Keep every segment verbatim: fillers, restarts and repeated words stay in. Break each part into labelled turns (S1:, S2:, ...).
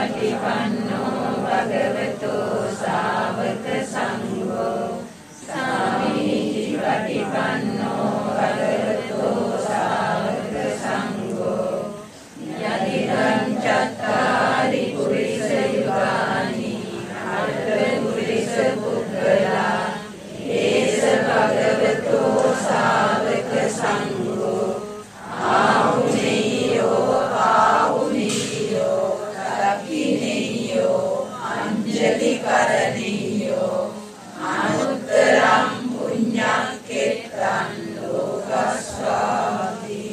S1: Supatipanno bhagavato sāvaka sangho Sāmīti patipanno bhagavato sāvaka sangho Yadidam cattari purisa yugani Atta purisa pukkala Esa bhagavato sāvaka sangho Āhuneyo āhuneyo Takineyo Anjali karaniyo Anutteram punyakettam lokasvati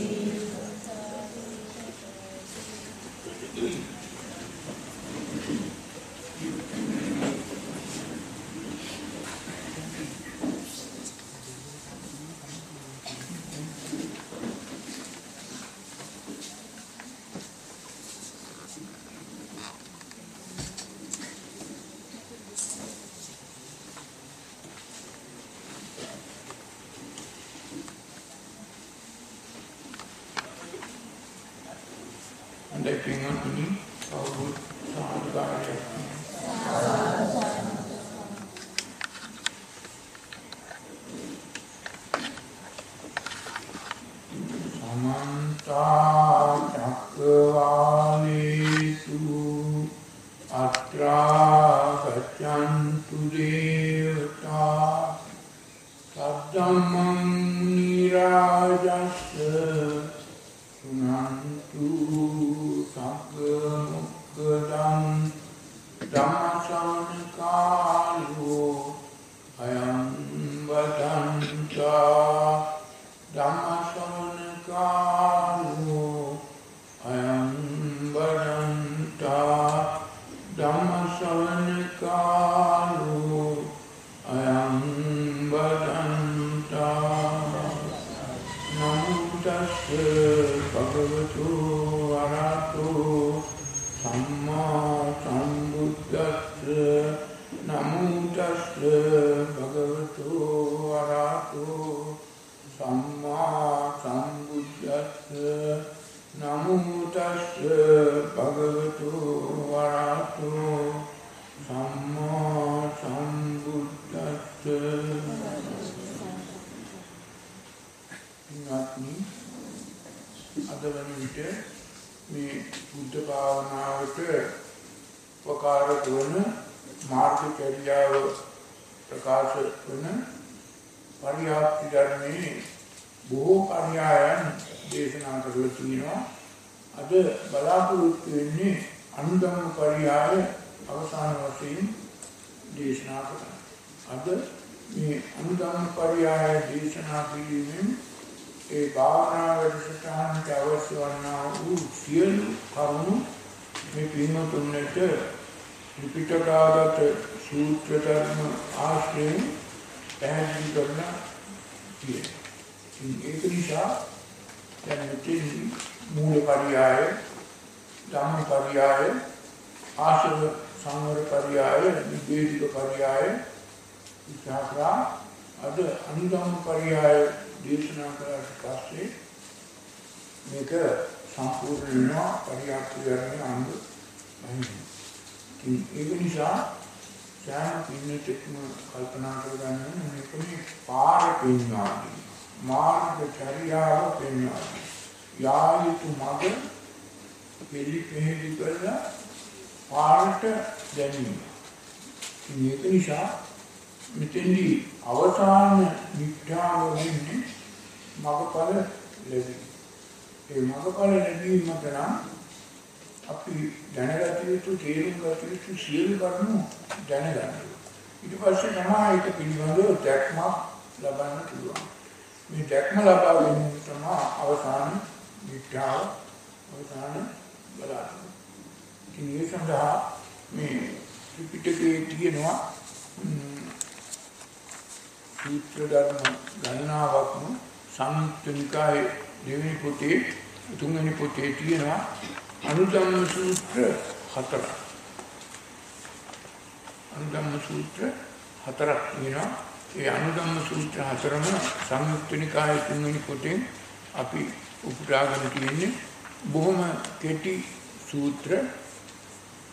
S2: හතරක් තියෙනවා. ඒ අනුධම්ම සූත්‍ර හතරම සංයුක්ත නිකායේ තුන්වෙනි පොතේ අපි උපුටාගෙන තියෙන්නේ බොහොම කෙටි සූත්‍ර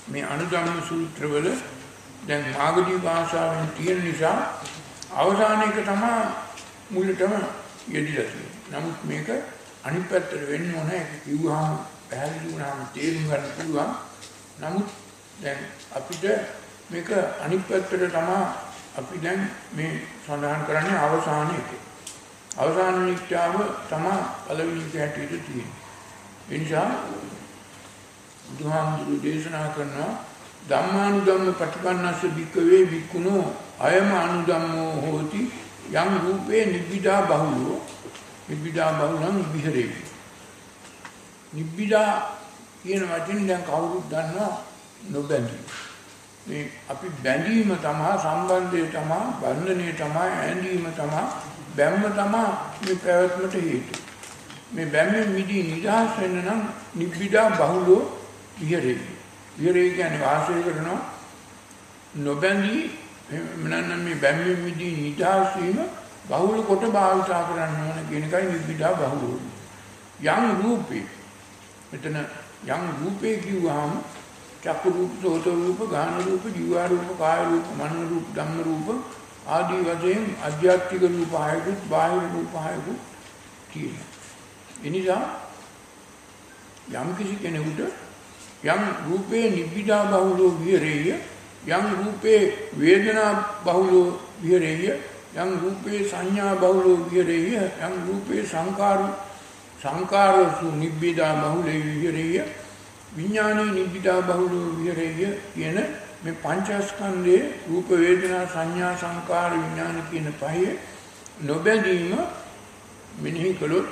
S2: මේ අනුධම්ම සූත්‍රවල දැන් මාගදී භාෂාවෙන් තියෙන නිසා අවසාන එක තමයි මුලටම යෙදිලා තියෙන්නේ. නමුත් මේක අනිත් පැත්තට වෙන්න ඕන. ඒක කිව්වහම පැහැදිලි වුණාම තේරුම් ගන්න පුළුවන්. නමුත් දැන් අපිට මේක අනිත් පැත්තට තමයි අපි දැන් මේ සඳහන් කරන්නේ අවසාන එක. අවසාන නිත්‍යාව තමයි පළවෙනි එක හැටියට තියෙන්නේ. ඒ නිසා බුදුහාමුදුරු දේශනා කරනවා ධම්මානුධම්ම පටිපන්නස්ස භික්ඛවේ භික්ඛුනෝ අයම අනුධම්මෝ හෝති යම් රූපේ නිබ්බිදා බහුලෝ නිබ්බිදා බහුලං විහෙරේ. නිබ්බිදා කියන වචනේ දැන් කවුරුත් දන්නවා නොබැඳීම. මේ අපි බැඳීම තමයි සම්බන්ධය තමයි බන්ධනය තමයි ඇඳීම තමයි බැම්ම තමයි මේ පැවැත්මට හේතුව. මේ බැම්මෙන් මිදී නිදහස් වෙන්න නම් නිබ්බිදා බහුලෝ විහෙරේ. විහෙරේ කියන්නේ වාසය කරනවා නොබැඳී මනන්න මේ බැම්මෙන් මිදී නිදහස් වීම බහුල කොට භාවිතා කරන්න ඕන කියන එකයි නිබ්බිදා බහුලෝ. යම් රූපේ මෙතන යම් රූපේ කිව්වහම චක්කු රූප, සෝත රූප, ගාන රූප, ජීව රූප, කාය රූප, මන රූප, ධම්ම රූප ආදී වශයෙන් අධ්‍යාත්මික රූප හයකුත් බාහිර රූප හයකුත් තියෙනවා. එනිසා යම් කිසි කෙනෙකුට යම් රූපේ නිබ්බිදා බහුලෝ විහෙරේය, යම් රූපේ වේදනා බහුලෝ විහෙරේය, යම් රූපේ සංඥා බහුලෝ විහෙරේය, යම් රූපේ සංකාර සංකාරසු නිබ්බිදා බහුලේ විහෙරේය, විඥානේ නිබ්බිදා බහුලෝ විහෙරේය කියන මේ පංචස්කන්ධයේ රූප වේදනා සංඥා සංකාර විඥාන කියන පහේ නොබැඳීම මෙනෙහි කළොත්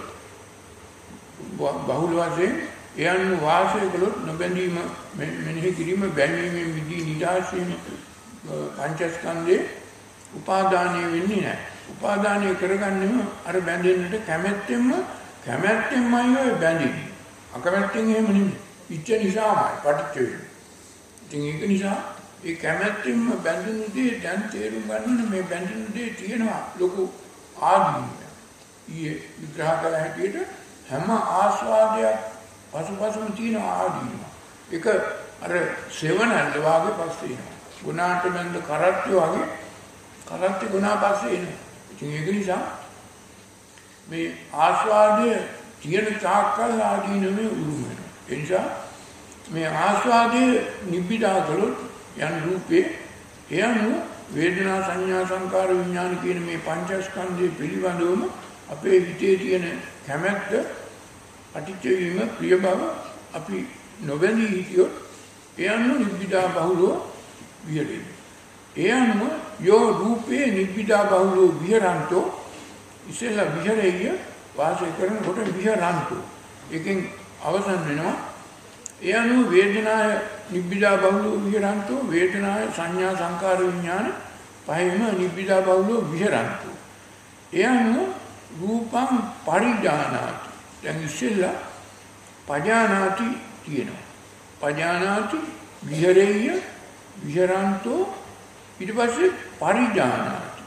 S2: බහුල වශයෙන් එයන් වාසය කළොත් නොබැඳීම මෙනෙහි කිරීම බැඳීමෙන් මිදී නිදහස් වීම පංචස්කන්ධයේ උපාදානය වෙන්නේ නැහැ. උපාදානය කරගන්නෙම අර බැඳෙන්නට කැමැත්තෙන්ම කැමැත්තෙන්මයි ඔය බැඳෙන්නේ. අකමැත්තෙන් එහෙම නෙමෙයි. ඉච්ඡ නිසාමයි පටිච්ච වෙන්නේ. ඉතින් ඒක නිසා ඒ කැමැත්තෙන්ම බැඳුණු දේ දැන් තේරුම් ගන්න මේ බැඳුණු දේ තියෙනවා ලොකු ආදීනයක්. ඊයේ විග්‍රහ කළ හැටියට හැම ආස්වාදයක් පසුපසුම තියෙන ආදීනයක්. ඒක අර සෙවණල්ල වාගේ පස්සේ එනවා. ගුණාට බඳ කරත්ත වාගේ කරත්ත ගුණා පස්සේ එනවා. ඉතින් ඒක නිසා මේ ආස්වාදයේ තියෙන තාක්කල් ආදීනමේ උරුම වෙනවා. ඒ නිසා මේ ආස්වාදයේ නිබ්බිදා කළොත් යන රූපේ එයන්ු වේදනා සංඥා සංකාර විඥාන කියන මේ පංචස්කන්ධය පිළිබඳවම අපේ හිතේ තියෙන කැමැත්ත අටිච්ච වීම ප්‍රිය බව අපි නොබැඳී හිටියොත් එයන්ු නිබ්බිදා බහුලෝ විහෙරේ. එයන්ු යෝ රූපේ නිබ්බිදා බහුලෝ විහෙරන්තෝ ඉසෙල්ලා විහෙරෙය වාසය කරනකොට විහෙරන්තෝ එකෙන් අවසන් වෙනවා. ඒ අනුව වේදනාය නිබ්බිදා බහුලෝ විහෙරන්තෝ වේදනාය සංඥා සංකාර විඥාන පහෙම නිබ්බිදා බහුලෝ විහෙරන්තෝ. ඒ අනුව රූපං පරිජානාති. දැන් ඉස්සෙල්ලා පජානාති තියෙනවා. පජානාති විහෙරෙය විහෙරන්තෝ ඊට පස්සේ පරිජානාති.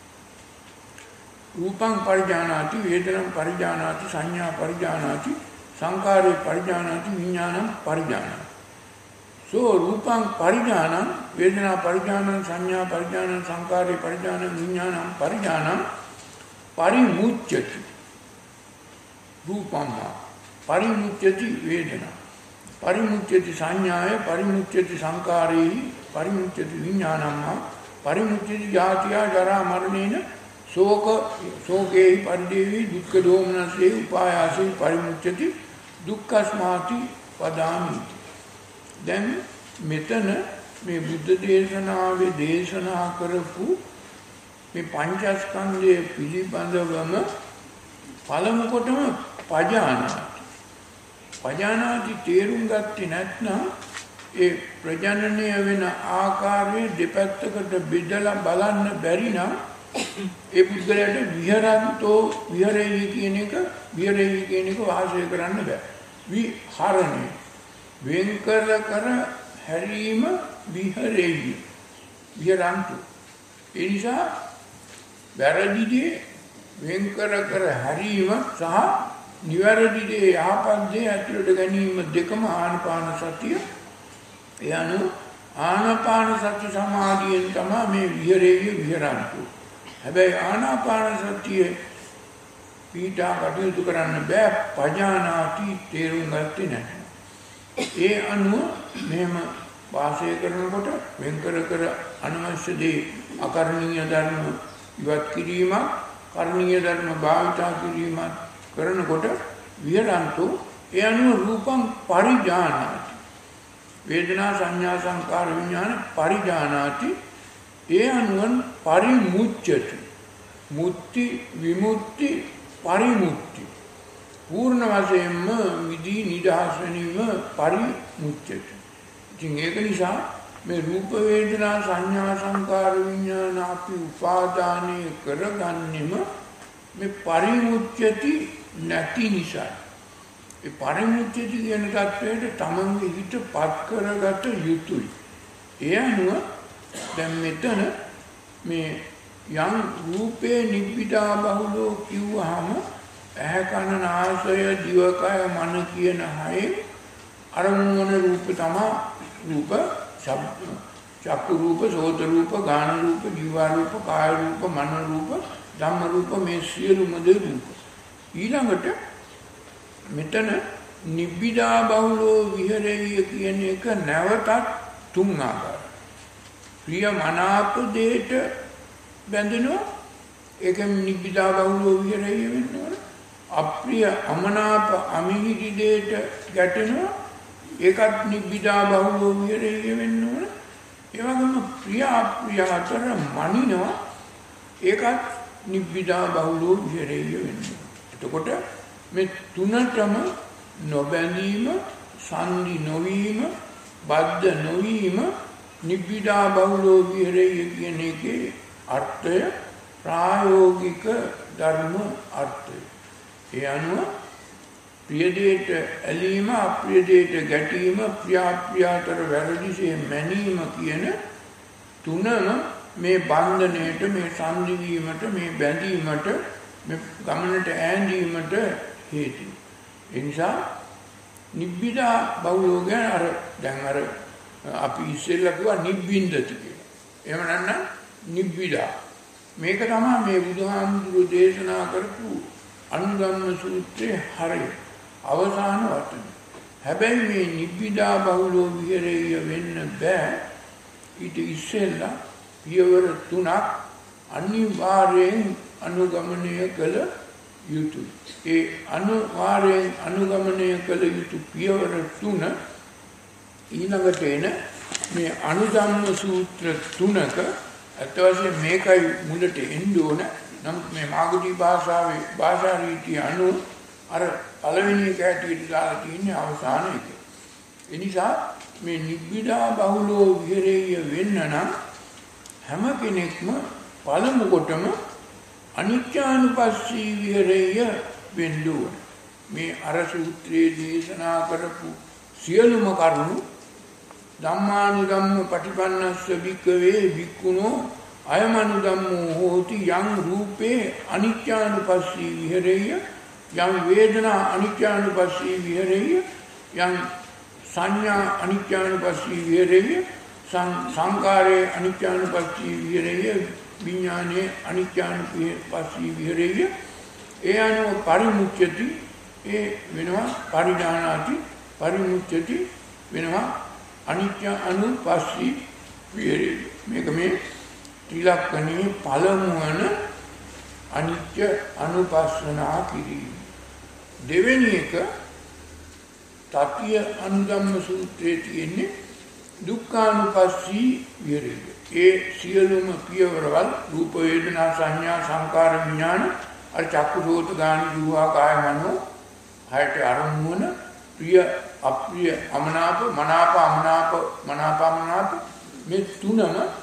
S2: රූපං පරිජානාති වේදනං පරිජානාති සංඥා පරිජානාති සංකාරේ පරිජානාති විඥානං පරිජානාති. සෝ රූපං පරිජානං වේදනා පරිජානං සංඥා පරිජානං සංකාරේ පරිජානං විඥානං පරිජානං පරිමුච්ඡති. රූපං පරිමුච්ඡති වේදනා පරිමුච්ඡති සංඥාය පරිමුච්ඡති සංකාරේ පරිමුච්ඡති විඥානං පරිමුච්ඡති ජාතිය ජරා මරණේන ශෝක ශෝකේ පරිදේවි දුක්ඛ දෝමනසේ උපායාසේ පරිමුච්ඡති දුක්ඛස්මාති වදාමි. දැන් මෙතන මේ බුද්ධ දේශනාවේ දේශනා කරපු මේ පංචස්කන්ධයේ පිළිබඳවම පළමු කොටම පජානාති. පජානාති තේරුම් ගත්තේ නැත්නම් ඒ ප්‍රජනනය වෙන ආකාරයේ දෙපැත්තකට බෙදලා බලන්න බැරි නම් ඒ පුද්ගලයාට විහරන්තෝ විහරෙයි කියන එක විහරෙයි කියන එක වාසය කරන්න බෑ. විහරණය වෙන් කර කර හැරීම විහරෙයි විහරන්තෝ. ඒ නිසා වැරදි දේ වෙන් කර කර හැරීම සහ නිවැරදි දේ යහපත් දේ ඇතුළට ගැනීම දෙකම ආනාපාන සතිය ඒ අනුව ආනාපාන සති සමාධියෙන් තමයි මේ විහෙරේ විහෙරන්තු. හැබැයි ආනාපාන සතියේ පීඨා කටයුතු කරන්න බෑ පජානාති තේරුම් ගත්තේ නැහැ. ඒ අනුව මෙහෙම වාසය කරනකොට වෙන් කර කර අනවශ්‍ය දේ අකරණීය ධර්ම ඉවත් කිරීමක් කරණීය ධර්ම භාවිතා කිරීමක් කරනකොට විහරන්තු ඒ අනුව රූපං පරිජානාති වේදනා සංඥා සංකාර විඥාන පරිජානාති ඒ අනුව පරිමුච්ඡති මුක්ති විමුක්ති පරිමුක්ති පූර්ණ වශයෙන්ම විදී නිදහස් වීම පරිමුච්ඡති. ඉතින් ඒක නිසා මේ රූප වේදනා සංඥා සංකාර විඥාන අපි උපාදානය කරගන්නෙම මේ පරිමුච්ඡති නැති නිසා. ඒ පරිමුච්ඡති කියන தත්වයට තමන්ගේ හිත පත් කරගත යුතුයි. ඒ අනුව දැන් මෙතන මේ යම් රූපේ නිබ්බිදා බහුලෝ කිව්වහම ඇහැ කන නාසය දිවකය මන කියන හයේ අරමුණු වන රූප තමයි රූප ශබ්ද චක්කු රූප සෝත රූප ගාන රූප ජීව රූප කාය රූප මන රූප ධම්ම රූප මේ සියලුම දේ රූප. ඊළඟට මෙතන නිබ්බිදා බහුලෝ විහෙරෙය කියන එක නැවතත් තුන් ආකාරයි. ප්‍රිය මනාප දෙයට බැඳෙනවා ඒකෙන් නිබ්බිදා බහුලෝ විහෙරෙය වෙනවා. අප්‍රිය අමනාප අමිහිරි දෙයට ගැටෙනවා ඒකත් නිබ්බිදා බහුලෝ විහෙරෙය වෙනවා. ඒ වගේම ප්‍රිය අප්‍රිය අතර මනිනවා ඒකත් නිබ්බිදා බහුලෝ විහෙරෙය වෙනවා. එතකොට මේ තුනටම නොබැඳීම සංදි නොවීම බද්ධ නොවීම නිබ්බිදා බහුලෝ විහෙරෙය කියන එකේ අර්ථය ප්‍රායෝගික ධර්ම අර්ථය. ඒ අනුව ප්‍රිය දෙයට ඇලීම අප්‍රිය දෙයට ගැටීම ප්‍රියාප්‍රිය අතර වැරදිසේ මැනීම කියන තුනම මේ බන්ධනයට මේ සංදිවීමට මේ බැඳීමට මේ ගමනට ඈඳීමට හේතුයි. ඒ නිසා නිබ්බිදා බහුලෝ ගැන අර දැන් අර අපි ඉස්සෙල්ලා කිව්වා නිබ්බින්දති කියලා. එහෙම නැත්නම් නිබ්බිදා. මේක තමයි මේ බුදුහාමුදුරුවෝ දේශනා කරපු අනුගම්ම සූත්‍රයේ හරය අවසාන වචන. හැබැයි මේ නිබ්බිදා බහුලෝ විහෙරෙය වෙන්න බෑ. ඊට ඉස්සෙල්ලා පියවර තුනක් අනිවාර්යෙන් අනුගමනය කළ යුතුයි. ඒ අනිවාර්යෙන් අනුගමනය කළ යුතු පියවර තුන ඊළඟට එන මේ අනුධම්ම සූත්‍ර තුනක අත වශයෙන් මේකයි මුලට එන්න ඕන. නමුත් මේ මාගදී භාෂාවේ භාෂා රීතිය අනුව අර පළවෙනි එක ඇටියට දාලා තියෙන්නේ අවසාන එක. ඒ නිසා මේ නිබ්බිදා බහුලෝ විහෙරෙය වෙන්න නම් හැම කෙනෙක්ම පළමු කොටම අනිත්‍යානුපස්සී විහෙරෙය වෙන්න ඕන. මේ අර සූත්‍රයේ දේශනා කරපු සියලුම කරුණු ධම්මානුධම්ම පටිපන්නස්ස භික්ඛවේ භික්ඛුනෝ අයමනුධම්මෝ හෝති යං රූපේ අනිත්‍යානුපස්සී විහෙරෙය යං වේදනා අනිත්‍යානුපස්සී විහෙරෙය යං සංඥා අනිත්‍යානුපස්සී විහෙරෙය සංකාරේ අනිත්‍යානුපස්සී විහෙරෙය විඥානේ අනිත්‍යානුපස්සී විහෙරෙය ඒ අනුව පරිමුච්ඡති ඒ වෙනවා පරිඥානාති පරිමුච්ඡති වෙනවා අනිත්‍ය අනුපස්සී විහෙරෙය. මේක මේ ත්‍රිලක්ෂණයේ පළමු වන අනිත්‍ය අනුපස්සනා කිරීම. දෙවෙනි එක තතිය අනුධම්ම සූත්‍රයේ තියෙන්නේ දුක්ඛානුපස්සී විහෙරෙය. ඒ සියලුම පියවරවල් රූප වේදනා සංඥා සංකාර විඥාන අර චක්කුසෝත ගාන ජීවා කාය මනෝ හයට අරමුණු වන ප්‍රිය අප්‍රිය අමනාප මනාප අමනාප මනාප අමනාප මේ තුනම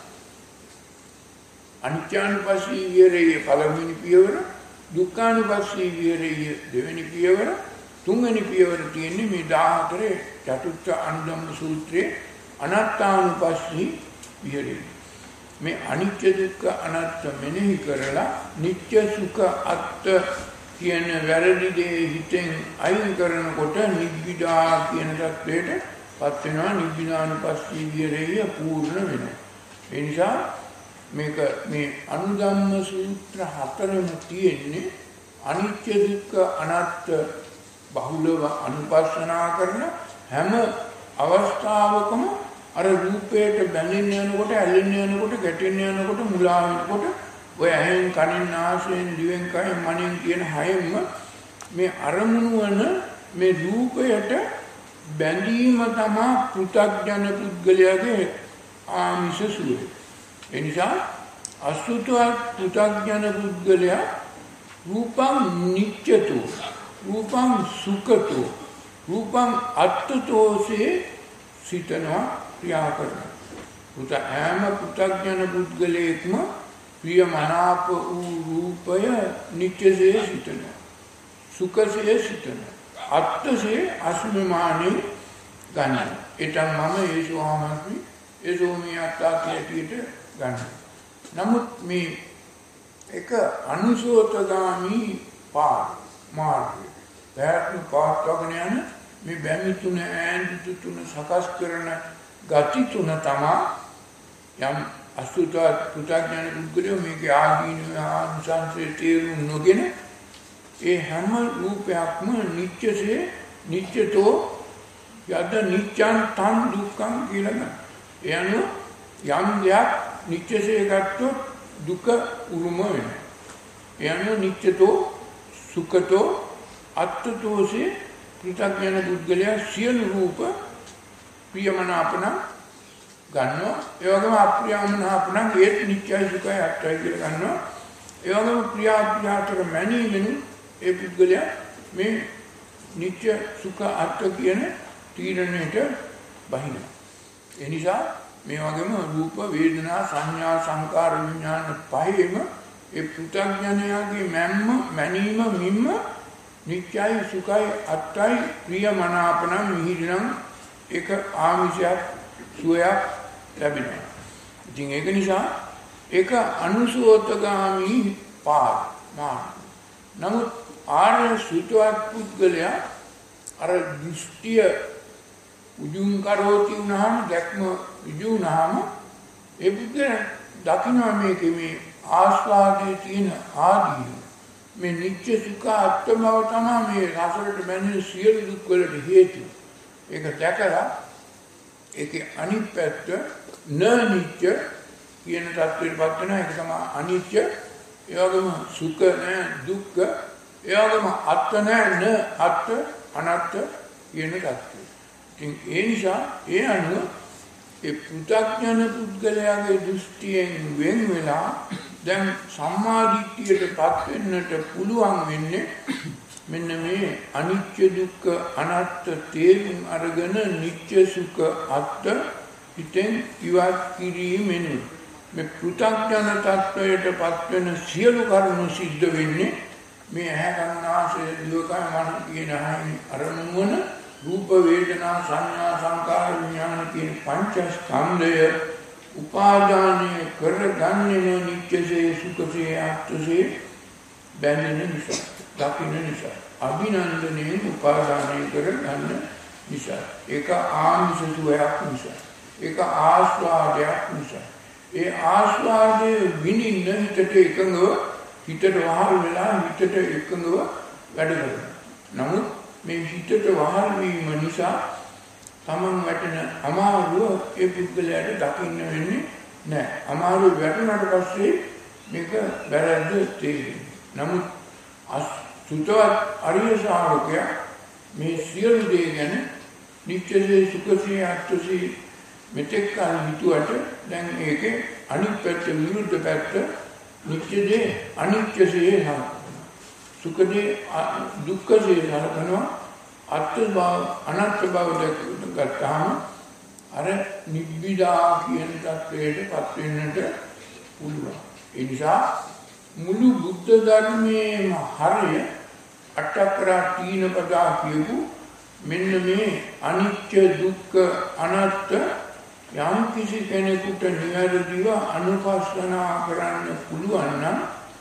S2: අනිත්‍යානුපස්සී විහෙරෙය පළවෙනි පියවර දුක්ඛානුපස්සී විහෙරෙය දෙවෙනි පියවර තුන්වෙනි පියවර තියෙන්නේ මේ දහහතරේ චතුත්ථ අනුධම්ම සූත්‍රයේ අනාත්මානුපස්සී විහෙරෙය. මේ අනිත්‍ය දුක්ඛ අනාත්ම මෙනෙහි කරලා නිත්‍ය සුඛ අත්ත කියන වැරදි දේ හිතෙන් අයින් කරනකොට නිබ්බිදා කියන தත්වයට පත් වෙනවා නිබ්බිදානුපස්සී විහෙරෙය පූර්ණ වෙනවා. ඒ නිසා මේක මේ අනුධම්ම සූත්‍ර හතරෙම තියෙන්නේ අනිත්‍ය දුක්ඛ අනාත්ම බහුලව අනුපස්සනා කරන හැම අවස්ථාවකම අර රූපයට බැඳෙන්න යනකොට ඇලෙන්න යනකොට ගැටෙන්න යනකොට මුලා වෙනකොට ඔය ඇහෙන් කනෙන් නාසයෙන් දිවෙන් කයෙන් මනෙන් කියන හයෙම මේ අරමුණු වන මේ රූපයට බැඳීම තමයි පෘථග්ජන පුද්ගලයාගේ ආමිෂ සුවය. ඒ නිසා අසුතවත් පෘථග්ජන පුද්ගලයා රූපං නිච්චතෝ රූපං සුඛතෝ රූපං අත්තතෝසේ සිතනවා ක්‍රියා කරනවා. පුත හැම පෘථග්ජන පුද්ගලයෙක්ම ප්‍රියමනාප වූ රූපය නිත්‍යසේ සිතනවා. සුඛසේ සිතනවා. අත්තසේ අස්මිමානේ ගන්නවා. එතන මම ඒසෝමස්මි ඒසෝමී අත්තා කියටියට ගන්නවා. නමුත් මේ එක අනුසෝතගාමි පාර මාර්ගය. බෑටු පාත්වගෙන යන මේ බැමි තුන ඈඳු තුන සකස් කරන ගති තුන තමයි යම් අසුතවත් පුතඥාන පුද්ගලයෝ මේකේ ආදීනව ආනිසංසය තේරුම් නොගෙන ඒ හැම රූපයක්ම නිත්‍යසේ නිත්‍යතෝ යද්ද නිච්ඡං තං දුක්ඛං කියලා ගන්න. ඒ අනුව යම් දෙයක් නිත්‍යසේ ගත්තොත් දුක උරුම වෙනවා. ඒ අනුව නිත්‍යතෝ සුඛතෝ අත්තතෝසේ පෘථග්ජන පුද්ගලයා සියලු රූප ප්‍රියමනාපන ගන්නවා. ඒ වගේම අප්‍රියමනාපන ඒත් නිත්‍යයි සුඛයි අත්තයි කියලා ගන්නවා. ඒ වගේම ප්‍රිය අප්‍රියාතර මැනීමෙන් ඒ පුද්ගලයා මේ නිත්‍ය සුඛ අත්ත කියන තීරණයට බහිනවා. ඒ නිසා මේ වගේම රූප වේදනා සංඥා සංකාර විඥාන පහෙම ඒ පෘථග්ජනයාගේ මැම්ම මැනීම මිම්ම නිත්‍යයි සුඛයි අත්තයි ප්‍රියමනාපන මිහිරනම් එක ආමිෂයක් සුවයක් ලැබෙනවා. ඉතින් ඒක නිසා ඒක අනුසෝතගාමි පාර මාර්ග. නමුත් ආර්ය සුතවත් පුද්ගලයා අර දෘෂ්ටිය උජුං කරෝති වුණාම දැක්ම උජු වුණාම ඒ පුද්ගලයා දකින්න මේකේ මේ ආස්වාදයේ තියෙන ආදීන මේ නිත්‍ය සුඛ අත්මව තමයි මේ රසවලට බැඳෙන සියලු දුක් වලට හේතුව. ඒක දැකලා ඒකේ අනිත් පැත්ත න නිත්‍ය කියන தත්ත්වයට පත් වෙනවා. ඒක තමයි අනිත්‍ය. ඒ වගේම සුඛ නැ දුක්ඛ, ඒ වගේම අත්ත නැ න අත්ත අනත්ත කියන தත්ත්වය. ඉතින් ඒ නිසා ඒ අනුව ඒ පෘථග්ජන පුද්ගලයාගේ දෘෂ්ටියෙන් වෙන් වෙලා දැන් සම්මාදිට්ඨියටපත් වෙන්නට පුළුවන් වෙන්නේ මෙන්න මේ අනිත්‍ය දුක්ඛ අනාත්ම තේරුම් අරගෙන නිත්‍ය සුඛ අත්ත හිතෙන් ඉවත් කිරීමෙන් මේ පෘථග්ජන තත්වයටපත් වෙන සියලු කරුණු සිද්ධ වෙන්නේ මේ ඇහැ කන නාසය දිවකය මන කියන අරමුණු වන රූප වේදනා සංඥා සංකාර විඥාන කියන පංචස්කන්ධය උපාදානය කරගන්නේ නිත්‍යසේ සුඛසේ ආත්මසේ බැඳෙන නිසා දකින්න නිසා අභිනන්දනයෙන් උපාදානය කරගන්න නිසා ඒක ආමිෂ සුවයක් නිසා ඒක ආස්වාදයක් නිසා ඒ ආස්වාදයේ විඳින්න හිතට එකඟව හිතට වහල් වෙලා හිතට එකඟව වැඩ කරනවා. නමුත් මේ හිතට වහල් වීම නිසා තමන් වැටෙන අමාරුව ඒ පුද්ගලයාට දකින්න වෙන්නේ නැහැ. අමාරුව වැටුණාට පස්සේ මේක වැරද්ද තේරෙන්නේ. නමුත් සුතවත් අරිය ශ්‍රාවකයා මේ සියලු දේ ගැන නිත්‍යසේ සුඛසේ අත්‍යසේ මෙතෙක් කල හිතුවට දැන් ඒකේ අනිත් පැත්ත විරුද්ධ පැත්ත නිත්‍යදේ අනිත්‍යසේ හරනවා. සුඛදේ දුක්ඛසේ හරනවා. අත්‍ය බව අනත්ය බව දැක්කම අර නිබ්බිදා කියන தත්වයටපත් වෙන්නට පුළුවන්. ඒ නිසා මුළු බුද්ධ ධර්මයේම හරය අට්ඨකරා තීන පදා කියපු මෙන්න මේ අනිත්‍ය දුක්ඛ අනාත්ම යම් කිසි කෙනෙකුට නිවැරදිව අනුපස්සනා කරන්න පුළුවන් නම්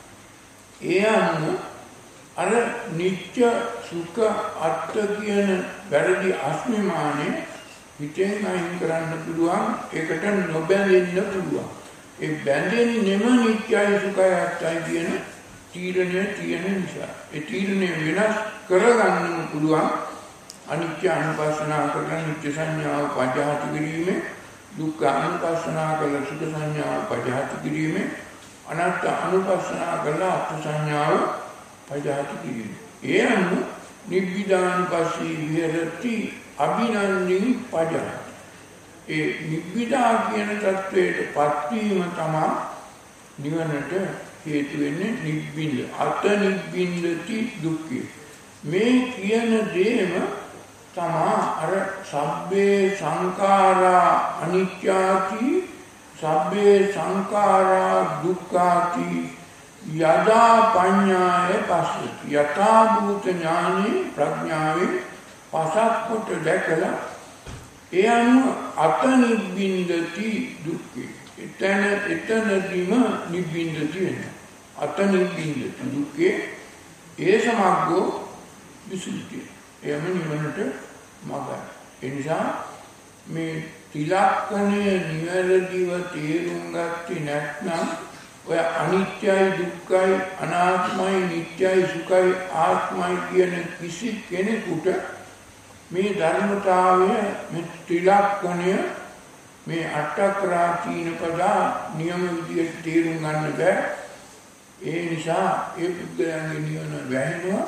S2: ඒ අනුව අර නිත්‍ය සුඛ අත්ත කියන වැරදි අස්මිමානේ හිතෙන් අයින් කරන්න පුළුවන්. ඒකට නොබැඳෙන්න පුළුවන්. ඒ බැඳෙන්නෙම නිත්‍යයි සුඛයි අත්තයි කියන තීරණය තියෙන නිසා. ඒ තීරණය වෙනස් කරගන්නම පුළුවන්. අනිත්‍ය අනුපස්සනා කරලා නිත්‍ය සංඥාව පජහති කිරීමේ, දුක්ඛ අනුපස්සනා කරලා සුඛ සංඥාව පජහති කිරීමේ, අනාත්ම අනුපස්සනා කරලා අත්ථ සංඥාව පජහති කිරීමේ. ඒ අනුව නිබ්බිදානුපස්සී විහෙරති අභිනන්දින් පජහති. ඒ නිබ්බිදා කියන தത്വයට පත්වීම තමයි නිවනට හේතු වෙන්නේ. නිබ්බින්ද අත නිබ්බින්දති දුක්ඛේ. මේ කියන දේම තමා අර සබ්බේ සංඛාරා අනිත්‍යාති සබ්බේ සංඛාරා දුක්ඛාති යදා පඤ්ඤාය පස්සති. යථා භූත ඥානේ ප්‍රඥාවේ පසක් කොට දැකලා ඒ අනුව අත නිබ්බින්දති දුක්ඛේ. එතන එතනදීම නිබ්බින්දති වෙනවා. අත නිබ්බින්දති දුක්ඛේ ඒ සමග්ගෝ විසුද්ධිය. එයම නිවනට මඟයි. ඒ නිසා මේ ත්‍රිලක්ෂණය නිවැරදිව තේරුම් ගත්තේ නැත්නම් ඔය අනිත්‍යයි දුක්ඛයි අනාත්මයි නිට්ටයයි සුඛයි ආත්මයි කියන කිසි කෙනෙකුට මේ ධර්මතාවය මේ ත්‍රිලක්ෂණය මේ අට්ඨක්‍රාචීන පදා නියම විදිහට තේරුම් ගන්න බෑ. ඒ නිසා ඒ පුද්ගලයන්ගේ නිවන වැහෙනවා.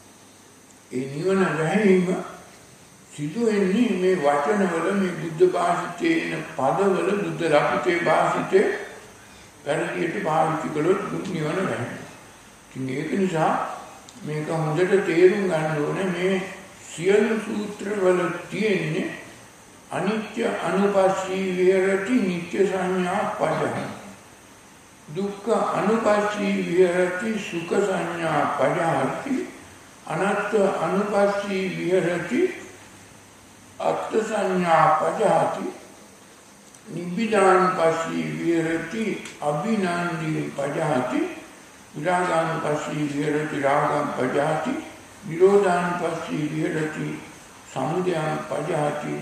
S2: ඒ නිවන වැහිම සිදු වෙන්නේ මේ වචනවල මේ බුද්ධ භාෂිතේ පදවල බුද්ධ ලක්ෂිතේ භාෂිතේ වැරදියට පාවිච්චි කළොත් නිවන වැහෙනවා. ඉතින් ඒක නිසා මේක හොඳට තේරුම් ගන්න ඕනේ. මේ සියලු සූත්‍රවල තියෙන්නේ අනිත්‍ය අනුපස්සී විහෙරති නිත්‍ය සංඥා පජහති. දුක්ඛ අනුපස්සී විහෙරති සුඛ සංඥා පජහති. අනාත්ම අනුපස්සී විහෙරති අත්ථ සංඥා පජහති. නිබ්බිදානුපස්සී විහෙරති අභිනන්දි පජහති. විරාගානුපස්සී විහෙරති රාගං පජහති. නිරෝධානුපස්සී විහෙරති සමුදයං පජහති.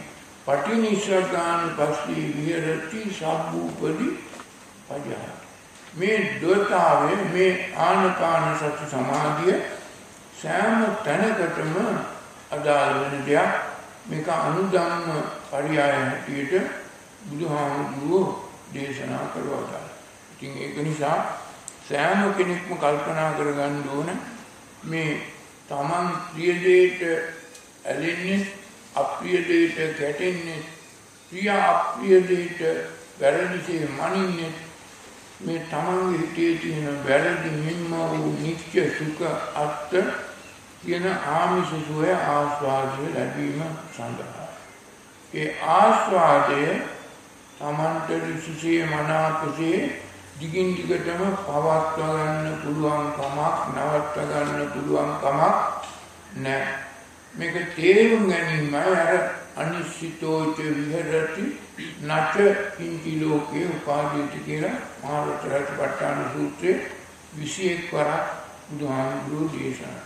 S2: පටිනිස්සග්ගානුපස්සී විහෙරති සබ්බූපදි පජහති. මේ දොතාවේ මේ ආනාපාන සති සමාධිය සෑම තැනකටම අදාළ වෙන දෙයක්. මේක අනුධම්ම පරියාය හැටියට බුදුහාමුදුරුවෝ දේශනා කරවලා. ඉතින් ඒක නිසා සෑම කෙනෙක්ම කල්පනා කරගන්න ඕන මේ තමන් ප්‍රිය දෙයට ඇලෙන්නේ අප්‍රිය දෙයට ගැටෙන්නේ ප්‍රිය අප්‍රිය දෙයට වැරදිසේ මනින්නේ මේ තමන්ගේ හිතේ තියෙන වැරදි මෙන්ම වූ නිත්‍ය සුඛ අත්ත කියන ආමිෂ සුවය ආස්වාදය ලැබීම සඳහා. ඒ ආස්වාදය තමන්ට ඍෂිසේ මනාපසේ දිගින් දිගටම පවත්වා ගන්න පුළුවන් කමක් නවත්වා ගන්න පුළුවන් කමක් නැහැ. මේක තේරුම් ගැනීම අර අනිශ්චිතෝච විහෙරති නච කිංචි ලෝකේ උපාදීති කියලා මහාවතරපට්ඨාන සූත්‍රයේ විසි එක් වරක් බුදුහාමුදුරුවෝ දේශනා.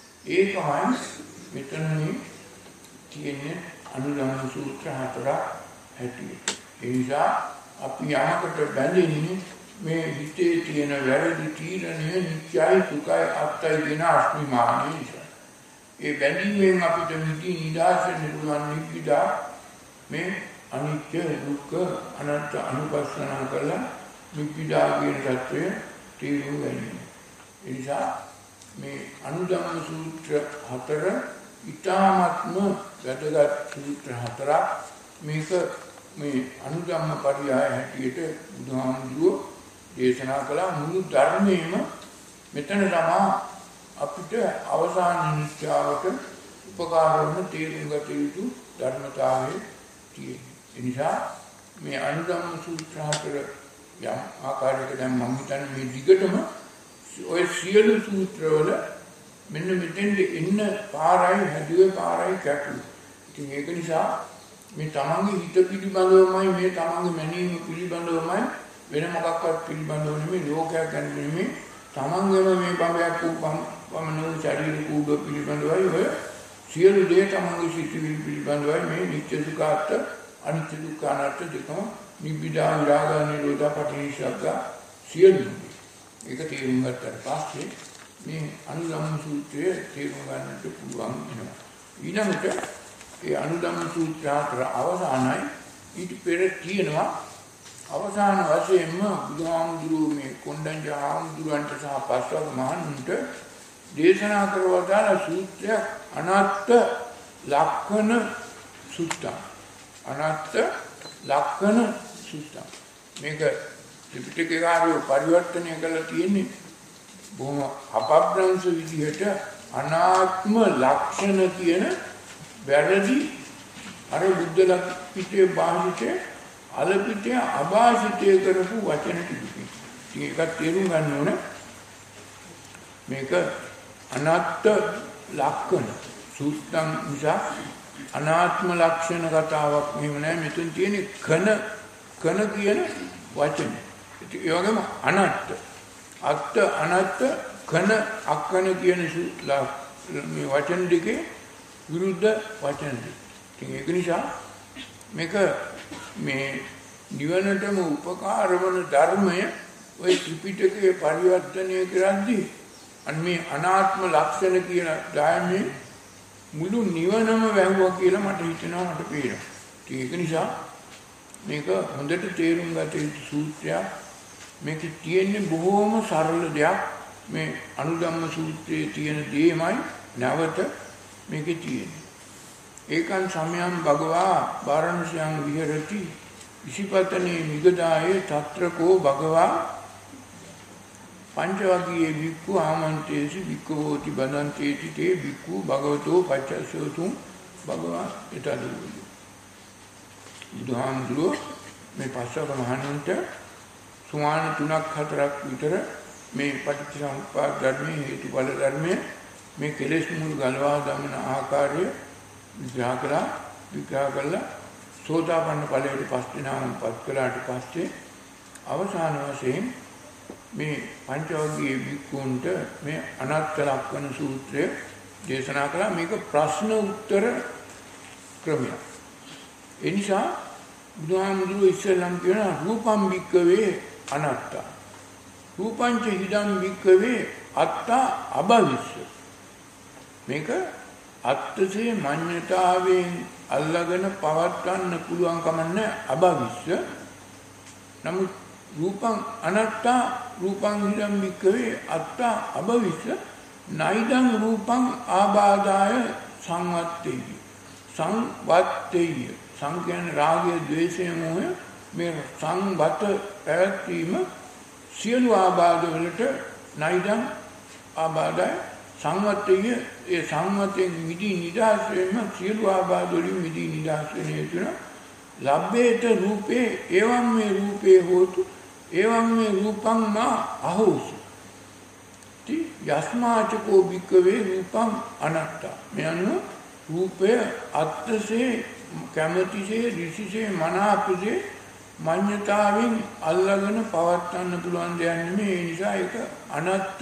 S2: ඒකයි මෙතනදී තියෙන්නේ අනුලංඝ සූත්‍ර හතරක් හැටියට. ඒ නිසා අපි යහකට බැඳෙන්නේ මේ හිතේ තියෙන වැරදි තීරණය නිත්‍යයි සුඛයි අත්තයි කියන අස්මිමානය නිසා. ඒ බැඳීමෙන් අපිට මිදී නිදාස නිර්වාණ නිබ්බිදා මේ අනිත්‍ය දුක්ඛ අනාත්ම අනුපස්සනා කරලා නිබ්බිදා කියන தත්වය තේරුම් ගැනීම. ඒ නිසා මේ අනුධම්ම සූත්‍ර හතර ඊටාත්ම වැදගත් සූත්‍ර හතරක්. මේක මේ අනුධම්ම පරියාය හැටියට බුදුහාමුදුරුවෝ දේශනා කළා. මුළු ධර්මයේම මෙතන තමයි අපිට අවසාන නිශ්චාවට උපකාර වන තේරුම් ගත යුතු ධර්මතාවය තියෙනවා. ඒ නිසා මේ අනුධම්ම සූත්‍ර හතර යම් ආකාරයකට දැන් මම හිතන්නේ මේ දිගටම ඔය සියලු සූත්‍රවල මෙන්න මෙතෙන්ද එන්න පාරයි හැදුවේ පාරයි කැටු. ඉතින් ඒක නිසා මේ තමන්ගේ හිත පිළිබඳවමයි මේ තමන්ගේ මැනීම පිළිබඳවමයි වෙන මොකක්වත් පිළිබඳව නෙමෙයි ලෝකයක් ගැන නෙමෙයි තමන්ගේම මේ බඹයක් වූ පමණ ශරීර කූඩ පිළිබඳවයි ඔය සියලු දේ තමන්ගේ සිතිවිලි පිළිබඳවයි මේ නිත්‍ය දුක්ඛාර්ථ අනිත්‍ය දුක්ඛානාර්ථ දෙකම නිබ්බිදා විරාග නිරෝධ පටිච්චසමුප්පාද සියලු ඒක තේරුම් ගන්නට පස්සේ මේ අනුධම්ම සූත්‍රය තේරුම් ගන්නට පුළුවන් වෙනවා. ඊළඟට ඒ අනුධම්ම සූත්‍රය අතර අවසානයි ඊට පෙර තියෙනවා අවසාන වශයෙන්ම බුදුහාමුදුරුවෝ මේ කොණ්ඩඤ්ඤ හාමුදුරුවන්ට සහ පස්වග මහණුන්ට දේශනා කරවදාළ සූත්‍රය අනාත්ත ලක්ෂණ සූත්‍රය. අනාත්ත ලක්ෂණ සූත්‍රය. මේක ත්‍රිපිටකකාරයෝ පරිවර්තනය කරලා තියෙන්නේ බොහොම අපබ්‍රංශ විදිහට අනාත්ම ලක්ෂණ කියන වැරදි අර බුද්ධ පිටේ භාෂිතේ අලපිටේ අභාෂිතේ කරපු වචන ටිකකින්. ඉතින් ඒකත් තේරුම් ගන්න ඕනේ. මේක අනාත්ම ලක්ෂණ සූත්‍රම් නිසා අනාත්ම ලක්ෂණ කතාවක් නෙවෙයි නෑ මෙතන තියෙන්නේ කන කන කියන වචනේ. ඒ වගේම අනාත්ම අත්ත අනාත්ම කන අක්කන කියන මේ වචන දෙකේ විරුද්ධ වචන දෙක. ඉතින් ඒක නිසා මේක මේ නිවනටම උපකාර වන ධර්මය ওই ත්‍රිපිටකයේ පරිවර්තනය කරද්දී අන්න මේ අනාත්ම ලක්ෂණ කියන ධර්මයේ මුළු නිවනම වැහුවා කියලා මට හිතෙනවා මට පේනවා. ඒක නිසා මේක හොඳට තේරුම් ගත යුතු සූත්‍රයක්. මේකේ තියෙන්නේ බොහොම සරල දෙයක්. මේ අනුධම්ම සූත්‍රයේ තියෙන දේමයි නැවත මේකේ තියෙන්නේ. ඒකන් සමයං භගවා වාරණසියං විහෙරති ඉසිපතනේ මිගදායේ తත්‍රකෝ භගවා පංචවග්ගයේ වික්ඛු ආමන්තේසි වික්ඛෝති බදන්තේති තේ වික්ඛු භගවතෝ පච්චසෝතුම් භගවා ඊතදු. බුදුහාමුදුරුවෝ මේ පස්වග මහණුන්ට සුමාන තුනක් හතරක් විතර මේ පටිච්චසමුප්පාද ධර්මයේ හේතුඵල ධර්මයේ මේ කෙලෙස් මුල් ගලවා දමන ආකාරය විග්‍රහ කළා. විග්‍රහ කළා සෝතාපන්න ඵලයට පස් දිනාම පත් කළාට පස්සේ අවසාන වශයෙන් මේ පංචවග්ගයේ වික්ඛුන්ට මේ අනාත්ම ලක්ෂණ සූත්‍රය දේශනා කළා. මේක ප්‍රශ්න උත්තර ක්‍රමයක්. ඒ නිසා බුදුහාමුදුරුවෝ ඉස්සෙල්ලම කියන රූපම් වික්ඛවේ අනාත්තා රූපංච හිදම් වික්ඛවේ අත්තා අභවිස්ස. මේක අත්ත්‍සේ මඤ්ඤතාවෙන් අල්ලාගෙන පවත්වන්න පුළුවන් කමන්න අභවිස්ස. නමුත් රූපං අනාත්තා රූපං හිදම් වික්ඛවේ අත්තා අභවිස්ස නයිදං රූපං ආබාධාය සංවත්තේය සංවත්තේය. සංකේන රාගය ද්වේෂය මොහය මේ සංවත පැවැත්වීම සියලු ආබාධ වලට නයිදං ආබාධය සංවත්තේය. ඒ සංවතෙන් මිදී නිදහස් වීම සියලු ආබාධ වලින් මිදී නිදහස් වෙන හේතුන ලබ්බේත රූපේ එවං මේ රූපේ හෝතු එවං මේ රූපං මා අහෝසු ති යස්මාචකෝ භික්ඛවේ රූපං අනාත්තා. මෙන්න රූපය අත්සේ කැමැතිසේ ඍෂිසේ මනාපසේ මඤ්ඤතාවෙන් අල්ලාගෙන පවත්වන්න පුළුවන් දෙයක් නෙමෙයි. ඒ නිසා ඒක අනත්ත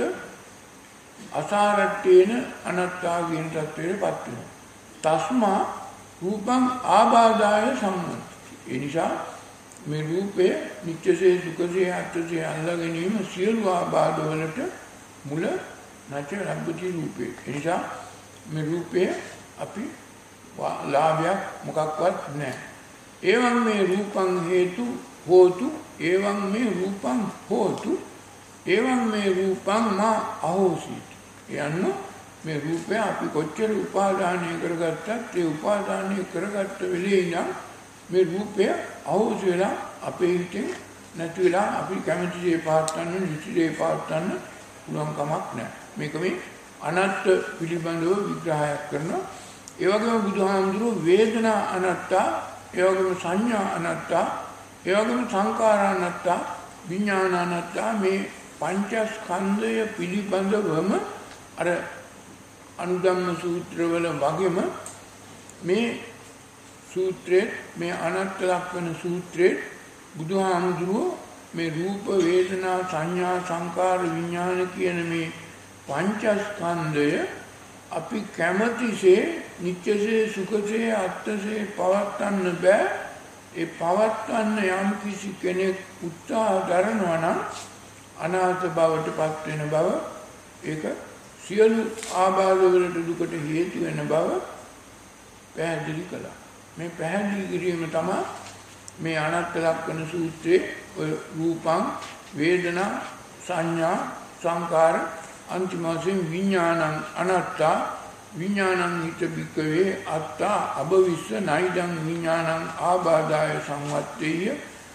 S2: අසාරට්ඨේන අනත්තා කියන තත්ත්වයටපත් වෙනවා. තස්මා රූපං ආබාධාය සම්මති. ඒ නිසා මේ රූපය නිත්‍යසේ සුඛසේ අත්සේ අල්ලා ගැනීම සියලු ආබාධ වලට මුල නැච ලබ්ධති රූපේ. ඒ නිසා මේ රූපය අපි ලාභයක් මොකක්වත් නැහැ. එවං මේ රූපං හේතු හෝතු එවං මේ රූපං හෝතු එවං මේ රූපං මා අහෝසි. යන්න මේ රූපය අපි කොච්චර උපාදානය කරගත්තත් ඒ උපාදානය කරගත්ත වෙලේ ඉඳන් මේ රූපය අහෝසි වෙලා අපේ හිතෙන් නැති වෙලා අපි කැමති දේ පාත්තන්න නිසි දේ පාත්තන්න පුළුවන් කමක් නැහැ. මේක මේ අනත්ත් පිළිබඳව විග්‍රහයක් කරනවා. ඒ වගේම බුදුහාමුදුරුවෝ වේදනා අනාත්තා, ඒ වගේම සංඥා අනාත්තා, ඒ වගේම සංඛාර අනාත්තා, විඥාන අනාත්තා මේ පංචස්කන්ධය පිළිබඳවම අර අනුධම්ම සූත්‍රවල වගේම මේ සූත්‍රයේ මේ අනාත්ම ලක්ෂණ සූත්‍රයේ බුදුහාමුදුරුවෝ මේ රූප වේදනා සංඥා සංකාර විඥාන කියන මේ පංචස්කන්ධය අපි කැමතිසේ නිත්‍යසේ සුඛසේ අත්තසේ පවත්වන්න බෑ. ඒ පවත්වන්න යම් කිසි කෙනෙක් උත්සාහ කරනවා නම් අනාථ බවට පත් වෙන බව, ඒක සියලු ආබාධ වලට දුකට හේතු වෙන බව පැහැදිලි කළා. මේ පැහැදිලි කිරීම තමයි මේ අනාත්ම ලක්ෂණ සූත්‍රයේ ඔය රූපං වේදනා සංඥා සංකාර අන්තිම වශයෙන් විඥානං අනාත්තා විඥානං හිත බික්කවේ අත්තා අබවිස්ස නයිදං විඥානං ආබාධාය සංවත්තේය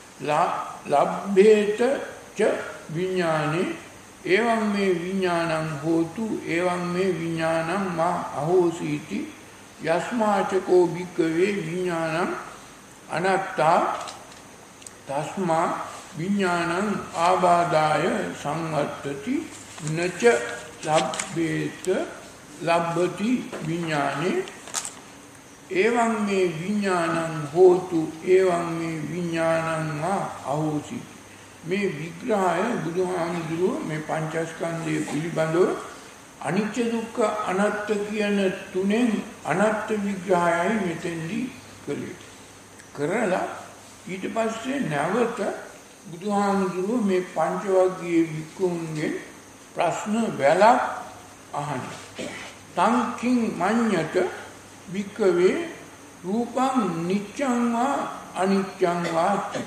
S2: ලබ්බේත ච විඥානේ එවං මේ විඥානං හෝතු එවං මේ විඥානං මා අහෝසීති යස්මාචකෝ බික්කවේ විඥානං අනාත්තා තස්මා විඥානං ආබාධාය සංවත්තති නච ලබ්බේත ලබ්බති විඥානේ එවං මේ විඥානං හෝතු එවං මේ විඥානං මා අහෝසි. මේ විග්‍රහය බුදුහාමුදුරුවෝ මේ පංචස්කන්ධය පිළිබඳව අනිත්‍ය දුක්ඛ අනාත්ම කියන තුනෙන් අනාත්ම විග්‍රහයයි මෙතෙන්දී කළේ. කරලා ඊට පස්සේ නැවත බුදුහාමුදුරුවෝ මේ පංචවග්ගයේ වික්කුන්ගේ ප්‍රශ්න වැලක් අහනවා. තංකින් මඤ්ඤත වික්කවේ රූපං නිච්ඡං වා අනිච්ඡං වාති.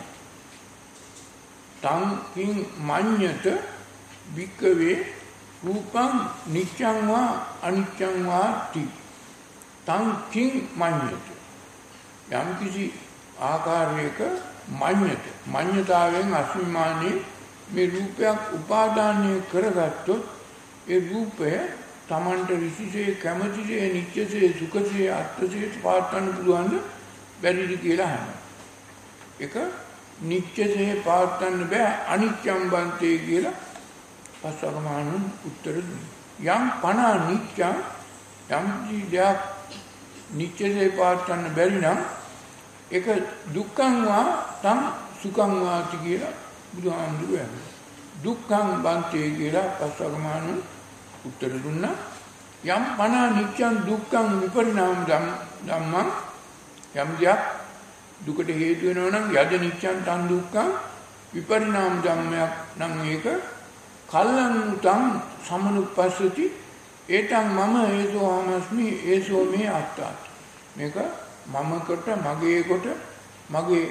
S2: තංකින් මඤ්ඤත වික්කවේ රූපං නිච්ඡං වා අනිච්ඡං වාති. තංකින් මඤ්ඤත යම් කිසි ආකාරයක මඤ්ඤත මඤ්ඤතාවෙන් අස්මිමානී මේ රූපයක් උපාදානය කරගත්තොත් ඒ රූපය තමන්ට විශේෂ කැමැතිසේ නිත්‍යසේ සුඛසේ අත්‍යසේ පාත්තන්න පුළුවන්ද බැරිද කියලා අහනවා. ඒක නිත්‍යසේ පාත්තන්න බෑ අනිත්‍යම් බන්තේ කියලා පස්සගමනුන් උත්තර දුන්නා. යම් පණ නිත්‍යම් යම් ජීයක් නිත්‍යසේ පාත්තන්න බැරි නම් ඒක දුක්ඛං වා තං සුඛං වාති කියලා බුදුහාමුදුරුවෝ කියනවා. දුක්ඛං බන්තේ කියලා පස්සගමනුන් උත්තර දුන්නා. යම් පණ නිච්ඡං දුක්ඛං විපරිණාම ධම්මං යම් දෙයක් දුකට හේතු වෙනවා නම් යද නිච්ඡං තං දුක්ඛං විපරිණාම ධම්මයක් නම් ඒක කල්ලං තං සමනුපස්සති ඒතං මම ඒසෝ ආමස්මි ඒසෝ මේ අත්තාති. මේක මම කොට මගේ කොට මගේ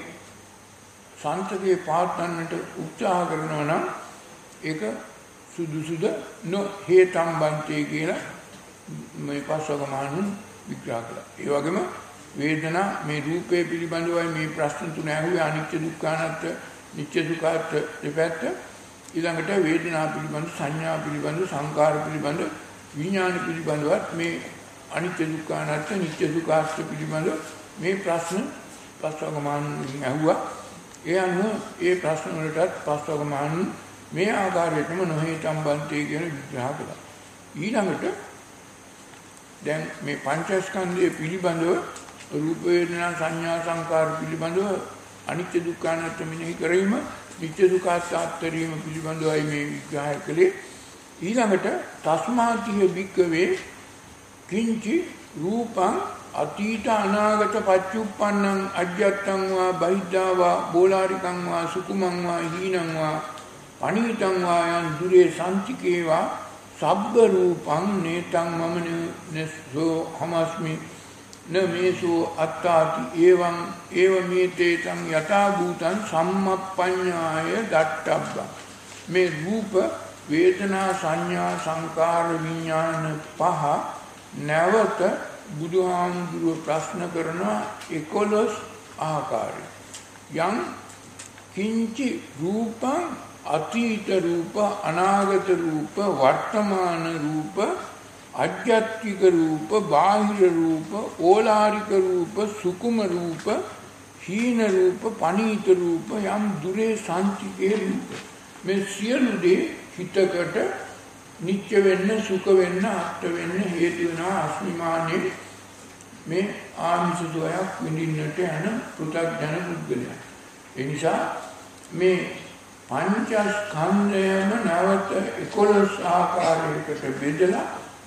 S2: සංතකේ පාත්තන්නට උත්සාහ කරනවා නම් ඒක සුදුසුද නො හේතම් බන්තේ කියලා මේ පස්වගමනුන් විග්‍රහ කළා. ඒ වගේම වේදනා මේ රූපේ පිළිබඳවයි මේ ප්‍රශ්න තුන ඇහුවේ අනිත්‍ය දුක්ඛ අනාත්ම නිත්‍ය දුක්ඛ දෙපැත්ත. ඊළඟට වේදනා පිළිබඳ සංඥා පිළිබඳ සංකාර පිළිබඳ විඥාන පිළිබඳවත් මේ අනිත්‍ය දුක්ඛ අනාත්ම නිත්‍ය දුක්ඛ පිළිබඳ මේ ප්‍රශ්න පස්වගමනුන් ඇහුවා. ඒ අනුව ඒ ප්‍රශ්න වලටත් පස්වගමනුන් මේ ආකාරයටම නොහේතම් බන්තේ කියන විග්‍රහ කළා. ඊළඟට දැන් මේ පංචස්කන්ධය පිළිබඳව රූප වේදනා සංඥා සංකාර පිළිබඳව අනිත්‍ය දුක්ඛ අනාත්ම මෙනෙහි කිරීම නිත්‍ය දුක්ඛ සාත්තරීම පිළිබඳවයි මේ විග්‍රහය කළේ. ඊළඟට තස්මාතිය භික්ඛවේ කිංචි රූපං අතීත අනාගත පච්චුප්පන්නං අජ්ජත්තං වා බහිද්ධා වා බෝලාරිකං වා සුකුමං වා හීනං වා අනිතං වායන් දුරේ සම්තිකේවා සබ්බ රූපං නේතං මම නසෝ හමස්මි නමේසෝ අත්තාති එවං ඒව මේතේතං යථා භූතං සම්මප්පඤ්ඤාය දට්ඨබ්බ. මේ රූප වේදනා සංඥා සංකාර විඥාන පහ නැවත බුදුහාමුදුරුව ප්‍රශ්න කරන එකොළොස් ආකාරය. යම් කිංචි රූපං අතීත රූප අනාගත රූප වර්තමාන රූප අධ්‍යාත්මික රූප බාහිර රූප ඕලාරික රූප සුකුම රූප හීන රූප පනීත රූප යම් දුරේ සාන්තිකේ රූප. මේ සියලු දේ හිතකට නිත්‍ය වෙන්න සුඛ වෙන්න අත්ත වෙන්න හේතු වෙනවා අස්මිමානේ මේ ආමිෂ සෝයක් විඳින්නට යන පෘථග්ජන පුද්ගලයා. ඒ නිසා මේ පංචස්කන්ධයම නැවත එකොළොස් ආකාරයකට බෙදලා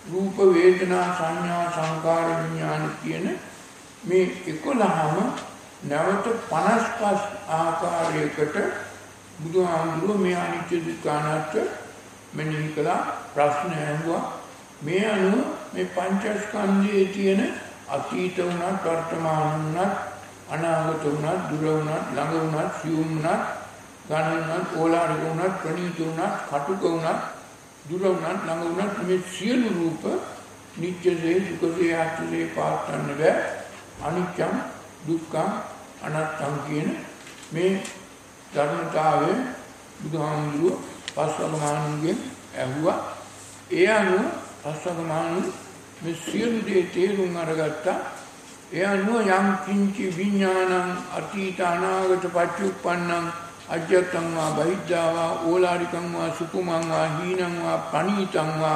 S2: රූප වේදනා සංඥා සංකාර විඥාන කියන මේ එකොළහම නැවත පනස් පහ ආකාරයකට බුදුහාමුදුරුවෝ මේ අනිත්‍ය දුක්ඛ අනාත්ම මෙනෙහි කළා. ප්‍රශ්න ඇහුවා. මේ අනුව මේ පංචස්කන්ධයේ තියෙන අතීත වුණත් වර්තමාන වුණත් අනාගත වුණත් දුර වුණත් ළඟ වුණත් සියුම් වුණත් ඝන වුණත් ඕලාරික වුණත් ප්‍රණීත වුණත් කටුක වුණත් දුර වුණත් ළඟ වුණත් මේ සියලු රූප නිත්‍යසේ සුඛසේ ආත්මසේ පාත්තන්න බෑ. අනිත්‍යං දුක්ඛං අනාත්තං කියන මේ ධර්මතාවය බුදුහාමුදුරුවෝ පස්වගමානුන්ගෙන් ඇහුවා. ඒ අනුව පස්වගමානුන් මේ සියලු දේ තේරුම් අරගත්තා. ඒ අනුව යම් කිංචි විඥානං අතීත අනාගත පච්චුප්පන්නං අජ්ජත්තං වා බහිද්ධා වා ඕලාරිකං වා සුකුමං වා හීනං වා පනීතං වා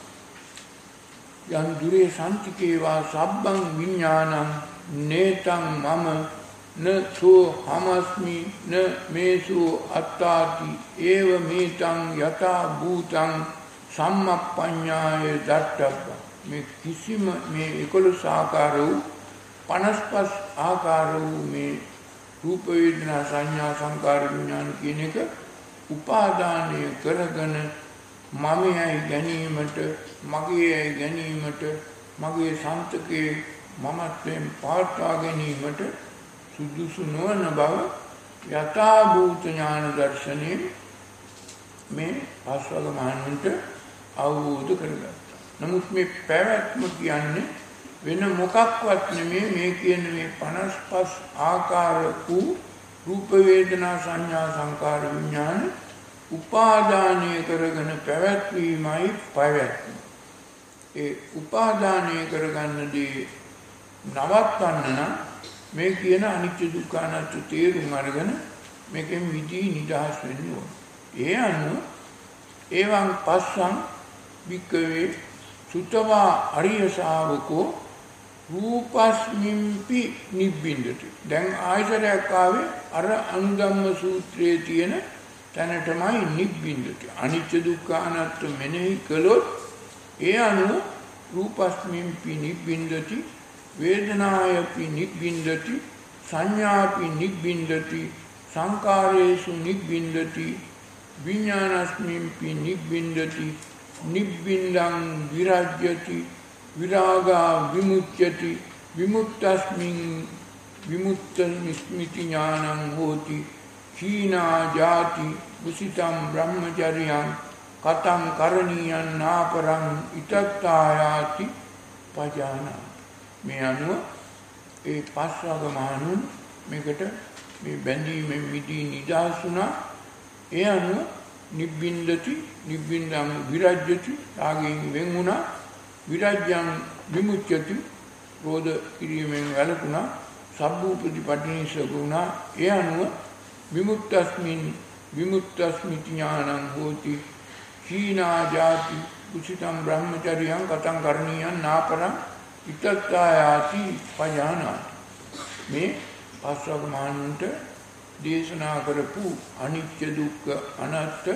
S2: යම් දුරේ සම්තිකේ වා සබ්බං විඥානං නේතං මම න සෝ හමස්මි න මේසෝ අත්තාති ඒව මේතං යතා භූතං සම්මප්පඤ්ඤාය දත්තබ්බ. මේ කිසිම මේ එකොළොස් ආකාර වූ පනස් පහ ආකාර වූ මේ රූප වේදනා සංඥා සංකාර විඥාන කියන එක උපාදානය කරගෙන මමයි ගැනීමට මගේයි ගැනීමට මගේ සන්තකේ මමත්වයෙන් පාත්වා ගැනීමට සුදුසු නොවන බව යථා භූත ඥාන දර්ශනයේ මේ පස්වගමානුන්ට අවබෝධ කරගත්තා. නමුත් මේ පැවැත්ම කියන්නේ වෙන මොකක්වත් නෙමෙයි. මේ කියන මේ පනස් පහ ආකාර වූ රූප වේදනා සංඥා සංකාර විඥාන උපාදානය කරගෙන පැවැත්වීමයි පැවැත්ම. ඒ උපාදානය කරගන්නදී නවත්තන්න නම් මේ කියන අනිත්‍ය දුක්ඛ අනාත්ම තේරුම් අරගෙන මේකෙන් විදී නිදහස් වෙන්න ඕන. ඒ අනුව එවං පස්සං වික්කවේ සුතවා අරිය ශාවකෝ රූපස්මින්පි නිබ්බින්දති. දැන් ආයතරයක් ආවේ අර අනුධම්ම සූත්‍රයේ තියෙන තැනටමයි නිබ්බින්දති. අනිත්‍ය දුක්ඛ අනාත්ම මෙනෙහි කළොත් ඒ අනුව රූපස්මින්පි නිබ්බින්දති වේදනායපි නිබ්බින්දති සංඥාපි නිබ්බින්දති සංකාරේසු නිබ්බින්දති විඥානස්මින්පි නිබ්බින්දති නිබ්බින්දං විරජ්‍යති විරාගා විමුච්‍යති විමුක්තස්මින් විමුක්තස්මිති ඥානං හෝති චීනා ජාති මුසිතම් බ්‍රහ්මචර්යං කතං කරණීයං නාපරං ඉතත්තායාති පජානා. මේ අනුව ඒ පස්වගමානුන් මේකට මේ බැඳීමෙන් මිදී නිදහස් වුණා. ඒ අනුව නිබ්බින්දති නිබ්බින්දං විරජ්‍යති රාගයෙන් වෙන් වුණා. විරජ්‍යං විමුච්‍යති රෝධ කිරීමෙන් වැළකුණා. සබ්බූපති පටිනිස්සග වුණා. ඒ අනුව විමුක්තස්මින් විමුක්තස්මිති ඥානං හෝති චීනා ජාති කුසිතම් බ්‍රහ්මචර්යං කතං කරණීයං නාපරං ඉතත්තායාති පජානාති. මේ පස්වගමානුන්ට දේශනා කරපු අනිත්‍ය දුක්ඛ අනාත්ම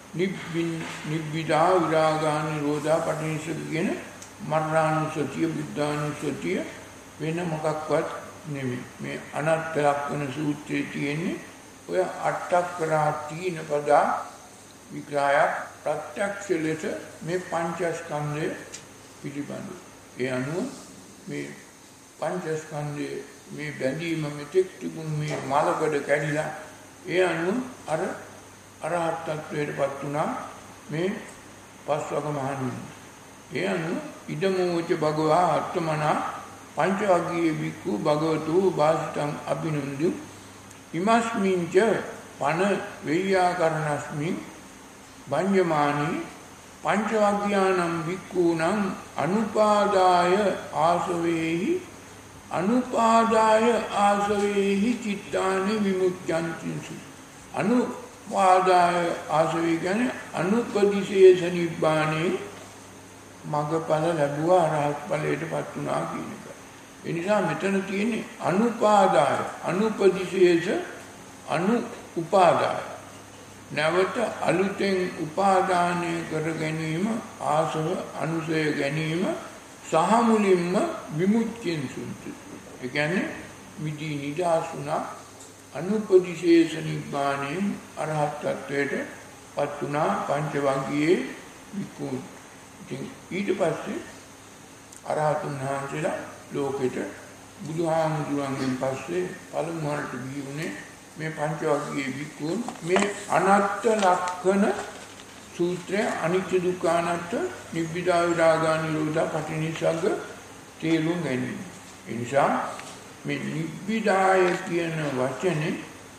S2: නිබ්බිදා විරාගා නිරෝධා පටිනිස්සග කියන මරණානුසතිය බුද්ධානුසතිය වෙන මොකක්වත් නෙමෙයි. මේ අනාත්ම ලක්ෂණ සූත්‍රයේ තියෙන්නේ ඔය අට්ඨකරා තීන පදා විග්‍රහයක් ප්‍රත්‍යක්ෂ ලෙස මේ පංචස්කන්ධය පිළිබඳව. ඒ අනුව මේ පංචස්කන්ධයේ මේ බැඳීම මෙතෙක් තිබුණු මේ මලකඩ කැඩිලා ඒ අනුව අර අරහත් ත්වයටපත් වුණා මේ පස්වගමහණුන්. ඒ අනුව ඉදමෝච භගවා අත්තමනා පංචවග්ගයේ වික්ඛු භගවතු වාසිතං අභිනන්දු ඉමස්මින්ච පන වෙය්‍යාකරණස්මින් භඤ්ජමානී පංචවග්ගයානම් වික්ඛූනම් අනුපාදාය ආසවේහි අනුපාදාය ආසවේහි චිත්තානි විමුක්ඛන්තිසු. අනුපාදාය ආසවේ කියන්නේ අනුපදිශේෂ නිබ්බානේ මගඵල ලැබුවා රහත් ඵලයටපත් වුණා කියන එක. ඒ නිසා මෙතන තියෙන්නේ අනුපාදාය අනුපදිශේෂ අනු උපාදාය. නැවත අලුතෙන් උපාදානය කර ගැනීම ආසව අනුසය ගැනීම සහ මුලින්ම විමුක්තියෙන් සුන්තු. ඒ කියන්නේ මිදී නිදහස් වුණා අනුපදිශේෂ නිබ්බාණයෙන් අරහත් ත්වයට පත් වුණා පංච වග්ගයේ විකුත්. ඉතින් ඊට පස්සේ අරහතුන් වහන්සේලා ලෝකෙට බුදුහාමුදුරන්ගෙන් පස්සේ පළමු වරට බිහි වුණේ මේ පංච වග්ගයේ විකුත් මේ අනත්ත ලක්ෂණ සූත්‍රය අනිත්‍ය දුක්ඛ අනාත්ම නිබ්බිදා විරාගා නිරෝධා පටිනිස්සග්ග තේරුම් ගැනීම. ඒ නිසා මේ නිබ්බිදාය කියන වචනේ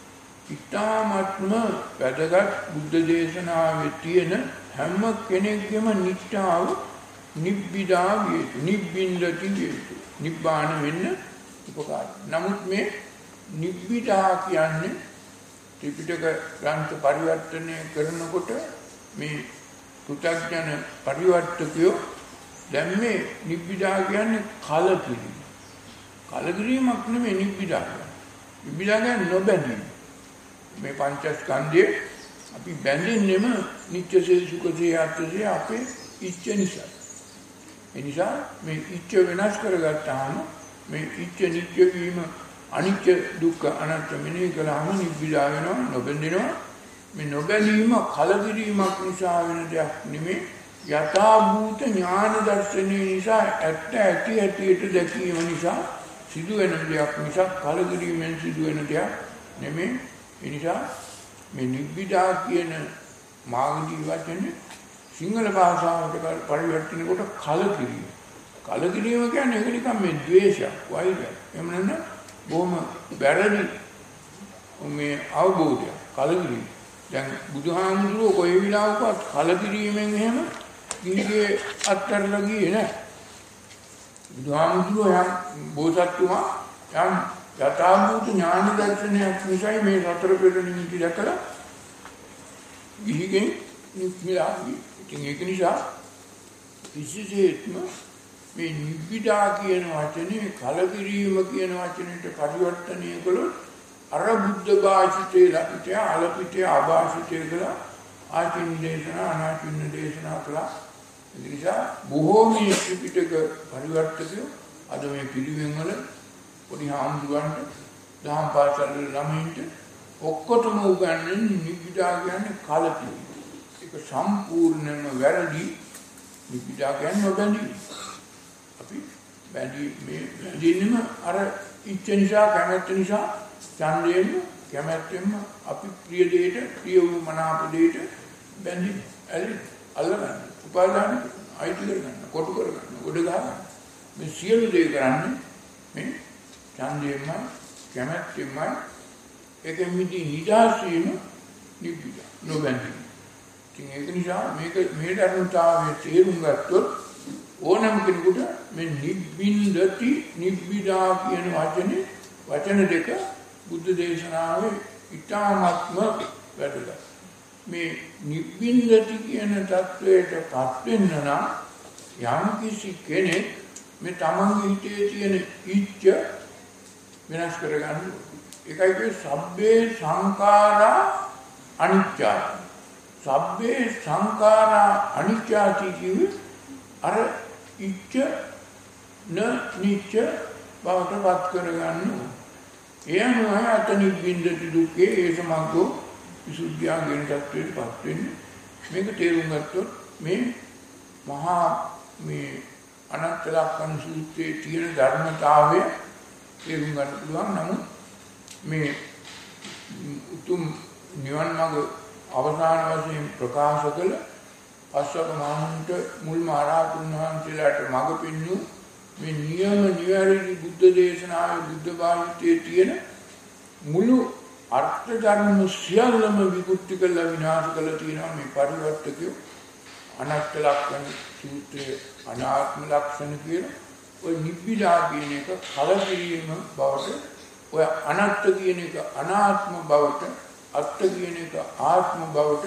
S2: ඉතාමත්ම වැදගත් බුද්ධ දේශනාවේ තියෙන හැම කෙනෙක්ගේම නිත්‍යාව නිබ්බිදා විය යුතු නිබ්බින්දති විය යුතු නිබ්බාන වෙන්න උපකාරයි. නමුත් මේ නිබ්බිදා කියන්නේ ත්‍රිපිටක ග්‍රන්ථ පරිවර්තනය කරනකොට මේ පුතග්ජන පරිවර්තකයෝ දැන් මේ නිබ්බිදා කියන්නේ කලකිරීම. කලකිරීමක් නෙමෙයි නිබ්බිදා කියන්නේ. නිබ්බිදා කියන්නේ නොබැඳීම. මේ පංචස්කන්ධයේ අපි බැඳෙන්නේම නිත්‍යසේ සුඛසේ ආත්මසේ අපේ ඉච්ඡ නිසා. ඒ නිසා මේ ඉච්ඡ වෙනස් කරගත්තාම මේ ඉච්ඡ නිත්‍ය වීම අනිත්‍ය දුක්ඛ අනාත්ම මෙනෙහි කළාම නිබ්බිදා වෙනවා නොබැඳෙනවා. මේ නොබැඳීම කලකිරීමක් නිසා වෙන දෙයක් නෙමෙයි යථා භූත ඥාන දර්ශනය නිසා ඇත්ත ඇති ඇටියට දැකීම නිසා සිදුවෙන දෙයක් නිසා කලකිරීමෙන් සිදුවෙන දෙයක් නෙමෙයි. ඒ නිසා මේ නිබ්බිදා කියන මාගදී වචනේ සිංහල භාෂාවට පරිවර්තනය කොට කලකිරීම. කලකිරීම කියන්නේ ඒක නිකන් මේ ද්වේෂයක්, වෛරයක්. එහෙම නැත්නම් බොහොම බැරදි මේ අවබෝධයක් කලකිරීම. දැන් බුදුහාමුදුරුවෝ කොයි විලාවකවත් කලකිරීමෙන් එහෙම ගිහිගේ අත්තරලා ගියේ නැහැ. බුදුහාමුදුරුවෝ යම් බෝසත්තුමා යම් යථාභූත ඥාන දර්ශනයක් නිසා මේ සතර පෙර නිමිති දැකලා ගිහිගෙන් නික්මිලා ගියේ. ඉතින් ඒක නිසා විශේෂයෙන්ම මේ නිබ්බිදා කියන වචනේ කලකිරීම කියන වචනයට පරිවර්තනය කළොත් අර බුද්ධ භාෂිතේ ලපිතේ අලපිතේ ආభాෂිතේ කළා ආචින් දේශනා අනාචින් දේශනා කළා. ඒ නිසා බොහෝ මේ ත්‍රිපිටක පරිවර්තකයෝ අද මේ පිළිවෙන් වල පොඩි හාමුදුරන්ට දහම් පාසල් ළමයින්ට ඔක්කොටම උගන්වන්නේ නිබ්බිදා කියන්නේ කලකිරීම. ඒක සම්පූර්ණයෙන්ම වැරදි. නිබ්බිදා කියන්නේ නොබැඳීම. අපි බැඳී මේ බැඳීම අර ඉච්ඡ නිසා කැමැත්ත නිසා ඡන්දයෙන් කැමැත්තෙන්ම අපි ප්‍රිය දෙයට ප්‍රිය වූ මනාප දෙයට බැඳි ඇලි අල්ලගන්න උපාදාන අයිති කරගන්න කොටු කරගන්න ගොඩ ගන්න මේ සියලු දේ කරන්නේ මේ ඡන්දයෙන්ම කැමැත්තෙන්ම ඒකෙන් මිදී නිදහස් වීම නිබ්බිදා නොබැඳීම. ඉතින් ඒක නිසා මේක මේ ධර්මතාවයේ තේරුම් ගත්තොත් ඕනම කෙනෙකුට මේ නිබ්බින්දති නිබ්බිදා කියන වචනේ වචන දෙක බුද්ධ දේශනාවේ ඉතාමත්ම වැදගත්. මේ නිබ්බින්දති කියන தത്വයට පත් වෙන්න නම් යම් කිසි කෙනෙක් මේ තමන්ගේ හිතේ තියෙන ඉච්ඡ වෙනස් කරගන්න ඕනේ. ඒකයි කිය සබ්බේ සංඛාරා අනිච්චා. සබ්බේ සංඛාරා අනිච්චාති කිව්වේ අර ඉච්ඡ න නිච්ච බවට පත් කරගන්න ඕනේ. එයම අත නිබ්බින්දති දුක්ඛේ ඒ සමග්ගෝ විසුද්ධියගෙන තත්ත්වයට පත් වෙන්නේ. මේක තේරුම් ගත්තොත් මේ මහා මේ අනත්ත ලක්ෂණ සූත්‍රයේ තියෙන ධර්මතාවය තේරුම් ගන්න පුළුවන්. නමුත් මේ උතුම් නිවන් මාර්ග අවසාන වශයෙන් ප්‍රකාශ කළ අස්සක මහන්ට මුල්ම ආරාතුන් වහන්සේලාට මඟ පෙන්වූ මේ නියම නිවැරදි බුද්ධ දේශනාවේ බුද්ධ භාෂිතයේ තියෙන මුළු අර්ථ ධර්ම සියල්ලම විකෘති කළ විනාශ කළ තියෙනවා මේ පරිවර්තකයෝ. අනත්ත ලක්ෂණ සූත්‍රයේ අනාත්ම ලක්ෂණ කියන ඔය නිබ්බිදා කියන එක කලකිරීම බවට, ඔය අනත්ත කියන එක අනාත්ම බවට, අත්ත කියන එක ආත්ම බවට,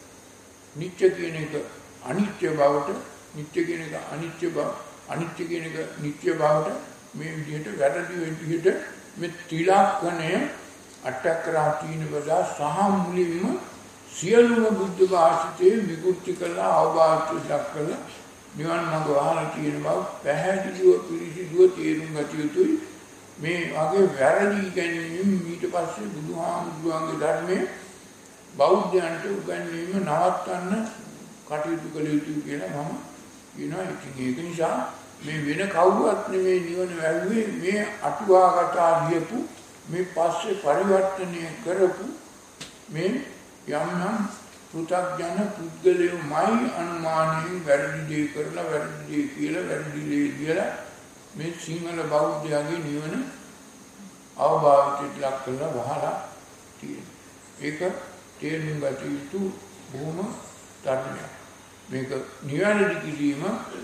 S2: නිත්‍ය කියන එක අනිත්‍ය බවට, නිත්‍ය කියන එක අනිත්‍ය බව, අනිත්‍ය කියන එක නිත්‍ය බවට මේ විදිහට වැරදි විදිහට මේ ත්‍රිලක්ෂණය අටකරා තීන බදා සහ මුලින්ම සියලුම බුද්ධ භාෂිතේ විකෘති කළා අවබෝධ දක්කලා නිවන් මඟ වහලා තියෙන බව පැහැදිලිව පිළිසිදුව තේරුම් ගත යුතුයි. මේ වගේ වැරදි ගැනීම ඊට පස්සේ බුදුහාමුදුරන්ගේ ධර්මයේ බෞද්ධයන්ට උගන්වීම නවත්තන්න කටයුතු කළ යුතුයි කියලා මම කියනවා. ඉතින් ඒක නිසා මේ වෙන කවුරුවත් නෙමෙයි නිවන වැළුවේ මේ අටුවාගතා ලියපු මේ පස්සේ පරිවර්තනය කරපු මේ යම් යම් පෘථග්ජන පුද්ගලයෝමයි අනුමානයෙන් වැරදි දේ කරලා වැරදි දේ කියලා වැරදි දේ කියලා මේ සිංහල බෞද්ධයාගේ නිවන අවබෝධයට ලක් කරලා වහලා තියෙනවා. ඒක තේරුම් ගත යුතු බොහොම ධර්මයක්. මේක නිවැරදි කිරීම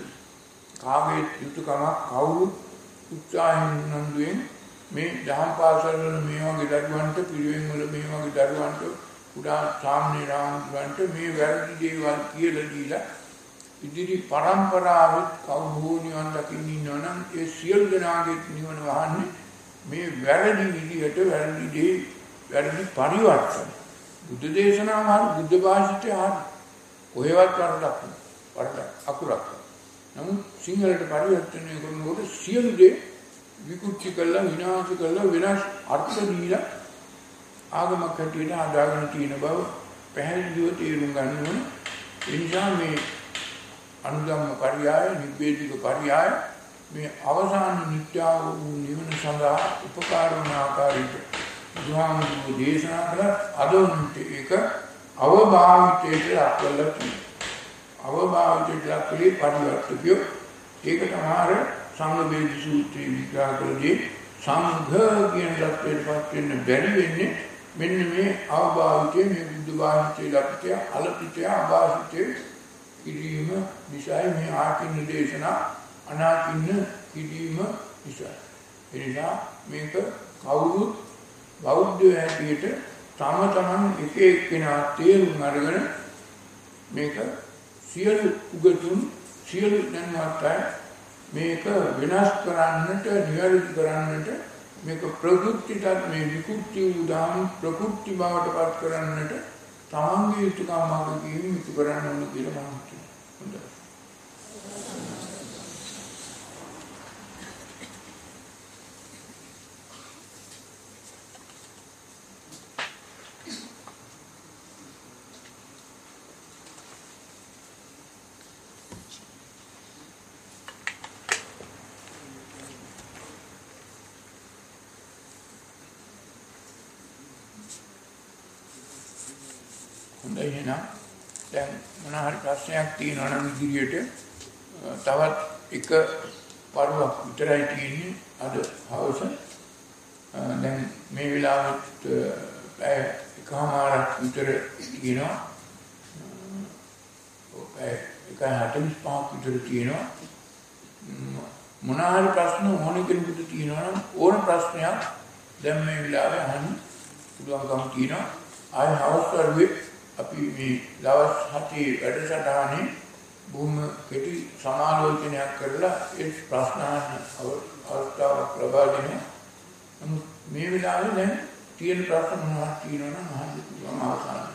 S2: කාගේ යුතුයකමක් කවුරු උත්සාහයෙන් නන්දුවෙන් මේ දහම් පාසල් වල මේ වගේ දරුවන්ට පිළිවෙන් වල මේ වගේ දරුවන්ට උඩා සාමනේ රාමුන්ට මේ වැරදි දේවල් කියලා දීලා ඉදිරි පරම්පරාවෙත් කවුරු නිවන් දකින්න ඉන්නවනම් ඒ සියලු දෙනාගේ නිවන වහන්නේ මේ වැරදි විදියට වැරදි දේ වැරදි පරිවර්තන බුද්ධ දේශනාව හරි බුද්ධ භාෂිතය හරි කොහෙවත් වරදක් වරදක් අකුරක්. නමුත් සිංහලට පරිවර්තනය කරනකොට සියලු දේ විකෘති කළා විනාශ කළා වෙනස් අර්ථ දීලා ආගමක් හැටියට හදාගෙන තියෙන බව පැහැදිලිව තේරුම් ගන්න ඕන. ඒ නිසා මේ අනුධම්ම පරියාය නිබ්බේධික පරියාය මේ අවසාන නිත්‍යාව වූ නිවන සඳහා උපකාර වන ආකාරයට බුදුහාමුදුරුවෝ දේශනා කළ අදොන්ට ඒක අවභාවිතයට ලක්වලා තියෙනවා. අවභාවිතයට ලක්කලේ පරිවර්තකයෝ ඒක තමයි සංඝ වේද සූත්‍රයේ විග්‍රහ කළේ සංඝ කියන ධර්මයට පත් වෙන්න බැරි වෙන්නේ මෙන්න මේ අවභාවිතයේ මේ බුද්ධ භාෂිතයේ ලක්කය අලපිතය අභාෂිතයේ කිරීම නිසා මේ ආකින්න දේශනා අනාකින්න කිරීම නිසා එනිසා මේක කවුරුත් බෞද්ධ හැටියට තම තමන් එක එක්කෙනා තේරුම් අරගෙන මේක සියලු උගතුන් සියලු දැන්වත්ය මේක වෙනස් කරන්නට නිවැරදි කරන්නට මේක ප්‍රකෘතියට මේ විකෘති උදාන ප්‍රකෘති බවට පත් කරන්නට තමන්ගේ යුතුයකමක් කියන යුතු කරන්න ඕන කියලා මම හිතනවා. හොඳයි එහෙනම් දැන් මොන හරි ප්‍රශ්නයක් තියෙනවා නම් ඉදිරියට තවත් එක පරුවක් විතරයි තියෙන්නේ අද හවස. දැන් මේ වෙලාවට එකමාරක් විතර තියෙනවා. ඔය එකයි හතලිස් පහක් විතර තියෙනවා. මොන හරි ප්‍රශ්න ඕන කෙනෙකුට තියෙනවා නම් ඕන ප්‍රශ්නයක් දැන් මේ වෙලාවේ අහන්න පුළුවන්කම තියෙනවා. ආය හවස් වරුවේ අපි මේ දවස් හතේ වැඩසටහනේ බොහොම කෙටි සමාලෝචනයක් කරලා ඒ ප්‍රශ්න අහන්න අවස්ථාවක් ලබා දෙනවා. නමුත් මේ වෙලාවේ දැන් තියෙන ප්‍රශ්න මොනවද කියනවා නම් අහන්න පුළුවන් අවසානයේ.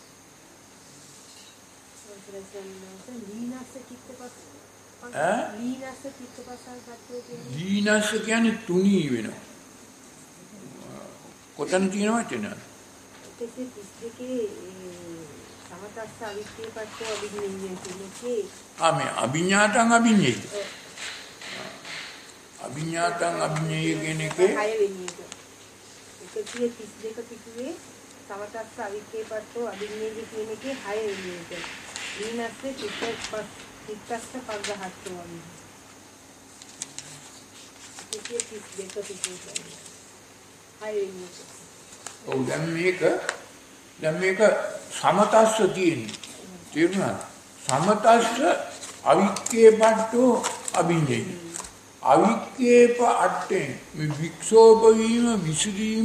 S2: ඈ ලීනස්ස පිටපස්සල් සත්‍යෝ කියන්නේ ලීනස්ස කියන්නේ තුනී වෙනවා. කොතන තියෙනවද එතන?
S3: තිස් දෙකේ සමතස්ස අවික්කේපත්තෝ අභිඥේ කියන්නේ
S2: ආ මේ අභිඥාතං අභිඥේ අභිඥාතං අභිඥේ කියන එකේ
S3: හය වෙනි එක. එකසිය තිස් දෙක පිටුවේ සමතස්ස අවික්කේපත්තෝ අභිඥේ කියන එකේ හය වෙනි එක. ඊනස්සේ චිත්තපස් චිත්තස්ස පග්ගහත්තෝ වගේ. එකසිය තිස් දෙක පිටුවේ හය වෙනි එක.
S2: ඔව් දැන් මේක දැන් මේක සමතස්ස තියෙන්නේ. තේරුණාද? සමතස්ස අවික්කේපත්තෝ අභිඥේ. අවික්කේප අට්ඨේ මේ වික්ෂෝප වීම විසිරීම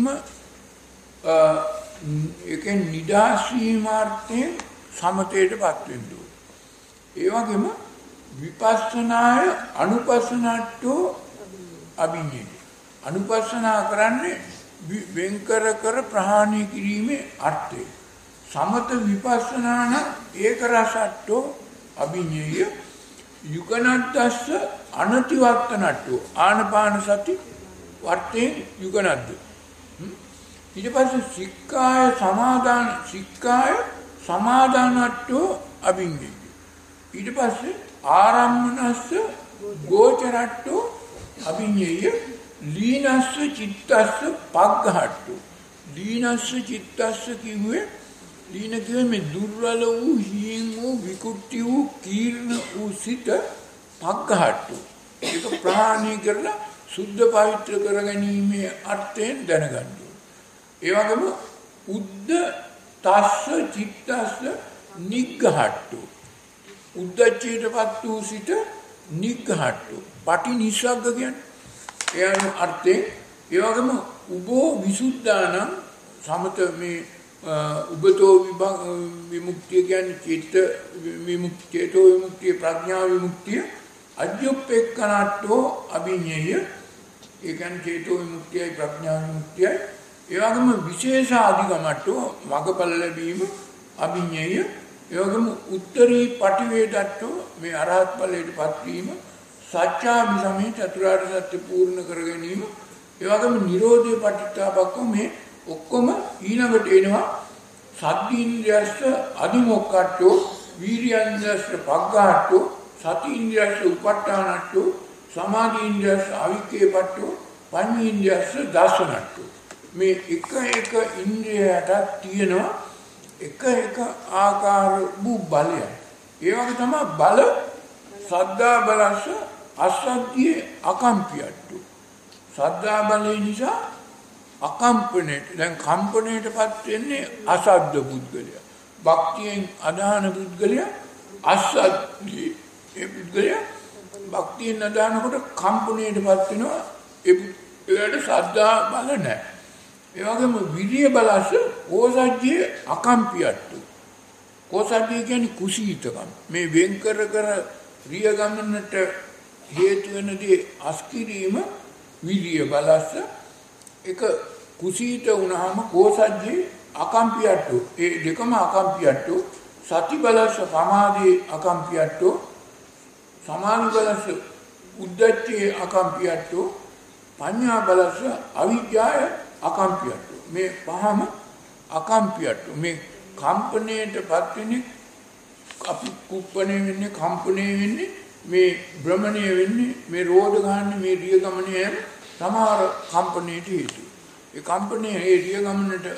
S2: ඒකෙන් නිදහස් වීමාර්ථයෙන් සමතේටපත් වෙන්න ඕන. ඒ වගේම විපස්සනාය අනුපස්සනාට්ඨෝ අභිඥේ. අනුපස්සනා කරන්නේ වෙන් කර කර ප්‍රහාණය කිරීමේ අර්ථය. සමත විපස්සනාන ඒක රසට්ටෝ අභිඤ්ඤය යුගනද්දස්ස අනතිවත්තනට්ටෝ ආනපාන සති වර්තේ යුගනද්ද ඊට පස්සේ සික්කාය සමාදාන සික්කාය සමාදානට්ටෝ අභිඤ්ඤය ඊට පස්සේ ආරම්මනස්ස ගෝචරට්ටෝ අභිඤ්ඤය ලීනස්ස චිත්තස්ස පග්ඝහට්ටෝ ලීනස්ස චිත්තස්ස කිව්වේ ලීන කිව්වේ මේ දුර්වල වූ හීන් වූ විකුට්ටි වූ කීර්ණ වූ සිත පග්ඝහට්ටෝ ඒක ප්‍රහාණය කරලා සුද්ධ පවිත්‍ර කරගැනීමේ අර්ථයෙන් දැනගන්න ඒ වගේම උද්ද තස්ස චිත්තස්ස නිග්ඝහට්ටෝ උද්දච්චයටපත් වූ සිත නිග්ඝහට්ටෝ පටි නිස්සග්ග කියන්නේ එයාගේ අර්ථයෙන් ඒ වගේම උබෝ විසුද්ධානම් සමත මේ උබතෝ විමුක්තිය කියන්නේ චිත්ත විමුක්තිය චේතෝ විමුක්තිය ප්‍රඥා විමුක්තිය අජ්ජුප්පේක්ඛනට්ටෝ අභිඤ්ඤය ඒ කියන්නේ චේතෝ විමුක්තියයි ප්‍රඥා විමුක්තියයි ඒ වගේම විශේෂ අධිගමට්ටෝ මගපල ලැබීම අභිඤ්ඤය ඒ වගේම උත්තරී පටිවේදට්ටෝ මේ අරහත් ඵලයටපත් වීම සත්‍යාභිසමේ චතුරාර්ය සත්‍ය පූර්ණ කර ගැනීම ඒ වගේම නිරෝධේ පටිච්චාපක්කෝ මේ ඔක්කොම ඊළඟට එනවා සද්ධීන්ද්‍රයස්ස අදිමොක්කට්ටෝ වීර්යන්ද්‍රයස්ස පග්ඝාට්ටෝ සතිඉන්ද්‍රයස්ස උපට්ඨානට්ටෝ සමාධීන්ද්‍රයස්ස අවික්කේපට්ටෝ පඤ්ඤීන්ද්‍රයස්ස දර්ශනට්ටෝ මේ එක එක ඉන්ද්‍රියයට තියෙනවා එක එක ආකාර වූ බලය ඒ වගේ තමයි බල සද්දා බලස්ස අසද්ධියේ අකම්පියට්ටෝ සද්දා බලය නිසා අකම්පණයට දැන් කම්පණයටපත් වෙන්නේ අසද්ද පුද්ගලයා භක්තියෙන් අදහන පුද්ගලයා අසද්දී ඒ පුද්ගලයා භක්තියෙන් අදහනකොට කම්පණයටපත් වෙනවා ඒ පුද්ගලයාට සද්දා බල නැහැ ඒ වගේම විරිය බලස ඕසජ්ජේ අකම්පියට්ටු ඕසජ්ජේ කියන්නේ කුසීතකම් මේ වෙන් කර කර රිය ගමනට හේතු වෙන දේ අස්කිරීම විරිය බලස එක කුසීත වුණාම කෝසජ්ජේ අකම්පියට්ටු ඒ දෙකම අකම්පියට්ටු සති බලස සමාධි අකම්පියට්ටු සමාධි බලස උද්දච්චේ අකම්පියට්ටු පඤ්ඤා බලස අවිජ්ජාය අකම්පියට්ටු මේ පහම අකම්පියට්ටු මේ කම්පණයටපත් වෙන්නේ අපි කුප්පණය වෙන්නේ කම්පණය වෙන්නේ මේ භ්‍රමණය වෙන්නේ මේ රෝධ ගන්න මේ රිය ගමනේ සමහර කම්පණයට හේතු ඒ කම්පණය ඒ රිය ගමනට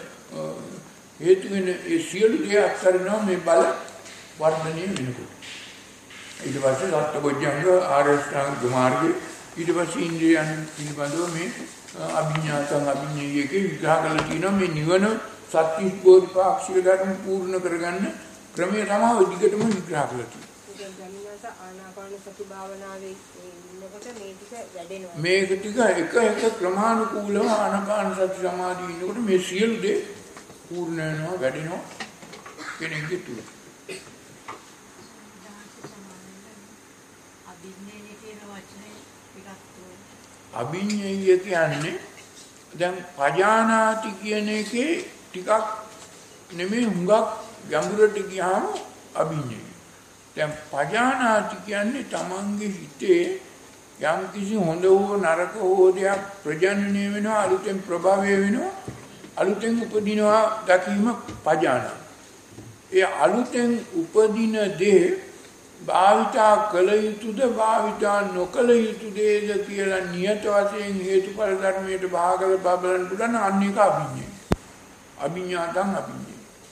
S2: හේතු වෙන ඒ සියලු දේ අත්හරිනවා මේ බල වර්ධනය වෙනකොට ඊට පස්සේ සත්බොජ්ජංග ආරෂ්ඨාංග මාර්ගය ඊට පස්සේ ඉන්ද්‍රියයන් පිළිබඳව මේ අභිඥාතං අභිඥයේකේ විග්‍රහ කරලා තියෙනවා මේ නිවන සත්‍විස් බෝධිපාක්ෂික ධර්ම පූර්ණ කරගන්න ක්‍රමය තමයි දිගටම විග්‍රහ කරලා තියෙන්නේ.
S3: ආනාපාන සති භාවනාවේ ඉන්නකොට මේ ටික වැඩෙනවා.
S2: මේක ටික එක එක ක්‍රමානුකූලව ආනාපාන සති සමාධිය ඉන්නකොට මේ සියලු දේ පූර්ණ වෙනවා වැඩෙනවා කෙනෙක්ගේ තුල. අභිඤ්ඤය කියන්නේ දැන් පජානාති කියන එකේ ටිකක් නෙමෙයි හුඟක් ගැඹුරට ගියාම අභිඤ්ඤය. දැන් පජානාති කියන්නේ තමන්ගේ හිතේ යම් කිසි හොඳ හෝ නරක හෝ දෙයක් ප්‍රජනනය වෙනවා අලුතෙන් ප්‍රභවය වෙනවා අලුතෙන් උපදිනවා දැකීම පජානා. ඒ අලුතෙන් උපදින දේ භාවිතා කළ යුතුද භාවිතා නොකළ යුතුදේද කියලා නියත වශයෙන් හේතුඵල ධර්මයට භාගව බබලන්න පුළුවන් අන්න ඒක අභිඤ්ඤය. අභිඤ්ඤාතං අභිඤ්ඤය.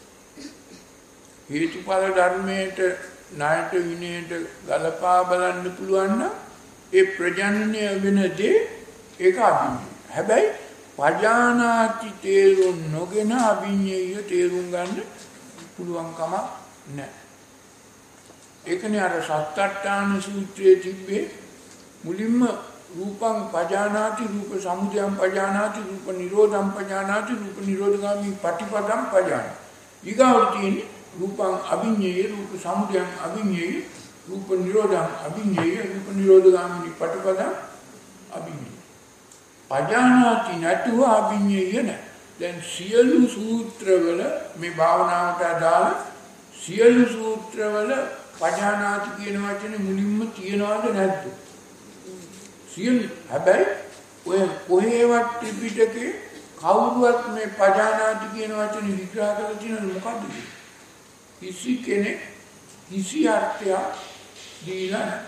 S2: හේතුඵල ධර්මයට ණයට විනයට ගලපා බලන්න පුළුවන් නම් ඒ ප්‍රජනනය වෙන දේ ඒක අභිඤ්ඤය. හැබැයි පජානාති තේරුම් නොගෙන අභිඤ්ඤය තේරුම් ගන්න පුළුවන් කමක් නැහැ. ඒකනේ අර සත්අට්ඨාන සූත්‍රයේ තිබ්බේ මුලින්ම රූපං පජානාති රූප සමුදයං පජානාති රූප නිරෝධං පජානාති රූප නිරෝධගාමී පටිපදං පජානාති ඊගාවතින් රූපං අභිඤ්ඤේ රූප සමුදයං අභිඤ්ඤේ රූප නිරෝධං අභිඤ්ඤේ රූප නිරෝධගාමී පටිපදං අභිඤ්ඤේ පජානාති නැතුව අභිඤ්ඤේ නැ දැන් සියලු සූත්‍රවල මේ භාවනාවට අදාළ සියලු සූත්‍රවල පජානාති කියන වචනේ මුලින්ම තියනවද නැද්ද? සියලු. හැබැයි ඔය කොහේවත් ත්‍රිපිටකේ කවුරුවත් මේ පජානාති කියන වචනේ විග්‍රහ කරලා තියෙනවද මොකද්ද? කිසි කෙනෙක් කිසි අර්ථයක් දීලා නැහැ.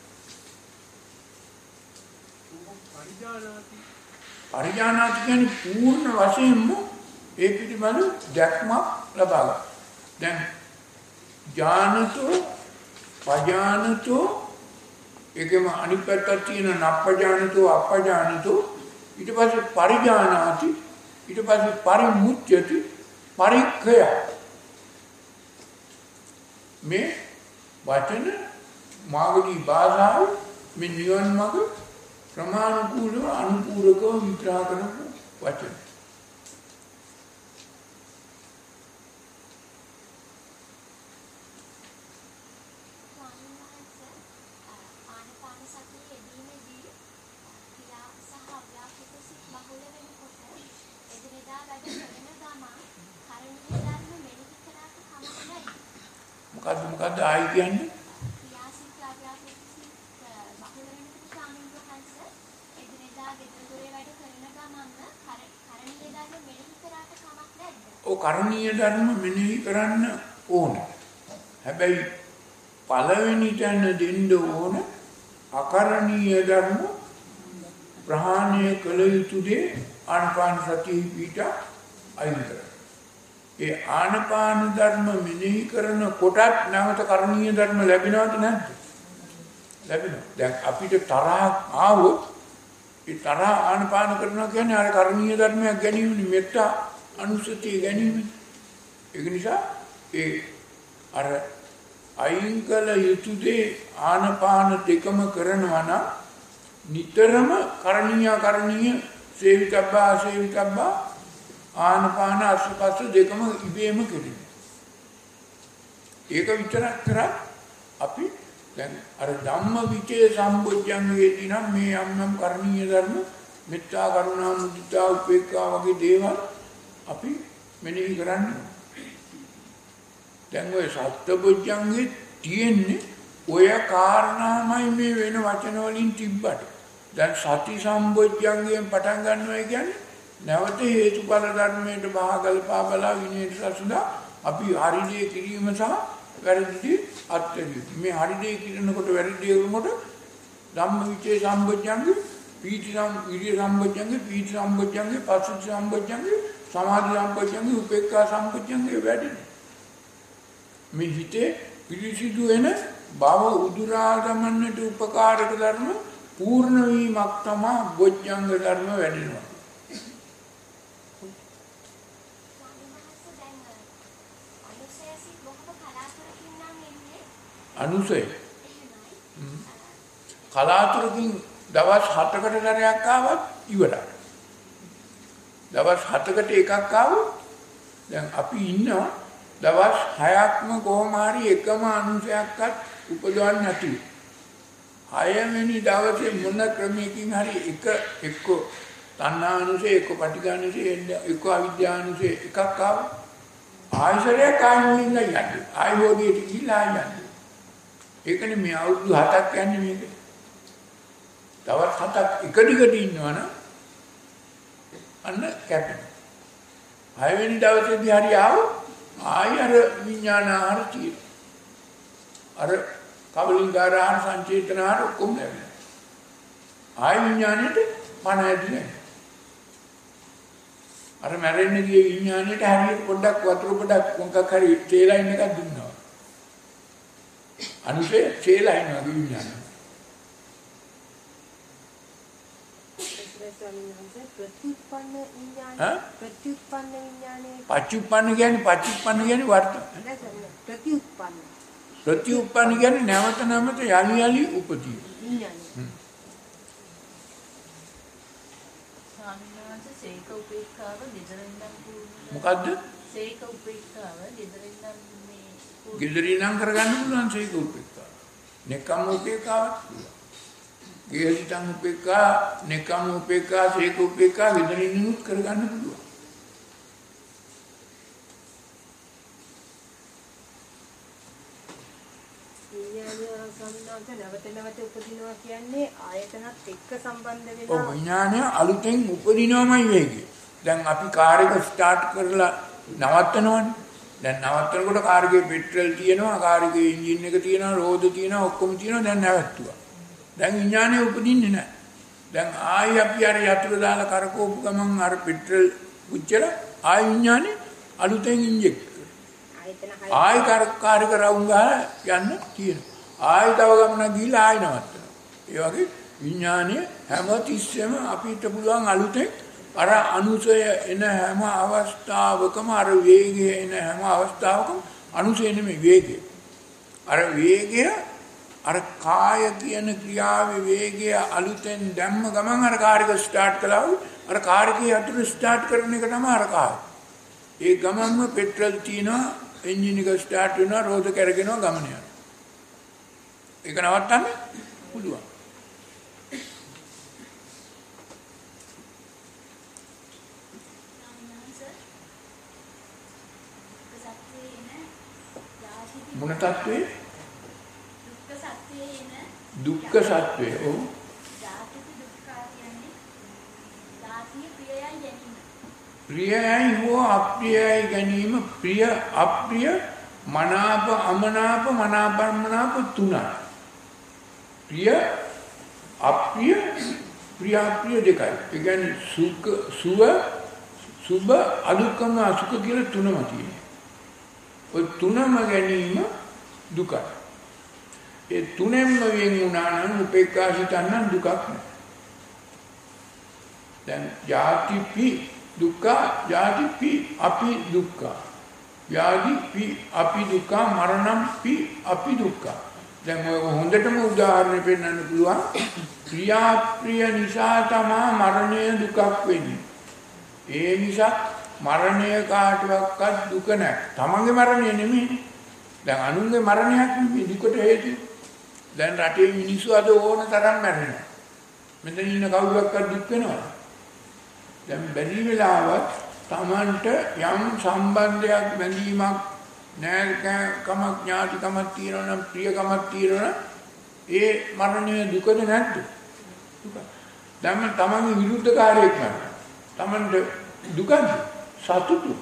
S2: පරිජානාති පරිජානාති කියන්නේ පූර්ණ වශයෙන්ම ඒ පිළිබඳ දැක්මක් ලබා ගන්න. දැන් ඥානතෝ පජානතෝ ඒකම අනිත් පැත්තක් තියෙන නප්පජානතෝ අපජානතෝ ඊට පස්සේ පරිජානාති ඊට පස්සේ පරිමුච්ඡති පරික්ඛය මේ වචන මාගදී භාෂාව මේ නිවන් මාර්ග ප්‍රමාණිකූලව අනුපූරකව විග්‍රහ කරන වචන. මොකද්ද මොකද්ද ආයි කියන්නේ? ඔය කරණීය ධර්ම මෙනෙහි කරන්න ඕන. හැබැයි පළවෙනි තැන දෙන්න ඕන අකරණීය ධර්ම ප්‍රහාණය කළ යුතු දේ ආනාපාන සතිය පිට අයින් කරන්න. ඒ ආනාපාන ධර්ම මෙනෙහි කරන කොටත් නැවත කරණීය ධර්ම ලැබෙනවද නැද්ද? ලැබෙනවා. දැන් අපිට තරහක් ආවොත් ඒ තරහ ආනාපාන කරනවා කියන්නේ අර කරණීය ධර්මයක් ගැනීමනේ මෙත්තා අනුසතිය ගැනීම. ඒක නිසා ඒ අර අයින් කළ යුතු දේ ආනාපාන දෙකම කරනවා නම් නිතරම කරණීය කරණීය සේවිතබ්බා සේවිතබ්බා ආනාපාන අස්පස්ස දෙකම ඉබේම කෙරෙනවා. ඒක විතරක් කරා අපි දැන් අර ධම්ම විචේ සම්බොජ්ජංගයේදී නම් මේ යම්නම් කරණීය ධර්ම මෙත්තා කරුණා මුදිතා උපේක්ඛා වගේ දේවල් අපි මෙනෙහි කරන්නේ. දැන් ඔය සත්බොජ්ජංගේ තියෙන්නේ ඔය කාරණාමයි මේ වෙන වචන වලින් තිබ්බට. දැන් සති සම්බොජ්ජංගයෙන් පටන් ගන්නවා කියන්නේ නැවත හේතුඵල ධර්මයට බහගල්පා බලා විනයට සසුදා අපි හරිදී කිරීම සහ වැරදි අත්හැරීම. මේ හරිදී කිරනකොට වැරදි කරනකොට ධම්මවිචේ සම්බොජ්ජංගේ පීති සම් විරිය සම්බොජ්ජංගේ පීති සම්බොජ්ජංගේ පස්සද්ධි සම්බොජ්ජංගේ සමාධි සම්පජ්ජංගේ උපේක්ඛා සම්පජ්ජංගේ වැඩි. මේ හිතේ පිරිසිදු වෙන භව උදුරා ගමන්නට උපකාරක ධර්ම පූර්ණ වීමක් තමයි බොජ්ජංග ධර්ම වැඩිනවා. අනුසය කලාතුරකින් දවස් හතකට දරයක් ආවත් ඉවරයි. දවස් හතකට එකක් ආවොත් දැන් අපි ඉන්නවා දවස් හයක්ම කොහොම හරි එකම අනුසයක්වත් උපදවන්න නැතුව. හයවෙනි දවසේ මොන ක්‍රමයකින් හරි එක එක්ක තණ්හානුසය එක්ක පටිඝානුසය එක්ක අවිද්‍යානුසය එකක් ආවා. ආයශරයක් ආයෙත් යන්නේ. ආයෝගියට ගිහිලා යන්නේ. ඒකනේ මේ අවුරුදු හතක් යන්නේ මේක. දවස් හතක් එක දිගට ඉන්නවනම් අන්න කැපෙන. හයවෙනි දවසේදී හරි ආව ආය අර විඥාන ආහාර තියෙන. අර කවලින්ගාර ආහාර සංචේතන ආහාර ඔක්කොම ලැබෙනවා. ආය විඥාණයට මන ඇදිලා. අර මැරෙන්න ගිය විඥාණයට හරියට පොඩ්ඩක් වතුර පොඩක් මොකක් හරි තේලා ඉන්න එකක් දුන්නා. අනුසේ තේලා ඉන්නවා විඥාණය.
S3: ප්‍රතිඋත්පන්න විඥානය ප්‍රතිඋත්පන්න විඥානය
S2: පච්චුප්පන්න කියන්නේ පච්චුප්පන්න කියන්නේ වර්තන
S3: ප්‍රතිඋත්පන්න
S2: ප්‍රතිඋත්පන්න කියන්නේ නැවත නැවත යලි යලි උපදී
S3: විඥානය.
S1: සාමාන්‍යයෙන් සේක උපේක්ඛාව දෙදරින්නම්
S2: මොකද්ද?
S1: සේක උපේක්ඛාව දෙදරින්නම් මේ
S2: ගෙදරින්නම් කරගන්න පුළුවන් සේක උපේක්ඛාව. නෙකම් උපේක්ඛාවක් පුළුවන්. ගේහිතං උපේක්ඛා, නෙකම් උපේක්ඛා, සේක උපේක්ඛා ගෙදරින්නුත් කරගන්න පුළුවන්.
S3: විඥානය සම්බන්ධ නැවත නැවත උපදිනවා කියන්නේ ආයතනත් එක්ක සම්බන්ධ
S2: ඔව්
S3: වෙනවා.
S2: විඥානය අලුතෙන් උපදිනවමයි වේගය. දැන් අපි කාර් එක ස්ටාර්ට් කරලා නවත්තනවනේ. දැන් නවත්තනකොට කාර් එකේ පෙට්‍රල් තියෙනවා, කාර් එකේ එන්ජින් එක තියෙනවා, රෝද තියෙනවා, ඔක්කොම තියෙනවා. දැන් නැවැත්තුවා. දැන් විඥානය උපදින්නේ නැහැ. දැන් ආයි අපි අර යතුරු දාලා කරකවපු ගමන් අර පෙට්‍රල් පුච්චලා ආයි විඥානය අලුතෙන් ඉන්ජෙක්ට් ආයි කාර්යක රවුම් ගහලා යන්න තියෙනවා. ආයි තව ගමනක් ගිහිල්ලා ආයි නවත්තනවා. ඒ වගේ විඥානය හැම තිස්සෙම අපිට පුළුවන් අලුතෙන් අර අනුසය එන හැම අවස්ථාවකම අර වේගය එන හැම අවස්ථාවකම අනුසය නෙමෙයි වේගය. අර වේගය අර කාය කියන ක්‍රියාවේ වේගය අලුතෙන් දැම්ම ගමන් අර කාර්යක ස්ටාර්ට් කළා වගේ අර කාර්යකේ අතුරු ස්ටාර්ට් කරන එක තමයි අර කාය. ඒ ගමන්ම පෙට්‍රල් තියනවා එන්ජින් එක ස්ටාර්ට් වෙනවා රෝද කරගෙනවා ගමන යනවා. ඒක නවත්තන්න පුළුවන්. මොන තත්ත්වේ?
S4: දුක්ඛ සත්‍යයේ එන
S2: දුක්ඛ සත්‍යය. ඔව්.
S4: ජාතික දුක්ඛ කියන්නේ ජාතිය ප්‍රියයයි ගැනීම.
S2: ප්‍රියයි හෝ අප්‍රියයි ගැනීම ප්‍රිය අප්‍රිය මනාප අමනාප මනාපමනාප තුනයි. ප්‍රිය අප්‍රිය ප්‍රිය අප්‍රිය දෙකයි. ඒ කියන්නේ සුඛ සුව සුභ අදුක්කම අසුඛ කියලා තුනම තියෙනවා. ඔය තුනම ගැනීම දුකයි. ඒ තුනෙන්ම වෙන් වුණා නම් උපේක්ඛා හිතන්න දුකක් නෑ. දැන් ජාතිපි දුක්ඛ ජාතිපි අපි දුක්ඛ ව්‍යාධිපි අපි දුක්ඛ මරණම් පි අපි දුක්ඛ. දැන් ඔය හොඳටම උදාහරණ පෙන්නන්න පුළුවන්. ප්‍රියාප්‍රිය නිසා තමයි මරණය දුකක් වෙන්නේ. ඒ නිසා මරණය කාටවත් දුක නැහැ. තමන්ගේ මරණය නෙමෙයි. දැන් අනුන්ගේ මරණයක් නෙමෙයි දුකට හේතුව. දැන් රටේ මිනිස්සු අද ඕන තරම් මැරෙනවා. මෙතන ඉන්න කවුරුවක්වත් දුක් වෙනවද? දැන් බැරි වෙලාවත් තමන්ට යම් සම්බන්ධයක් බැඳීමක් නෑකමක් ඥාතිකමක් තියෙනවා නම් ප්‍රියකමක් තියෙනවා නම් ඒ මරණය දුකද නැද්ද? දුක. දැන් තමන්ගේ විරුද්ධකාරයෙක් මරනවා. තමන්ට දුකද? සතුටු.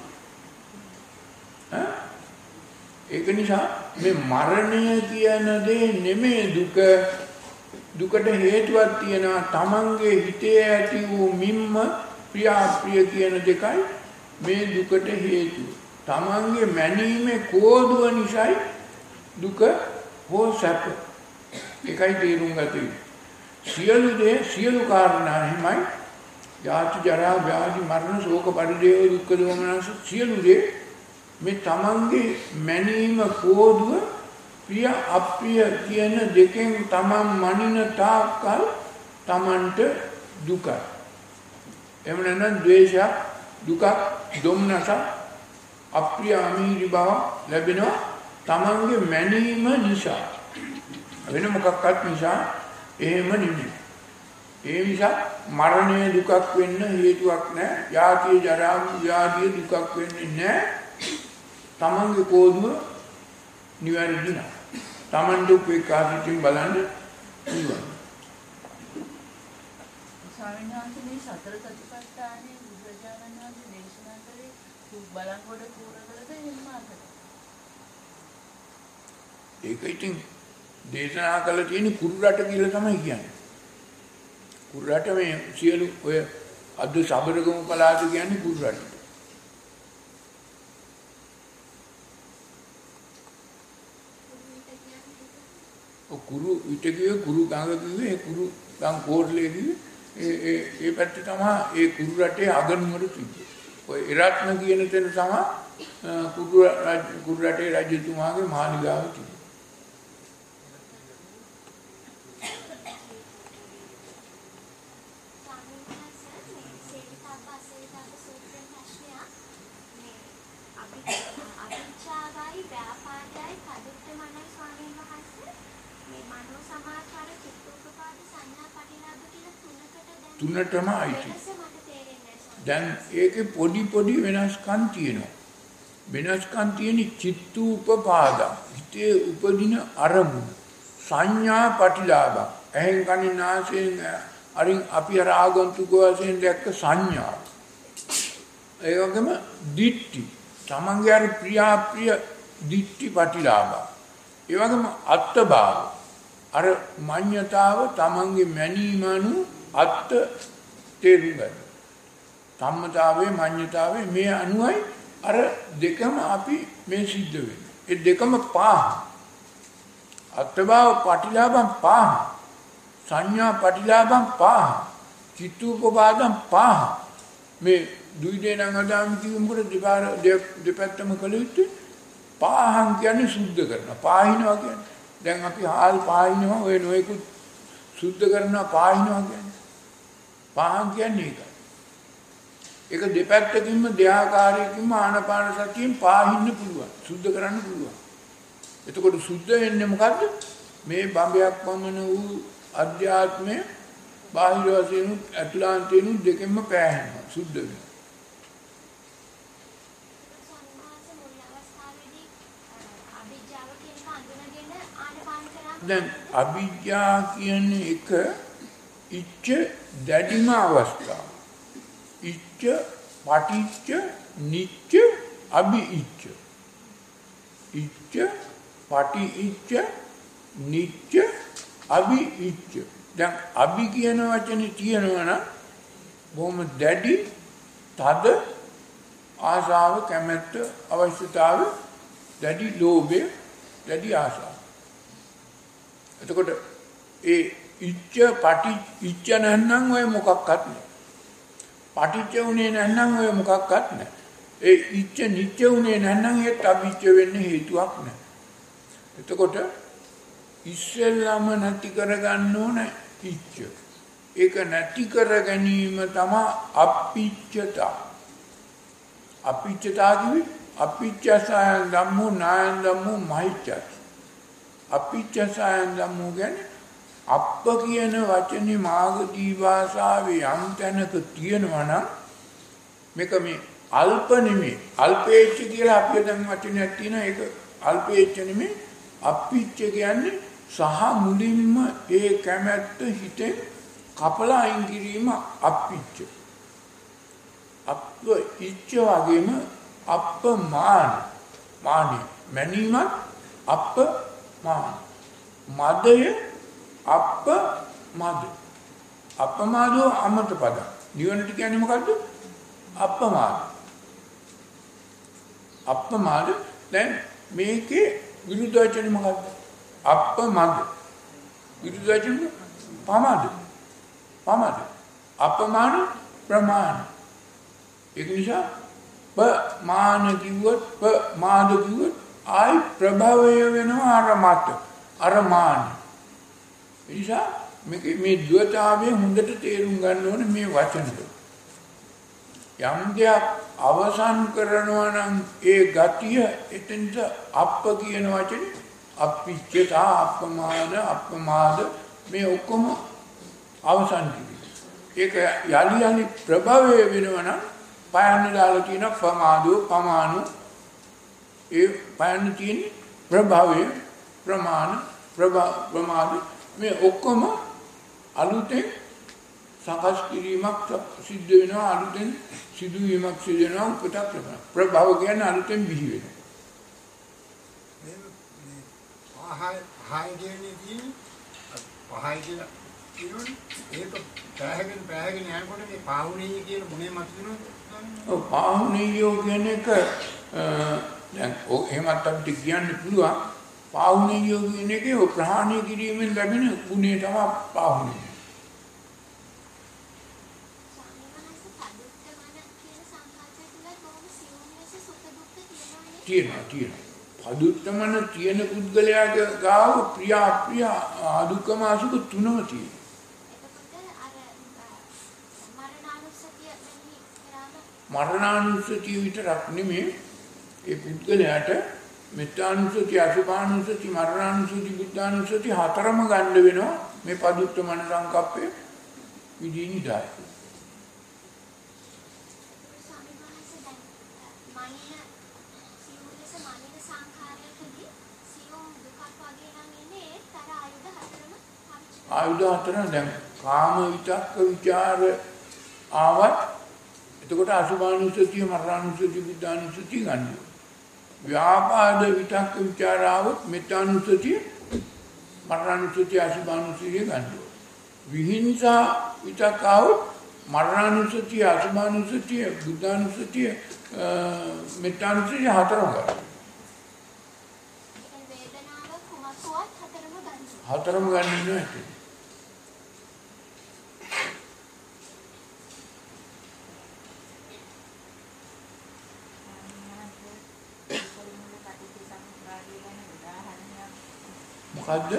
S2: ඈ ඒක නිසා මේ මරණය කියන දේ නෙමෙයි දුක. දුකට හේතුවක් තියෙනවා තමන්ගේ හිතේ ඇති වූ මිම්ම ප්‍රියාප්‍රිය කියන දෙකයි මේ දුකට හේතුව. තමන්ගේ මැනීමේ කෝදුව නිසායි දුක හෝ සැප. ඒකයි තේරුම් ගත යුතු. සියලු දේ සියලු කාරණා හිමයි ජාති ජරා ව්‍යාධි මරණ ශෝක පරිදේව දුක්ඛ දෝමනස සියලු දේ මේ තමන්ගේ මැනීම කෝදුව ප්‍රිය අප්‍රිය කියන දෙකෙන් තමන් මනින තාක්කල් තමන්ට දුකයි. එහෙම නැත්නම් ද්වේෂයක් දුකක් දුම්නසක් අප්‍රිය අමීරි බව ලැබෙනවා තමන්ගේ මැනීම නිසා. වෙන මොකක්වත් නිසා එහෙම නෙමෙයි. ඒ නිසා මරණය දුකක් වෙන්න හේතුවක් නැහැ. යාතිය ජරා ව්‍යාධිය දුකක් වෙන්නේ නැහැ. තමන්ගේ කෝදුව නිවැරදි නැහැ. තමන්ට උපේක්ෂාවෙන් බලන්න පුළුවන්.
S1: ස්වාමීන් වහන්සේ මේ සතර සතිපට්ඨානයේ බුදුරජාණන් වහන්සේ දේශනා කළේ බලංගොඩ කූරවලද එහෙම අතට.
S2: ඒක ඉතින් දේශනා කළ තියෙන කුරුරට කියලා තමයි කියන්නේ. කුරුරට මේ සියලු ඔය අද සබරගම පළාත කියන්නේ කුරුරට. ඔ කුරු විටකිය කුරු ගඟ කිව්වේ කුරු ගම් කෝර්ලේ කිව්වේ ඒ ඒ ඒ පැත්තේ තමයි ඒ කුරු රටේ අගනුවර තිබ්බේ. ඔය ඉරාත්ම කියන තැන තමයි කුරු කුරු රටේ රජතුමාගේ මාලිගාව තිබ්බේ. තුනටම අයිති. දැන් ඒකේ පොඩි පොඩි වෙනස්කම් තියෙනවා. වෙනස්කම් තියෙන චිත්තූපපාද. හිත සිතේ උපදින අරමුණ සංඥා පටිලාභ එහෙන් කනින් නාසයෙන් අරින් අපි අර ආගන්තුක වශයෙන් දැක්ක සංඥා ඒ වගේම දිට්ඨි තමන්ගේ අර ප්‍රියාප්‍රිය දිට්ඨි පටිලාභ ඒ වගේම අත්භාව අර මඤ්ඤතාව තමන්ගේ මැනීමනු අත් තේරුම් ගන්න සම්මතාවේ මඤ්ඤතාවේ මේ අනුවයි අර දෙකම අපි මේ සිද්ධ වෙන්නේ ඒ දෙකම පාහ අත්භාව පටිලාභම් පාහ සංඥා පටිලාභම් පාහ චිත්තූපපාදම් පාහ මේ දුයිදේ නම් අදාම් කියමුකට දෙපාර දෙපැත්තම කළ යුත්තේ පාහම් කියන්නේ සුද්ධ කරනවා පාහිනවා කියන්නේ දැන් අපි හාල් පාහිනවා ඔය නොයෙකුත් සුද්ධ කරනවා පාහිනවා කියන්නේ පාහම් කියන්නේ ඒකයි ඒක දෙපැත්තකින්ම දෙආකාරයකින්ම ආනාපාන සතියෙන් පාහින්න පුළුවන් සුද්ධ කරන්න පුළුවන් එතකොට සුද්ධ වෙන්නේ මොකද්ද මේ බඹයක් පමණ වූ අධ්‍යාත්මය බාහිර වශයෙන් අතුලාන්තයෙන් දෙකෙන්ම පෑහෙනවා සුද්ධ වෙනවා දැන් අවිජ්ජා කියන එක ඉච්ඡ දැඩිම අවස්ථාව ඉච්ඡ පටිච්ච නිච්ච අභිච්ඡ ඉච්ඡ පටිච්ච නිච්ච අභිච්ඡ දැන් අභි කියන වචනේ තියෙනවා නම් බොහොම දැඩි තද ආශාව කැමැත්ත අවශ්‍යතාවය දැඩි ලෝභය දැඩි ආශාව එතකොට ඒ ඉච්ඡ පටි ඉච්ඡ නැත්නම් ඔය මොකක්වත් නැහැ පටිච්ච උනේ නැත්නම් ඔය මොකක්වත් නැහැ ඒ ඉච්ඡ නිච්ච උනේ නැත්නම් ඒත් අභිච්ඡ වෙන්න හේතුවක් නැහැ එතකොට ඉස්සෙල්ලාම නැති කරගන්න ඕන ඉච්ඡ ඒක නැති කර ගැනීම තමයි අපිච්ඡතා අපිච්ඡතා කිවි අපිච්ඡසයන් ධම්මෝ නායන් ධම්මෝ මහිච්ඡත් අපිච්ඡසයන් ධම්මෝ කියන්නේ අප්ප කියන වචනේ මාගදී භාෂාවේ යම් තැනක තියෙනවා නම් මේක මේ අල්ප නෙමෙයි අල්පේච්ඡ කියලා අපේ දැන් වචනයක් තියෙනවා ඒක අල්පේච්ඡ නෙමෙයි අපිච්ඡ කියන්නේ සහ මුලින්ම ඒ කැමැත්ත හිතෙන් කපලා අයින් කිරීම අපිච්ඡ අප්ප ඉච්ඡ වගේම අප්පමාන මානෙ මැනීමත් අප්පමාන මදය අප්ප මද අප්පමාදෝ අමත පද නිවනට කියන්නේ මොකද්ද අප්පමාද අප්පමාද දැන් මේකේ විරුද්ධ වචනේ මොකද්ද අප්පමද විරුද්ධ වචනේ පමද පමද අප්පමාන ප්‍රමාණ ඒක නිසා පමාන කිව්වොත් පමාද කිව්වොත් ආයි ප්‍රභවය වෙනවා අර මත අර මාන නිසා මේක මේ ද්වතාවයේ හොඳට තේරුම් ගන්න ඕනේ මේ වචන දෙක. යම් දෙයක් අවසන් කරනවා නම් ඒ ගතිය එතෙන්ට අප්ප කියන වචනේ අපිච්චතා අප්පමාන අප්පමාද මේ ඔක්කොම අවසන් කිවි. ඒක යලි යලි ප්‍රභවය වෙනවා නම් පයන්න දාලා කියන ප්‍රමාදෝ පමානෝ ඒ පයන්න තියෙන ප්‍රභවය ප්‍රමාණ ප්‍රමාද මේ ඔක්කොම අලුතෙන් සකස් කිරීමක් සිද්ධ වෙනවා අලුතෙන් සිදුවීමක් සිදු වෙනවා උපතක් වෙනවා ප්‍රභව කියන්නේ අලුතෙන් බිහි වෙනවා
S5: මේ පහයි පහයි කියන්නේ තියෙන්නේ පහයි කියලා කියනෝනේ ඒක පැහැගෙන පැහැගෙන යනකොට මේ පාහුණිය කියන මොනේ මතුනොත්
S2: ඔව් පාහුණියෝ කියන එක දැන් ඔය එහෙමත් අපිට කියන්න පුළුවන් පාහුණියෝ කියන එකේ ප්‍රහාණය කිරීමෙන් ලැබෙන ගුණය තමයි පාහුණිය තියෙනවා තියෙනවා පදුත්තමන තියෙන පුද්ගලයාගේ ගාව ප්‍රිය අප්‍රිය අදුක්කම අසුක තුනම තියෙනවා මරණානුස්සතිය විතරක් නෙමෙයි ඒ පුද්ගලයාට මෙත්තානුස්සති අසුභානුස්සති මරණානුස්සති බුද්ධානුස්සති හතරම ගන්න වෙනවා මේ පදුත්තමන සංකප්පේ විදී නිදායි
S4: සියුම්
S2: ආයුධ හතර දැන් කාම විතක්ක ਵਿਚාර ආවත් එතකොට අසුභානුසතිය මරණානුසතිය බුද්ධානුසතිය ගන්නවා. ව්‍යාපාද විතක්ක ਵਿਚාර ආවොත් මෙත්තානුසතිය මරණානුසතිය අසුභානුසතිය ගන්නවා. විහිංසා විතක්ක ආවොත් මරණානුසතිය අසුභානුසතිය බුද්ධානුසතිය මෙත්තානුසතිය හතරම ගන්නවා.
S4: වේදනාව කුමක්වත් හතරම ගන්නවා.
S2: හතරම ගන්න ඉන්නවා. මොකද්ද?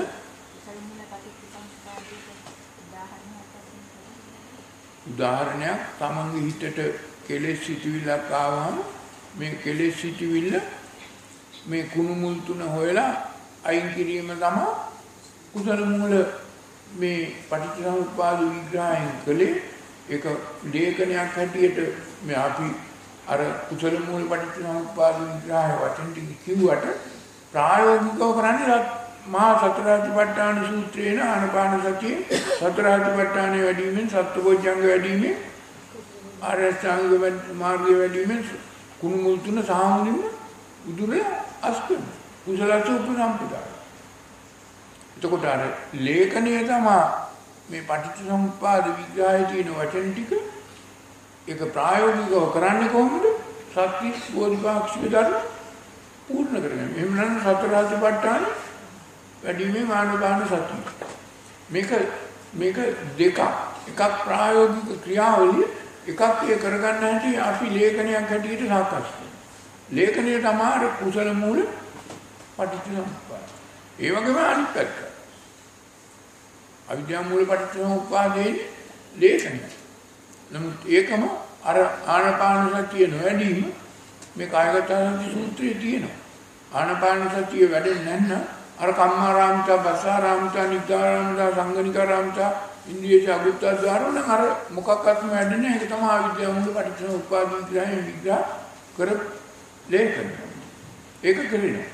S2: උදාහරණයක් තමන්ගේ හිතට කෙලෙස් සිටිවිල්ලක් ආවම මේ කෙලෙස් සිටිවිල්ල මේ කුණු මුල් තුන හොයලා අයින් කිරීම තමයි කුසල මූල මේ පටිච්චසමුප්පාද විග්‍රහයෙන් කළේ. ඒක ලේඛනයක් හැටියට මේ අපි අර කුසල මූල පටිච්චසමුප්පාද විග්‍රහය වචන ටික කිව්වට ප්‍රායෝගිකව කරන්නේ මහා සතරාතිපට්ඨාන සූත්‍රේන ආනපාන සතිය සතරාතිපට්ඨානෙ වැඩිවීමෙන් සත්බොජ්ජංග වැඩිවීමෙන් ආරෂ්ඨාංග මාර්ගය වැඩිවීමෙන් කුණු මුල් තුන සාමුනින්ම උදුරේ අස්කන කුසලස උපසම්පදා. එතකොට අර ලේඛනයේ තමයි මේ පටිච්චසමුප්පාද විග්‍රහයේ තියෙන වචන ටික ඒක ප්‍රායෝගිකව කරන්නේ කොහොමද? සත්‍ය බෝධිපාක්ෂික ධර්ම පූර්ණ කරගන්න. එහෙම නම් සතරාතිපට්ඨාන වැඩිමේ මානපාන සතිය. මේක මේක දෙකක්. එකක් ප්‍රායෝගික ක්‍රියාවලිය, එකක් ඒ කරගන්න හැටි අපි ලේඛනයක් හැටියට සාකච්ඡා කරනවා. ලේඛනයේ තමයි කුසල මූල පටිච්චසමුප්පාද. ඒ වගේම අනිත් පැත්ත. අවිද්‍යා මූල පටිච්චසමුප්පාදයේ ලේඛනය. නමුත් ඒකම අර ආනාපාන සතිය නොවැඩීම මේ කායගත සති සූත්‍රයේ තියෙනවා. ආනාපාන සතිය වැඩෙන්නේ නැත්නම් අර කම්මාරාමතා, බස්සාරාමතා, නිග්ගාරාමතා, සංගනිකාරාමතා, ඉන්ද්‍රිය චතුත්ථ නම් අර මොකක්වත්ම වැඩන්නේ නැහැ. ඒක තමයි අවිද්‍යාව මූල පටිච්චසමුප්පාද විග්‍රහයෙන් විග්‍රහ කර ලේඛන. ඒක කරේනවා.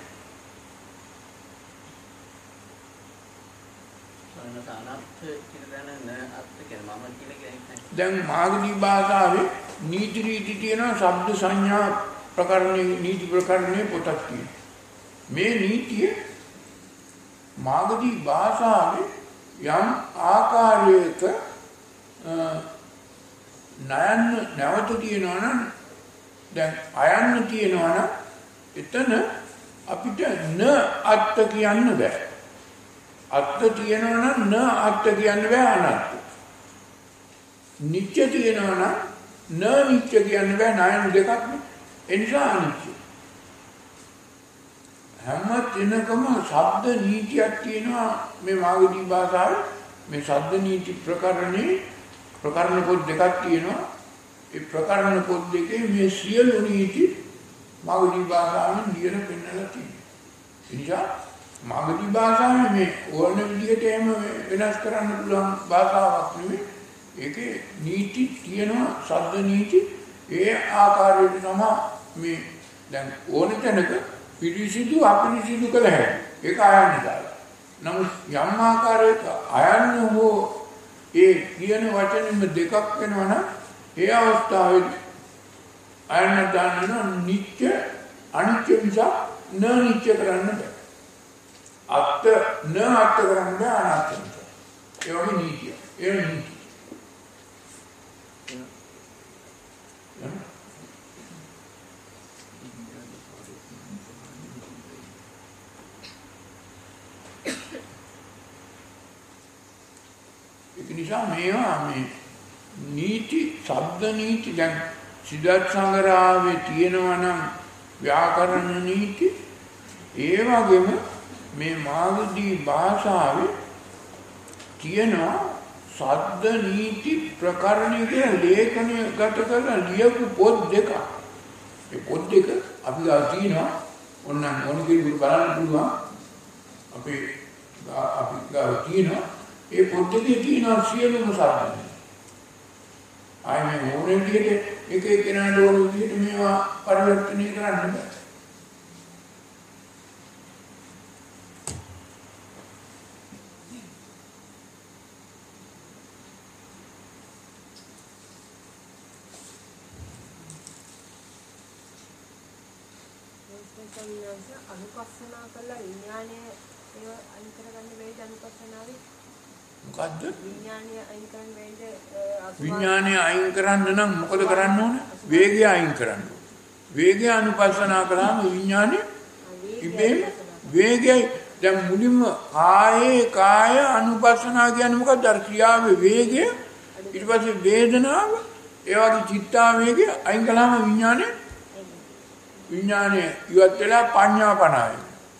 S2: දැන් මාගදී භාෂාවේ නීති රීති තියෙනවා. ශබ්ද සංඥා ප්‍රකරණේ නීති ප්‍රකරණේ පොතක් තියෙනවා. මේ නීතිය මාගදී භාෂාවේ යම් ආකාරයක නයන්න නැවත තියෙනවා නම් දැන් අයන්න තියෙනවා නම් එතන අපිට න අත්ත කියන්න බෑ. අත්ත තියෙනවා නම් න අත්ත කියන්න බෑ අනත්ත. නිත්‍ය තියෙනවා නම් න නිත්‍ය කියන්න බෑ. නයන දෙකක් නේ. ඒ නිසා අනිත්‍ය. හැම දිනකම ශබ්ද නීතියක් තියෙනවා මේ මාගදී භාෂාවේ. මේ ශබ්ද නීති ප්‍රකරණේ ප්‍රකරණ පොත් දෙකක් තියෙනවා. ඒ ප්‍රකරණ පොත් දෙකේ මේ සියලු නීති මාගදී භාෂාවෙන් ලියලා පෙන්නලා තියෙනවා. ඒ නිසා මාගදී භාෂාවේ මේ ඕන විදිහට එහෙම වෙනස් කරන්න පුළුවන් භාෂාවක් නෙවෙයි. ඒකේ නීති තියෙනවා. ශබ්ද නීති ඒ ආකාරයට තමයි මේ දැන් ඕන තැනක පිරිසිදු අපිරිසිදු කළ හැකියි. ඒක අයන්න දාලා. නමුත් යම් ආකාරයක අයන්න හෝ ඒ කියන වචනෙම දෙකක් වෙනවා නම් ඒ අවස්ථාවේදී අයන්න දාන්න නිත්‍ය අනිත්‍ය නිසා න නිත්‍ය කරන්න බෑ. අත්ත න අත්ත කරන්න බෑ අනාත්ම නිසා. ඒ වගේ නීතිය. ඒ නීතිය. ඒක නිසා මේවා මේ නීති ශබ්ද නීති දැන් සිද්ධාර්ථ සංග්‍රහයේ තියෙනවා නම් ව්‍යාකරණ නීති ඒ වගේම මේ මාගදී භාෂාවේ තියෙනවා ශබ්ද නීති ප්‍රකරණ කියන ලේඛනය ගත කරලා ලියපු පොත් දෙක. ඒ පොත් දෙක අපි ගාව තියෙනවා. ඔන්න ඕන කෙනෙකුට බලන්න පුළුවන්. අපේ අපි ගාව තියෙනවා. ඒ පොත් දෙකේ තියෙනවා සියලුම ශබ්ද. ආයි මේ ඕනේ විදිහට එක එකනාට ඕන විදිහට මේවා පරිවර්තනය කරන්න බෑ.
S3: අනුපස්සනා කළා විඥානය ඒව අයින් කරගන්න බැරිද අනුපස්සනාවේ?
S2: මොකද්ද?
S3: විඥානය අයින් කරන්න බැරිද?
S2: විඥානය අයින් කරන්න නම් මොකද කරන්න ඕන? වේගය අයින් කරන්න ඕන. වේගය අනුපස්සනා කළාම විඥානය ඉබේම වේගයයි. දැන් මුලින්ම කායේ කාය අනුපස්සනා කියන්නේ මොකක්ද? අර ක්‍රියාවේ වේගය ඊට පස්සේ වේදනාව ඒ වගේ චිත්තාවේගය අයින් කළාම විඥානය විඥානය ඉවත් වෙලා පඤ්ඤාපනාය.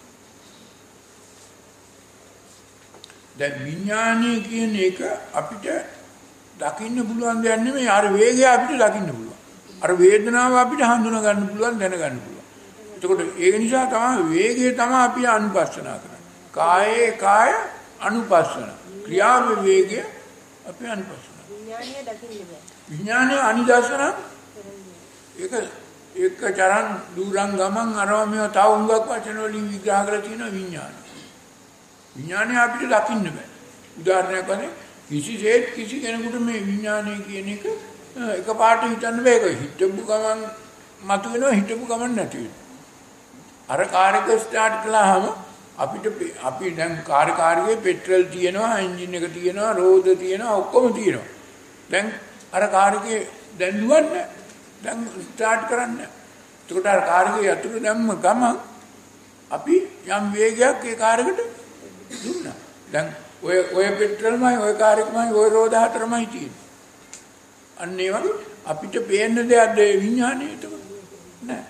S2: දැන් විඥානය කියන එක අපිට දකින්න පුළුවන් දෙයක් නෙමෙයි. අර වේගය අපිට දකින්න පුළුවන්. අර වේදනාව අපිට හඳුනා ගන්න පුළුවන්, දැන ගන්න පුළුවන්. එතකොට ඒක නිසා තමයි වේගය තමයි අපි අනුපස්සනා කරන්නේ. කායේ කාය අනුපස්සන. ක්‍රියාවේ වේගය අපි අනුපස්සන.
S3: විඥානය දකින්න බෑ.
S2: විඥානය අනිදර්ශන ඒක එක චරන් දුරන් ගමන් අරව මේව තව උඟක් වචන වලින් විග්‍රහ කරලා තියෙන විඥානය. විඥානය අපිට දකින්න බෑ. උදාහරණයක් වශයෙන් කිසිසේත් කිසි කෙනෙකුට මේ විඥානය කියන එක එකපාරට හිතන්න බෑ. ඒක හිතපු ගමන් මතුවෙනවා, හිතපු ගමන් නැති වෙනවා. අර කාර් එක ස්ටාර්ට් කළාම අපිට අපි දැන් කාර් කාර්යයේ පෙට්‍රල් තියෙනවා, එන්ජින් එක තියෙනවා, රෝද තියෙනවා, ඔක්කොම තියෙනවා. දැන් අර කාර් එකේ දැන් දුවන්නේ. දැන් ස්ටාර්ට් කරන්න. එතකොට අර කාර් එකේ යතුරු දැම්ම ගමන් අපි යම් වේගයක් ඒ කාර් එකට දුන්නා. දැන් ඔය ඔය පෙට්‍රල්මයි, ඔය කාර් එකමයි, ඔය රෝද හතරමයි තියෙන්නේ. අන්න ඒ වගේ අපිට පේන දෙයක්ද ඒ විඥානය එතකොට නෑ.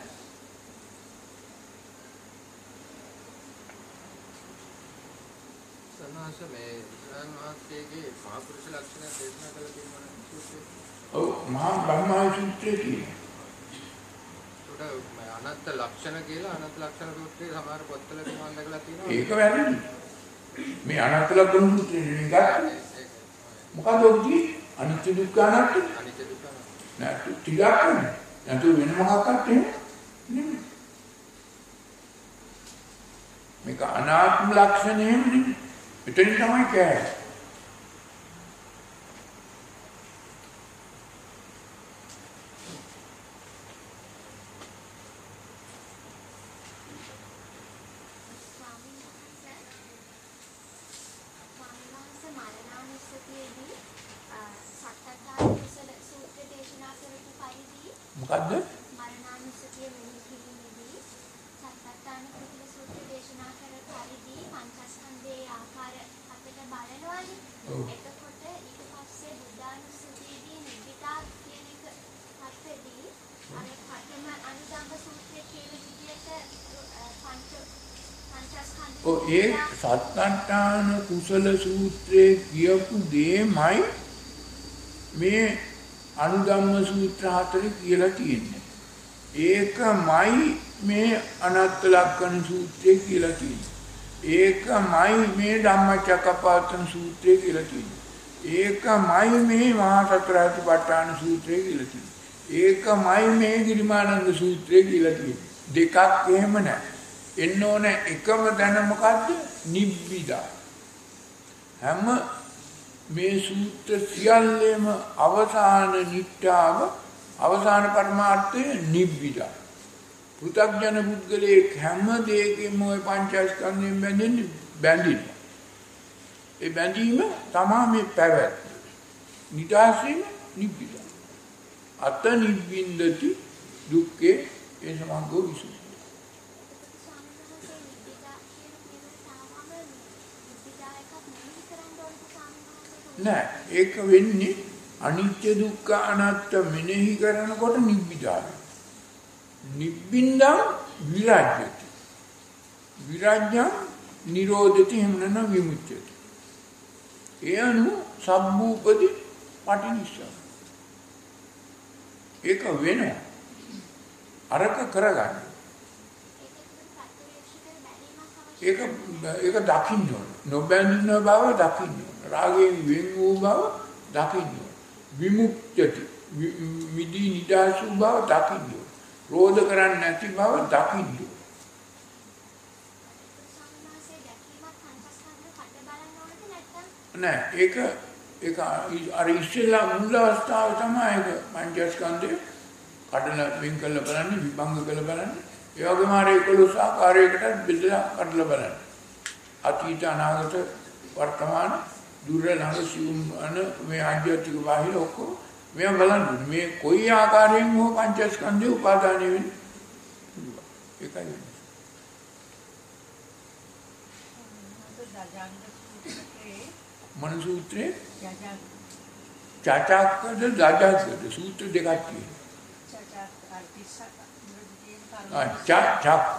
S6: සනාස මේ ඉස්ලාම් මාත්‍යයේ මහපුරුෂ ලක්ෂණ දේශනා කළ තියෙනවා නේද?
S2: ඔව් මහා බ්‍රහ්මා සූත්‍රයේ තියෙනවා.
S6: ඒකට අනත්ත් ලක්ෂණ කියලා අනත්ත් ලක්ෂණ සූත්‍රයේ සමහර පොත්වල තියෙනවා දැකලා තියෙනවා.
S2: ඒක වැරදි. මේ අනත්ත් ලක්ෂණ සූත්‍රයේ ගන්න. මොකද ඔක්කි අනිත්‍ය දුක්ඛ අනාත්ම
S6: අනිත්‍ය දුක්ඛ
S2: නෑ ටිකක් නෑ තු වෙන මොකක්වත් නෙමෙයි. මේක අනාත්ම ලක්ෂණය නෙමෙයි. එතන තමයි කෑ. මොකද්ද?
S4: මරණානුස්සතිය මෙහි කිරීමේදී සත්‍යත්තාන කුසල සූත්‍ර දේශනා කර පරිදි පංචස්කන්ධයේ ආකාර අපිට බලනවානේ. එතකොට ඊට පස්සේ බුද්ධානුස්සතියේදී නිබ්බිදා කියන එක හත්ෙදී අර පඨම අනුදම්ම සූත්‍රයේ කියන විදිහට පංච පංචස්කන්ධ
S2: ඔය ඒ සත්‍යත්තාන කුසල සූත්‍රයේ කියපු දෙමයි මේ අනුදම්ම සූත්‍ර හතරේ කියලා තියෙන්නේ. ඒකමයි මේ අනත්ත් ලක්ෂණ සූත්‍රය කියලා තියෙන්නේ. ඒකමයි මේ ධම්මචක්කපවත්තන සූත්‍රය කියලා තියෙන්නේ. ඒකමයි මේ මහා සතරාතිපට්ඨාන සූත්‍රය කියලා තියෙන්නේ. ඒකමයි මේ ගිරිමානන්ද සූත්‍රය කියලා තියෙන්නේ. දෙකක් එහෙම නැහැ. එන්න ඕන එකම දැන මොකද්ද? නිබ්බිදා. හැම මේ සූත්‍ර සියල්ලේම අවසාන නිට්ඨාව අවසාන පරමාර්ථය නිබ්බිදා. පෘථග්ජන පුද්ගලයේ හැම දෙයකින්ම ওই පංචස්කන්ධයෙන් බැඳෙන්නේ බැඳිනවා. ඒ බැඳීම තමයි මේ පැවැත්ම. නිදාසීම නිබ්බිදා. අත නිබ්බින්දති දුක්ඛේ ඒ සමග්ගෝ විසුද්ධි. නෑ ඒක වෙන්නේ අනිත්‍ය දුක්ඛ අනාත්ම මෙනෙහි කරනකොට නිබ්බිදා. නිබ්බින්දං විරාජ්‍යති. විරාජ්‍යං නිරෝධති හිමනන විමුච්ඡති. එයනු සම්භූපති පටිනිස්සං. ඒක වෙනවා. අරක කරගන්න. ඒක ඒක දකින්න ඕන. නොබැඳින බව දකින්න ඕන. රාගයෙන් වෙන් වූ බව දකින්න ඕන. විමුක්තිය මිදී නිදාසු බව දකින්න ඕන. රෝධ කරන්නේ නැති බව දකින්න ඕන. නෑ ඒක ඒක අර ඉස්සෙල්ලා මුල් අවස්ථාව තමයි ඒක පංචස්කන්ධය කඩලා වෙන් කරලා බලන්නේ විභංග කරලා බලන්නේ. ඒ වගේම අර එකොළොස් ආකාරයකට බෙදලා කඩලා බලන්න. අතීත අනාගත වර්තමාන දුර ළඟ සිවුම් අන මේ ආධ්‍යාත්මික බාහිර ඔක්කොම මේ බලන්න. මේ කොයි ආකාරයෙන් හෝ පංචස්කන්ධේ උපාදානය වෙන්නේ. ඒකයි වෙන්නේ. මන සූත්‍රයේ චාචාක්කද දාජාක්කද සූත්‍ර දෙකක් තියෙනවා. චා චාක්ක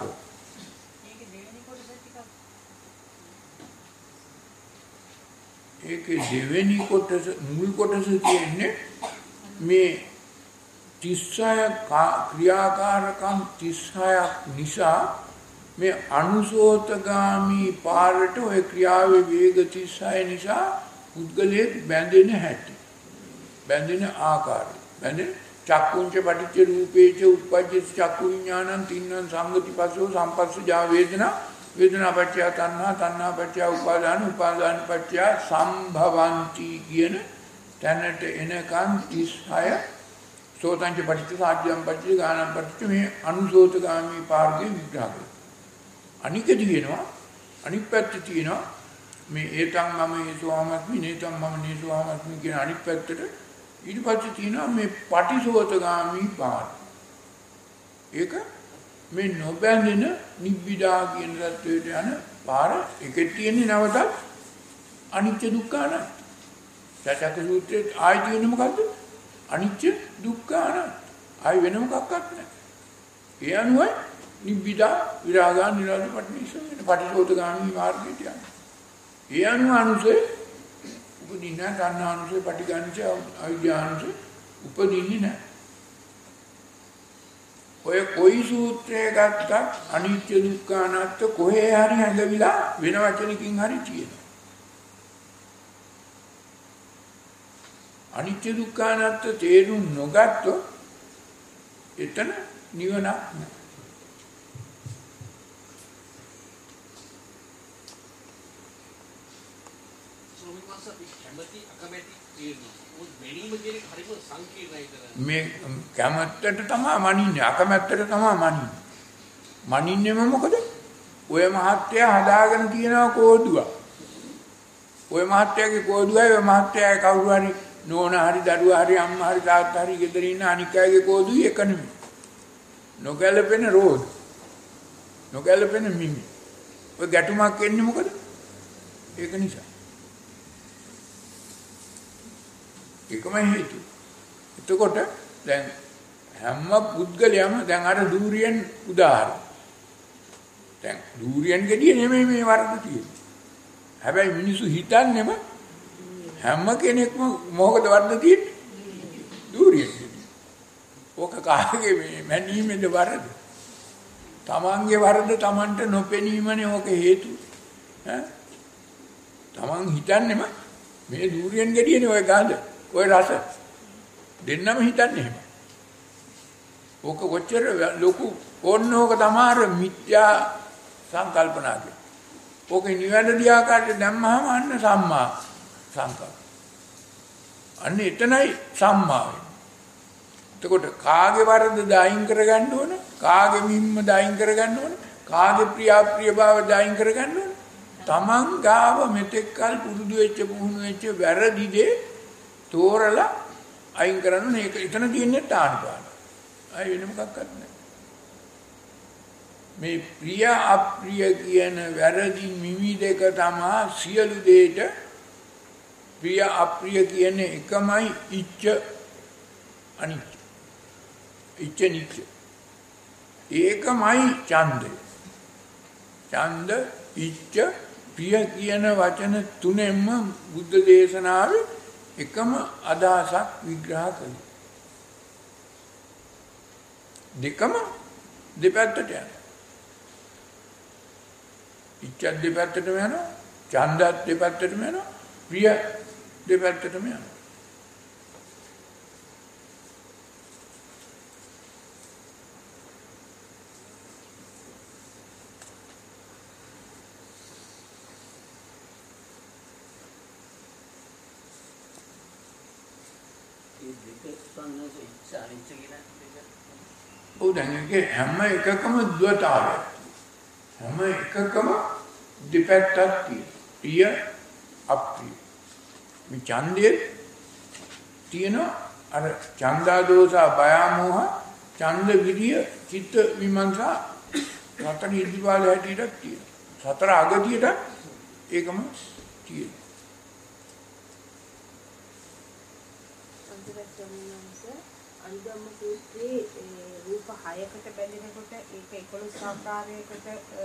S2: ඒකේ දෙවෙනි කොටස මුල් කොටස තියෙන්නේ මේ තිස් හය ක්‍රියාකාරකම් තිස් හයක් නිසා මේ අනුසෝතගාමී පාරට ඔය ක්‍රියාවේ වේග තිස් හය නිසා පුද්ගලයෙක් බැඳෙන හැටි බැඳෙන ආකාරය බැඳෙන චක්කුංච පටිච්ච රූපේච උප්පජ්ජ චක්කු විඥානං තින්නං සංගතිපස්සෝ සම්පස්සජා වේදනා වේදනා පත්‍ය තණ්හා තණ්හා පත්‍ය උපාදාන උපාදාන පත්‍ය සම්භවಂತಿ කියන තැනට එනකන් තිස් හය සෝතංච පටිච්ච සාධ්‍යම් පත්‍ය ගානං පත්‍ය මේ අනුසෝතගාමී පාර්ගයේ විග්‍රහ කරනවා. අනික දිවෙනවා අනිත් පැත්ත තියෙනවා මේ ඒතං මම හේතුවාමත්මි නේතං මම නේතුවාමත්මි කියන අනිත් පැත්තට ඊට පස්සේ තියෙනවා මේ පටිසෝතගාමී පාර. ඒක මේ නොබැඳෙන නිබ්බිදා කියන தത്വයට යන පාර. ඒකේ තියෙන්නේ නැවතත් අනිත්‍ය දුක්ඛ අනාත්ම. සත්‍යක සූත්‍රයේ ආයි තියෙන්නේ මොකද්ද? අනිත්‍ය දුක්ඛ අනාත්ම. ආයි වෙන මොකක්වත් නැහැ. ඒ අනුවයි නිබ්බිදා විරාගා නිරෝධ පටිනිසම වෙන පටිසෝතගාමී මාර්ගයට යන්නේ. ඒ අනුව අනුසේ උපදින්න ගන්නානුසේ පටිගානිච අවිද්‍යානුසේ උපදින්නේ නැහැ. ඔය කොයි සූත්‍රය ගත්තත් අනිත්‍ය දුක්ඛ අනාත්ම කොහේ හරි හැඟවිලා වෙන වචනකින් හරි තියෙනවා. අනිත්‍ය දුක්ඛ අනාත්ම තේරුම් නොගත්තොත් එතන නිවනක් නැහැ. මේ කැමැත්තට තමයි මනින්නේ අකමැත්තට තමයි මනින්නේ. මනින්නේම මොකද? ඔය මහත්තයා හදාගෙන තියනවා කෝදුවක්. ඔය මහත්තයාගේ කෝදුවයි ඔය මහත්තයාගේ කවුරු හරි නෝනා හරි දරුවා හරි අම්මා හරි තාත්තා හරි ගෙදර ඉන්න අනික් අයගේ කෝදුයි එක නෙමෙයි. නොගැලපෙන රෝද. නොගැලපෙන මිමි. ඔය ගැටුමක් එන්නේ මොකද? ඒක නිසා. ඒකම හේතුව. එතකොට දැන් හැම පුද්ගලයාම දැන් අර දූරියෙන් උදාහරණ. දැන් දූරියෙන් ගෙඩිය නෙමෙයි මේ වරද තියෙන්නේ. හැබැයි මිනිස්සු හිතන්නේම හැම කෙනෙක්ම මොකද වරද තියෙන්නේ? දූරියෙන් ගෙඩිය. ඕක කාගේ මේ මැනීමේද වරද? තමන්ගේ වරද තමන්ට නොපෙනීමනේ ඕක හේතුව. ඈ තමන් හිතන්නේම මේ දූරියෙන් ගෙඩියනේ ඔය ගඳ. ඔය රස දෙන්නම හිතන්නේ එහෙම. ඕක කොච්චර ලොකු ඕනෝක තමාර මිත්‍යා සංකල්පනාගේ. ඕක නිවැරදි ආකාරයට දැම්මහම අන්න සම්මා සංකල්ප. අන්න එතනයි සම්මා වෙන්නේ. එතකොට කාගේ වරද දායින් කරගන්න ඕන? කාගේ මිම්ම දායින් කරගන්න ඕන? කාගේ ප්‍රියාප්‍රිය භාව දායින් කරගන්න ඕන? තමන් ගාව මෙතෙක්කල් පුරුදු වෙච්ච පුහුණු වෙච්ච වැරදි දේ තෝරලා අයින් කරන්න මේක එතන තියෙන්නේ තානපාන. අය වෙන මොකක්වත් නැහැ. මේ ප්‍රිය අප්‍රිය කියන වැරදි මිමි දෙක තමයි සියලු දෙයට ප්‍රිය අප්‍රිය කියන්නේ එකමයි ඉච්ඡ අනිච්ච. ඉච්ඡ නිච්ච. ඒකමයි ඡන්දය. ඡන්ද ඉච්ඡ ප්‍රිය කියන වචන තුනෙන්ම බුද්ධ දේශනාවේ එකම අදහසක් විග්‍රහ කළා. දෙකම දෙපැත්තට යනවා. ඉච්ඡත් දෙපැත්තටම යනවා, ඡන්දත් දෙපැත්තටම යනවා, ප්‍රිය දෙපැත්තටම යනවා. ඔව් දැන් ඒකේ හැම එකකම ද්වතාවයක්. හැම එකකම දෙපැත්තක් තියෙනවා. ප්‍රිය අප්‍රිය. මේ ඡන්දයේ තියෙන අර ඡන්දා දෝසා බය මොහ ඡන්ද විරිය චිත්ත විමර්ශා සතර ඉදිරිපාල හැටියට තියෙනවා. සතර අගතියට ඒකම තියෙනවා.
S3: අනුගම්ම සූත්‍රයේ රූප හයකට බැඳෙනකොට ඒක එකොළොස් ආකාරයකට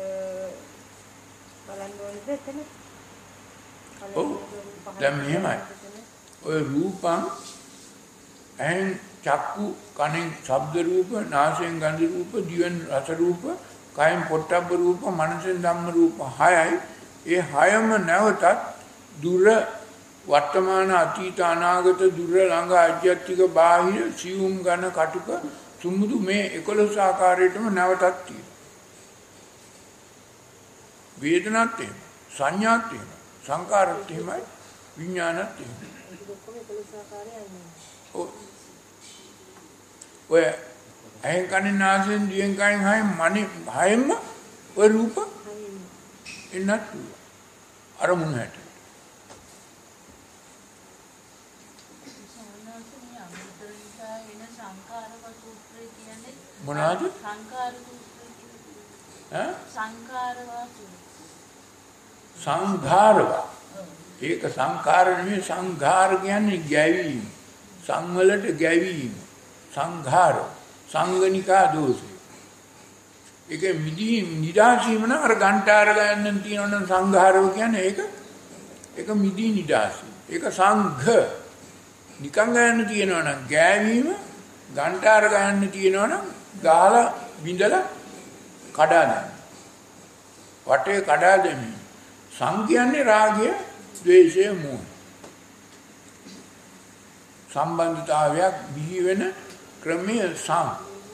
S3: බලන්න ඕනද එතන?
S2: ඔව්. දැන් මෙහෙමයි. ඔය රූපං ඇහෙන් චක්කු කනෙන් ශබ්ද රූප නාසයෙන් ගන්ධ රූප දිවෙන් රස රූප කයෙන් පොට්ටබ්බ රූප මනසෙන් ධම්ම රූප හයයි. ඒ හයම නැවතත් දුර වර්තමාන අතීත අනාගත දුර ළඟ ආධ්‍යාත්මික බාහිර සියුම් ඝන කටුක සුමුදු මේ එකොළොස් ආකාරයටම නැවතත් තියෙනවා. වේදනත් එහෙම සංඥාත් එහෙම සංකාරත් එහෙමයි විඥානත් එහෙමයි. ඔය ඇහෙන් කනෙන් නාසයෙන් දිවෙන් කයින් හයෙන් මනේ හයෙන්ම ඔය රූප එන්නත් අරමුණ හැට මොනවාද
S1: සංකාර
S2: ඈ
S1: සංකාරවා
S2: සංඝාරවා ඒක සංකාර නෙමෙයි සංඝාර කියන්නේ ගැවීම සංවලට ගැවීම සංඝාර සංගනිකා දෝෂය ඒක මිදී නිදාසීම නම් අර ගන්ටාර ගන්නන් තියෙනවනම් සංඝාරව කියන්නේ ඒක ඒක මිදී නිදාසී ඒක සංඝ නිකං ගන්න තියෙනවනම් ගෑවීම ගන්ටාර ගන්න තියෙනවනම් ගාලා බිඳලා කඩා දැමීම වටේ කඩා දැමීම සං කියන්නේ රාගය ද්වේෂය මෝහය සම්බන්ධතාවයක් බිහි වෙන ක්‍රමය සං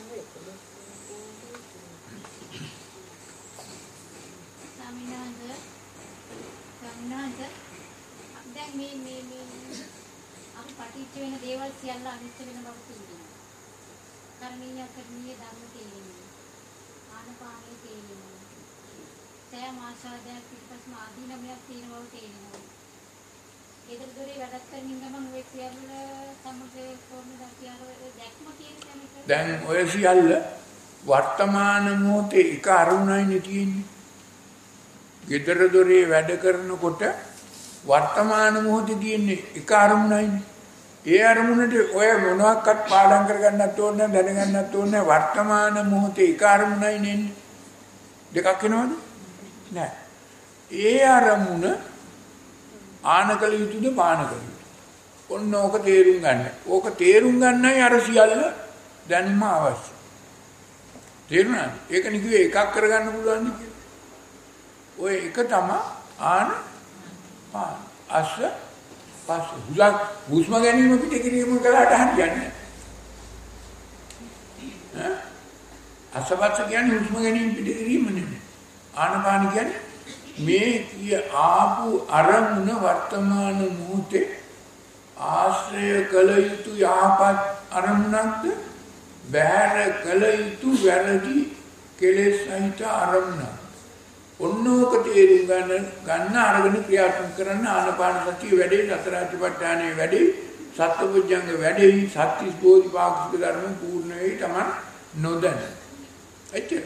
S7: දැන් මේ මේ මේ අපි පටිච්ච වෙන දේවල් සියල්ල අනිත්‍ය වෙන බව තේරෙනවා. කර්මීය කර්මීය ධර්ම තේරෙනවා. ආනපානීය තේරෙනවා. සෑම ආශාදයක් පිටපස්ම ආදීනමයක් තියෙන බව තේරෙනවා. ඒතර දොරේ වැඩක් කරමින් ගමන් ඔය සියල්ල සම්මුතිය කොහොමද කියලා දැක්ම කියන්නේ
S2: දැන් ඔය සියල්ල වර්තමාන මොහොතේ එක අරමුණයි තියෙන්නේ. gedara dore වැඩ කරනකොට වර්තමාන මොහොතේ තියෙන්නේ එක අරමුණයි. ඒ අරමුණට ඔය මොනවාක්වත් පාඩම් කරගන්නත් ඕනේ දැනගන්නත් ඕනේ වර්තමාන මොහොතේ එක අරමුණයි නෙන්නේ. දෙකක් වෙනවද? නෑ. ඒ අරමුණ ආනකල යුතුද පානකල යුතුද? ඔන්න ඕක තේරුම් ගන්න. ඕක තේරුම් ගන්නයි අර සියල්ල දැනීම අවශ්‍යයි. තේරුණාද? ඒක නිකුවේ එකක් කරගන්න පුළුවන් නේ කියලා. ඔය එක තමයි ආන පාන අස්ස පස් හුලක් හුස්ම ගැනීම පිට කිරීම කළාට හරියන්නේ නැහැ. අසවත්ස කියන්නේ හුස්ම ගැනීම පිට කිරීම නෙමෙයි. ආනපාන කියන්නේ මේ කිය ආපු අරමුණ වර්තමාන මොහොතේ ආශ්‍රය කළ යුතු යහපත් අරමුණක්ද බැහැර කළ යුතු වැරදි කෙලෙස් සහිත අරමුණක්. ඔන්නෝක තේරුම් ගන්න ගන්න අරගෙන ක්‍රියාත්මක කරන්න ආනපාන සතිය වැඩේ සතර අධිපට්ඨානයේ වැඩේ සත්බුද්ධංග වැඩේ සත්‍තිස් බෝධිපාක්ෂික ධර්ම පූර්ණ වෙයි තමයි නොදැන. එච්චර.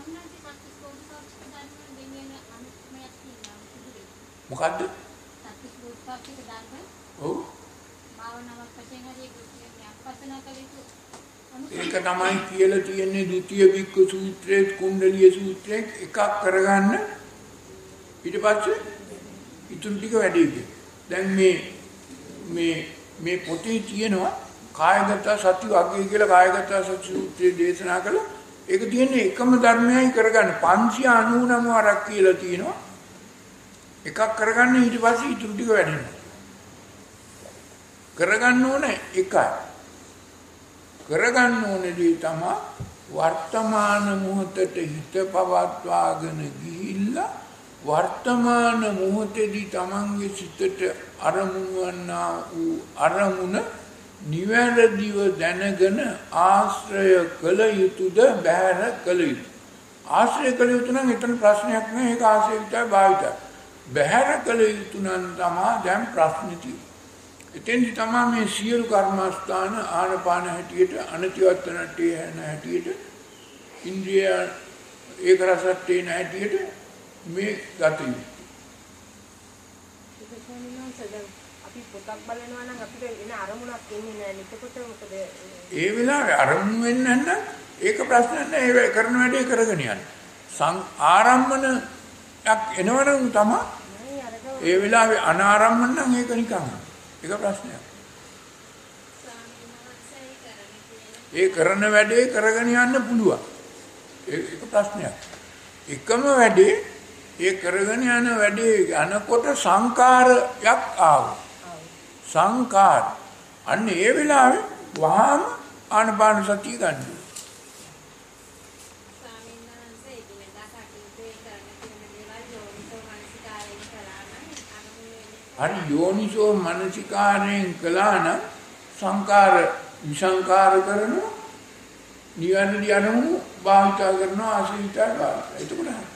S2: මොකද්ද?
S7: සත්‍තිස් බෝධිපාක්ෂික ධර්ම.
S2: ඔව්.
S7: භාවනාවක් වශයෙන් හරි යක්පසනා කළ යුතු.
S2: ඒක තමයි කියලා තියෙන්නේ ဒုတိ ය බික්ක සූත්‍රයේ කුණ්ඩලිය සූත්‍රයේ එකක් කරගන්න ඊට පස්සේ ඉතුරු ටික වැඩි වෙයි. දැන් මේ මේ මේ පොතේ තියෙනවා කායගත සති වර්ගය කියලා කායගත සති සූත්‍රයේ දේශනා කළා. ඒක තියෙන්නේ එකම ධර්මයයි කරගන්න පන්සිය අනූනම වරක් කියලා තියෙනවා. එකක් කරගන්න ඊට පස්සේ ඉතුරු ටික වැඩෙනවා. කරගන්න ඕනේ එකයි. කරගන්න ඕනේදී තමයි වර්තමාන මොහොතට හිත පවත්වාගෙන ගිහිල්ලා වර්තමාන මොහොතේදී තමන්ගේ සිතට අරමුණු වන්නා වූ අරමුණ නිවැරදිව දැනගෙන ආශ්‍රය කළ යුතුද බැහැර කළ යුතු. ආශ්‍රය කළ යුතු නම් එතන ප්‍රශ්නයක් නෑ. ඒක ආශ්‍රය විතරයි භාවිතයි. බැහැර කළ යුතු නම් තමයි දැන් ප්‍රශ්නේ තියෙන්නේ. එතෙන්දි තමයි මේ සියලු කර්මස්ථාන ආනපාන හැටියට අනතිවත්තනටේ හැන හැටියට ඉන්ද්‍රිය ඒක රසට්ටේ නැහැටියට මේ ගත යුතු.
S3: අපි පොතක් බලනවා නම් අපිට එන අරමුණක් එන්නේ නැහැ. එතකොට මොකද
S2: ඒ වෙලාවේ අරමුණු වෙන්නේ නැත්නම් ඒක ප්‍රශ්නයක් නෑ. ඒ කරන වැඩේ කරගෙන යන්න. සං ආරම්මණයක් එනවනම් තමයි ඒ වෙලාවේ අනාරම්මන නම් ඒක නිකන්. ඒක ප්‍රශ්නයක්. ඒ කරන වැඩේ කරගෙන යන්න පුළුවන්. ඒක ප්‍රශ්නයක්. එකම වැඩේ ඒ කරගෙන යන වැඩේ යනකොට සංකාරයක් ආවා. සංකාර. අන්න ඒ වෙලාවේ වහාම ආනපාන සතිය ගන්න. හරි යෝනිසෝ මනසිකාරයෙන් කළා නම් සංකාර විසංකාර කරනවා නිවැරදි අරමුණු භාවිත කරනවා ආශීර්වාද ගන්නවා. එතකොට හරි.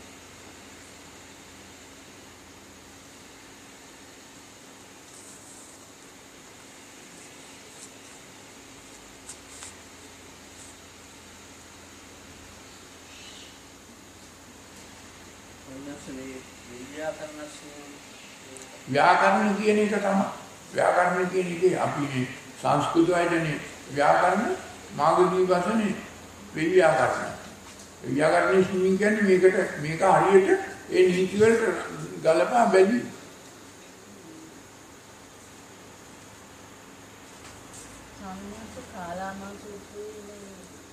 S2: ව්‍යාකරණ කියන එක තමයි. ව්‍යාකරණ කියන එකේ අපි මේ සංස්කෘත වචනේ ව්‍යාකරණ මාගදී වචනේ ව්‍යාකරණ. ව්‍යාකරණ කියන්නේ මේකට මේක හරියට ඒ නීති වලට ගලපා බැලි.
S1: සම්මත කාලාමා සූත්‍රයේ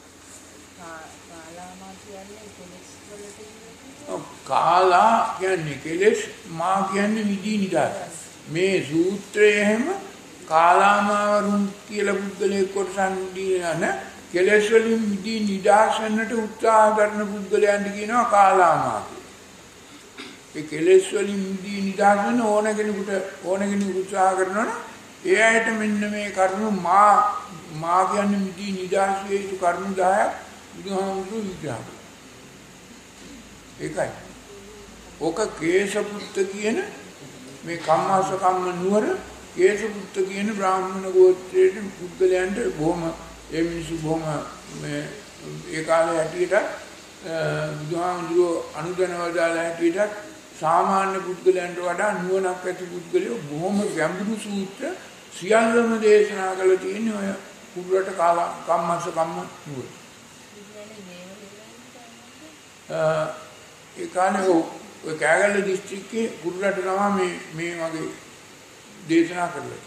S1: කාලාමා කියන්නේ කෙලෙස් වලට
S2: කාලා කියන්නේ කෙලෙස් මා කියන්නේ විදී නිදාස. මේ සූත්‍රයේ හැම කාලාමාවරුන් කියලා පුද්ගලයෙක් කොටසන් දීන කෙලෙස් වලින් විදී නිදාසන්නට උත්සාහ කරන පුද්ගලයන්ට කියනවා කාලාමා කියලා. ඒ කෙලෙස් වලින් විදී නිදාසන්න ඕන කෙනෙකුට ඕන කෙනෙකුට උත්සාහ කරනවනේ ඒ ඇයිට මෙන්න මේ කරුණු මා මා කියන්නේ විදී නිදාසියේ යුතු කරුණු දහයක් බුදුහාමුදුරුවෝ විග්‍රහ කළා. ඒකයි. ඕක කේශපුත්ත කියන මේ කම්මාස කම්ම නුවර කේශපුත්ත කියන බ්‍රාහ්මණ ගෝත්‍රයේ පුද්ගලයන්ට බොහොම ඒ මිනිස්සු බොහොම මේ ඒ කාලේ හැටියට බුදුහාමුදුරුවෝ අනුදැනවදාලා හැටියට සාමාන්‍ය පුද්ගලයන්ට වඩා නුවණක් ඇති පුද්ගලයෝ බොහොම ගැඹුරු සූත්‍ර සියල්ලම දේශනා කළ තියෙන ඔය කුරුරට කාලා කම්මාස කම්ම නුවර. ඒ කාලේ ඔය කෑගල්ල දිස්ත්‍රික්කයේ කුරුරට තමයි මේ මේ වගේ දේශනා කරලා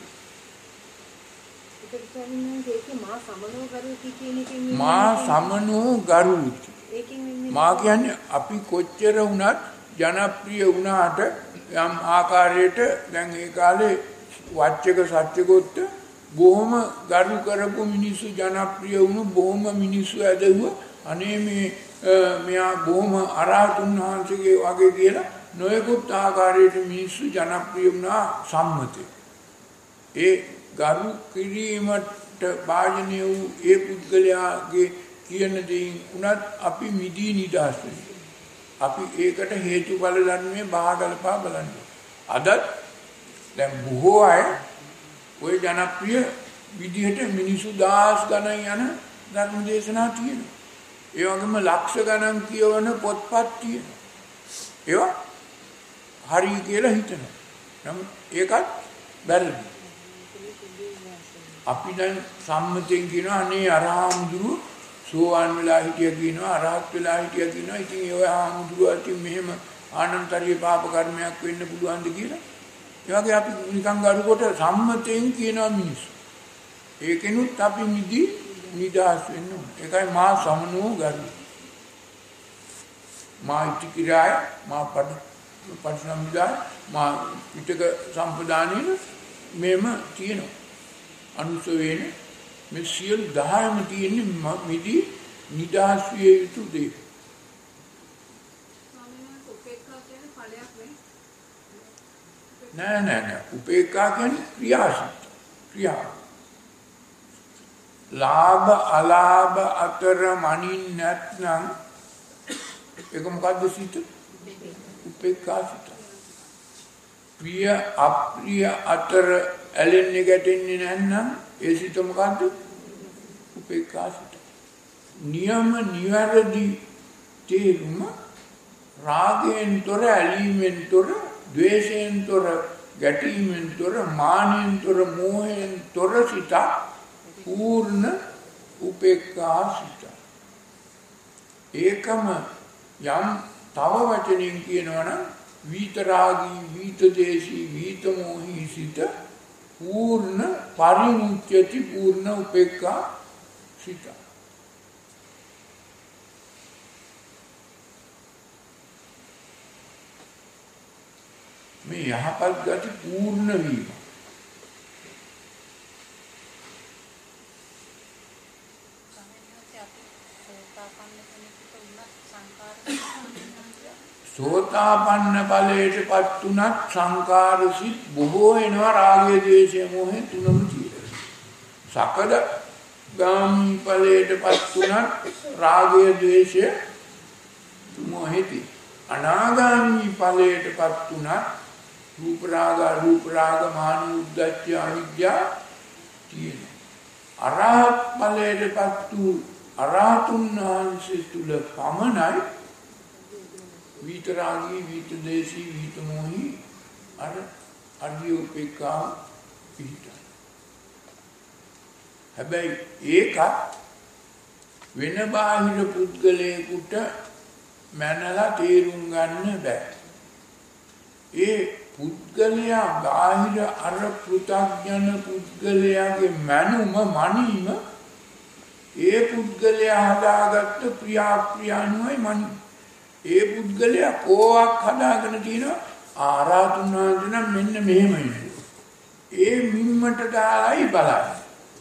S2: තියෙන්නේ. මා සමනෝ ගරුති. මා කියන්නේ අපි කොච්චර වුණත් ජනප්‍රිය වුණාට යම් ආකාරයකට දැන් ඒ කාලේ වච්චක සත්‍යගොත්ත බොහොම ගරු කරපු මිනිස්සු ජනප්‍රිය වුණු බොහොම මිනිස්සු ඇදහුව අනේ මේ මෙයා බොහොම අරහතුන් වහන්සේගේ වගේ කියලා නොයෙකුත් ආකාරයට මිනිස්සු ජනප්‍රිය වුණා සම්මතේ. ඒ ගරු කිරීමට භාජනය වූ ඒ පුද්ගලයාගේ කියන දෙයින් උනත් අපි මිදී නිදහස් වෙනවා. අපි ඒකට හේතුඵල ධර්මයේ බාගලපා බලන්න. අදත් දැන් බොහෝ අය ওই ජනප්‍රිය විදිහට මිනිසු දහස් ගණන් යන ධර්ම දේශනා තියෙනවා. ඒ වගේම ලක්ෂ ගණන් කියවන පොත්පත් තියෙනවා. ඒවා හරි කියලා හිතනවා. නමුත් ඒකත් වැරදි. අපි දැන් සම්මතයෙන් කියනවා අනේ අරහම්දුරු සෝවාන් වෙලා හිටිය කියනවා අරහත් වෙලා හිටිය කියනවා. ඉතින් ඒ ඔය ආමුදුරු අතින් මෙහෙම ආනන්තරිය පාප කර්මයක් වෙන්න පුළුවන්ද කියලා. ඒ වගේ අපි නිකන් ගරුකොට සම්මතයෙන් කියනවා මිනිස්සු. ඒකෙනුත් අපි නිදි නිදහස් වෙන්න ඕන. ඒකයි මා සමනෝ ගරු. මා ඉතිකිරාය මා පඩ පරිසම්දා මා පිටක සම්පදානෙන මෙම තියෙනවා. අනුස වේන මේ සියලු දහයම තියෙන්නේ මිදි නිදහස් විය යුතු දේ. නෑ නෑ නෑ උපේක්ඛා කියන්නේ ක්‍රියාසිත. ක්‍රියා. ලාභ අලාභ අතර මනින් නැත්නම් ඒක මොකද්ද සිත? උපේක්ඛා සිත. ප්‍රිය අප්‍රිය අතර ඇලෙන්නේ ගැටෙන්නේ නැත්නම් ඒ සිත මොකද්ද? උපේක්ඛා සිත. නියම නිවැරදි තේරුම රාගයෙන් තොර, ඇලීමෙන් තොර, ද්වේෂයෙන් තොර, ගැටීමෙන් තොර, මානෙන් තොර, මෝහයෙන් තොර සිත පූර්ණ උපේක්ඛා සිත. ඒකම යම් තව වචනින් කියනවනම් විතරාගී, විතදේශී, විතමෝහී සිත පූර්ණ පරිමුච්ඡති, පූර්ණ උපේක්ඛා සිත. මේ යහපත් ගති පූර්ණ වීම. සෝතාපන්න ඵලයටපත් උනත් සංකාර සිත් බොහෝ වෙනවා රාගය, ද්වේෂය, මෝහය තුනම තියෙනවා. සකද ගාමී ඵලයටපත් උනත් රාගය, ද්වේෂය, මෝහය තියෙනවා. අනාගාමී ඵලයටපත් උනත් රූප රාග, රූප රාග, මාන, උද්ධච්ච, අවිද්‍යාව තියෙනවා. අරහත් ඵලයටපත් වූ අරහතුන් වහන්සේ තුල පමණයි විතරාගී, විතදේශී, විතමෝහී අර අරිය උපේක්ඛා පිහිටයි. හැබැයි ඒක වෙන බාහිර පුද්ගලයෙකුට මනලා තේරුම් ගන්න බෑ. ඒ පුද්ගලයා බාහිර අර පෘථග්ජන පුද්ගලයාගේ මනුම මනීම ඒ පුද්ගලයා හදාගත්ත ප්‍රියාප්‍රියානුවයි මනී. ඒ පුද්ගලයා කෝවක් හදාගෙන තිනවා ආරාතුන් වහන්සේ නම් මෙන්න මෙහෙමයි. ඒ මිම්මට දාලායි බලන්නේ.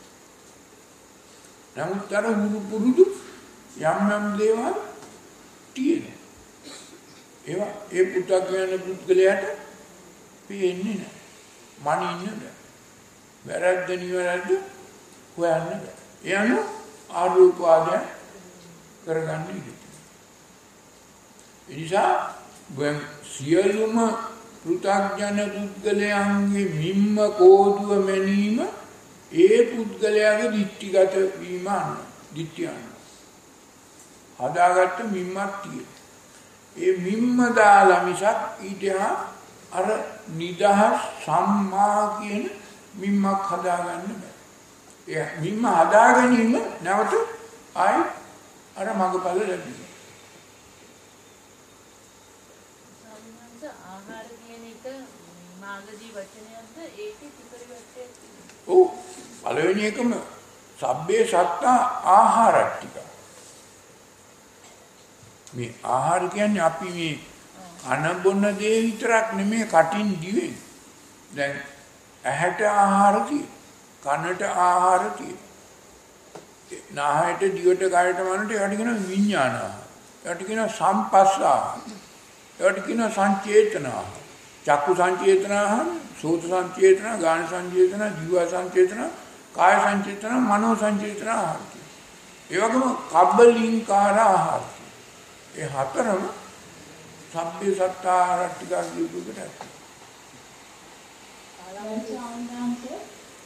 S2: නමුත් අර හුරු පුරුදු යම් යම් දේවල් තියෙනවා. ඒවා ඒ පුතග්ජන පුද්ගලයාට පේන්නේ නැහැ. මනින්න බෑ. වැරද්ද නිවැරද්ද හොයන්න බෑ. ඒ අනුව ආරූපාදය කරගන්න ඉඩ. එනිසා when සියලුම පෘථග්ජන පුද්ගලයන්ගේ මිම්ම කෝදුව මැනීම ඒ පුද්ගලයාගේ දිට්ඨිගත වීම අනුව දිට්ඨිය අනුව හදාගත්ත මිම්මක් තියෙන. ඒ මිම්ම දාලා මිසක් ඊට අර නිදහස් සම්මා කියන මිම්මක් හදාගන්න බෑ. ඒ මිම්ම හදා ගැනීම නැවත ආයි අර මගපල ලැබෙනවා.
S1: ආහාර කියන එක මාර්ගදී වචනයක්ද ඒකේ ත්‍රිපරිවර්තයක් තියෙනවා.
S2: ඔව් පළවෙනි එකම සබ්බේ සත්තා ආහාරට්ටික. මේ ආහාර කියන්නේ අපි මේ අනබොන දේ විතරක් නෙමෙයි කටින් දිවෙන්. දැන් ඇහැට ආහාර තියෙනවා, කනට ආහාර තියෙනවා, නාහයට, දිවට, කයට, මනට ඒවට කියන විඥාන ආහාර. ඒවට කියන සම්පස්ස ආහාර. ඒවට කියන සංචේතන ආහාර. චක්කු සංචේතන ආහාර, සෝත සංචේතන, ගාන සංචේතන, ජීව සංචේතන, කාය සංචේතන, මනෝ සංචේතන ආහාර. ඒ වගේම කබ්බලින්කාර ආහාර. ඒ හතරම සබ්බේ සත්තා ආහාරට්ටික කියුකට ඇති.
S7: ආනාපානසති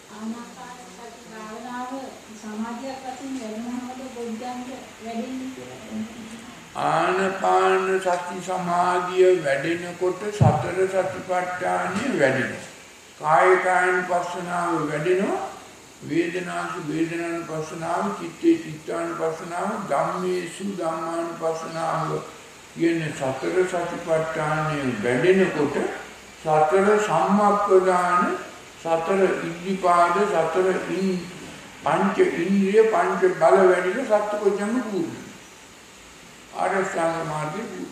S7: භාවනාව සමාධියක් වශයෙන් වෙනවද බොද්ධංග වැඩෙන්නේ කියලා.
S2: ආනාපාන සති සමාධිය වැඩෙනකොට සතර සතිපට්ඨානය වැඩෙනවා. කාය කායනුපස්සනාව වැඩෙනවා. වේදනාසු වේදනානුපස්සනාව, චිත්තේ චිත්තානුපස්සනාව, ධම්මේසු ධම්මානුපස්සනාව කියන සතර සතිපට්ඨානය වැඩෙනකොට සතර සම්මප්පදාන, සතර ඉද්ධිපාද, සතර ඉන් පංච ඉන්ද්‍රිය, පංච බල වැඩිලා සත්පුරුෂයන් පුරුදු. ආරෂ්ඨාංග මාර්ගය පුරුදු.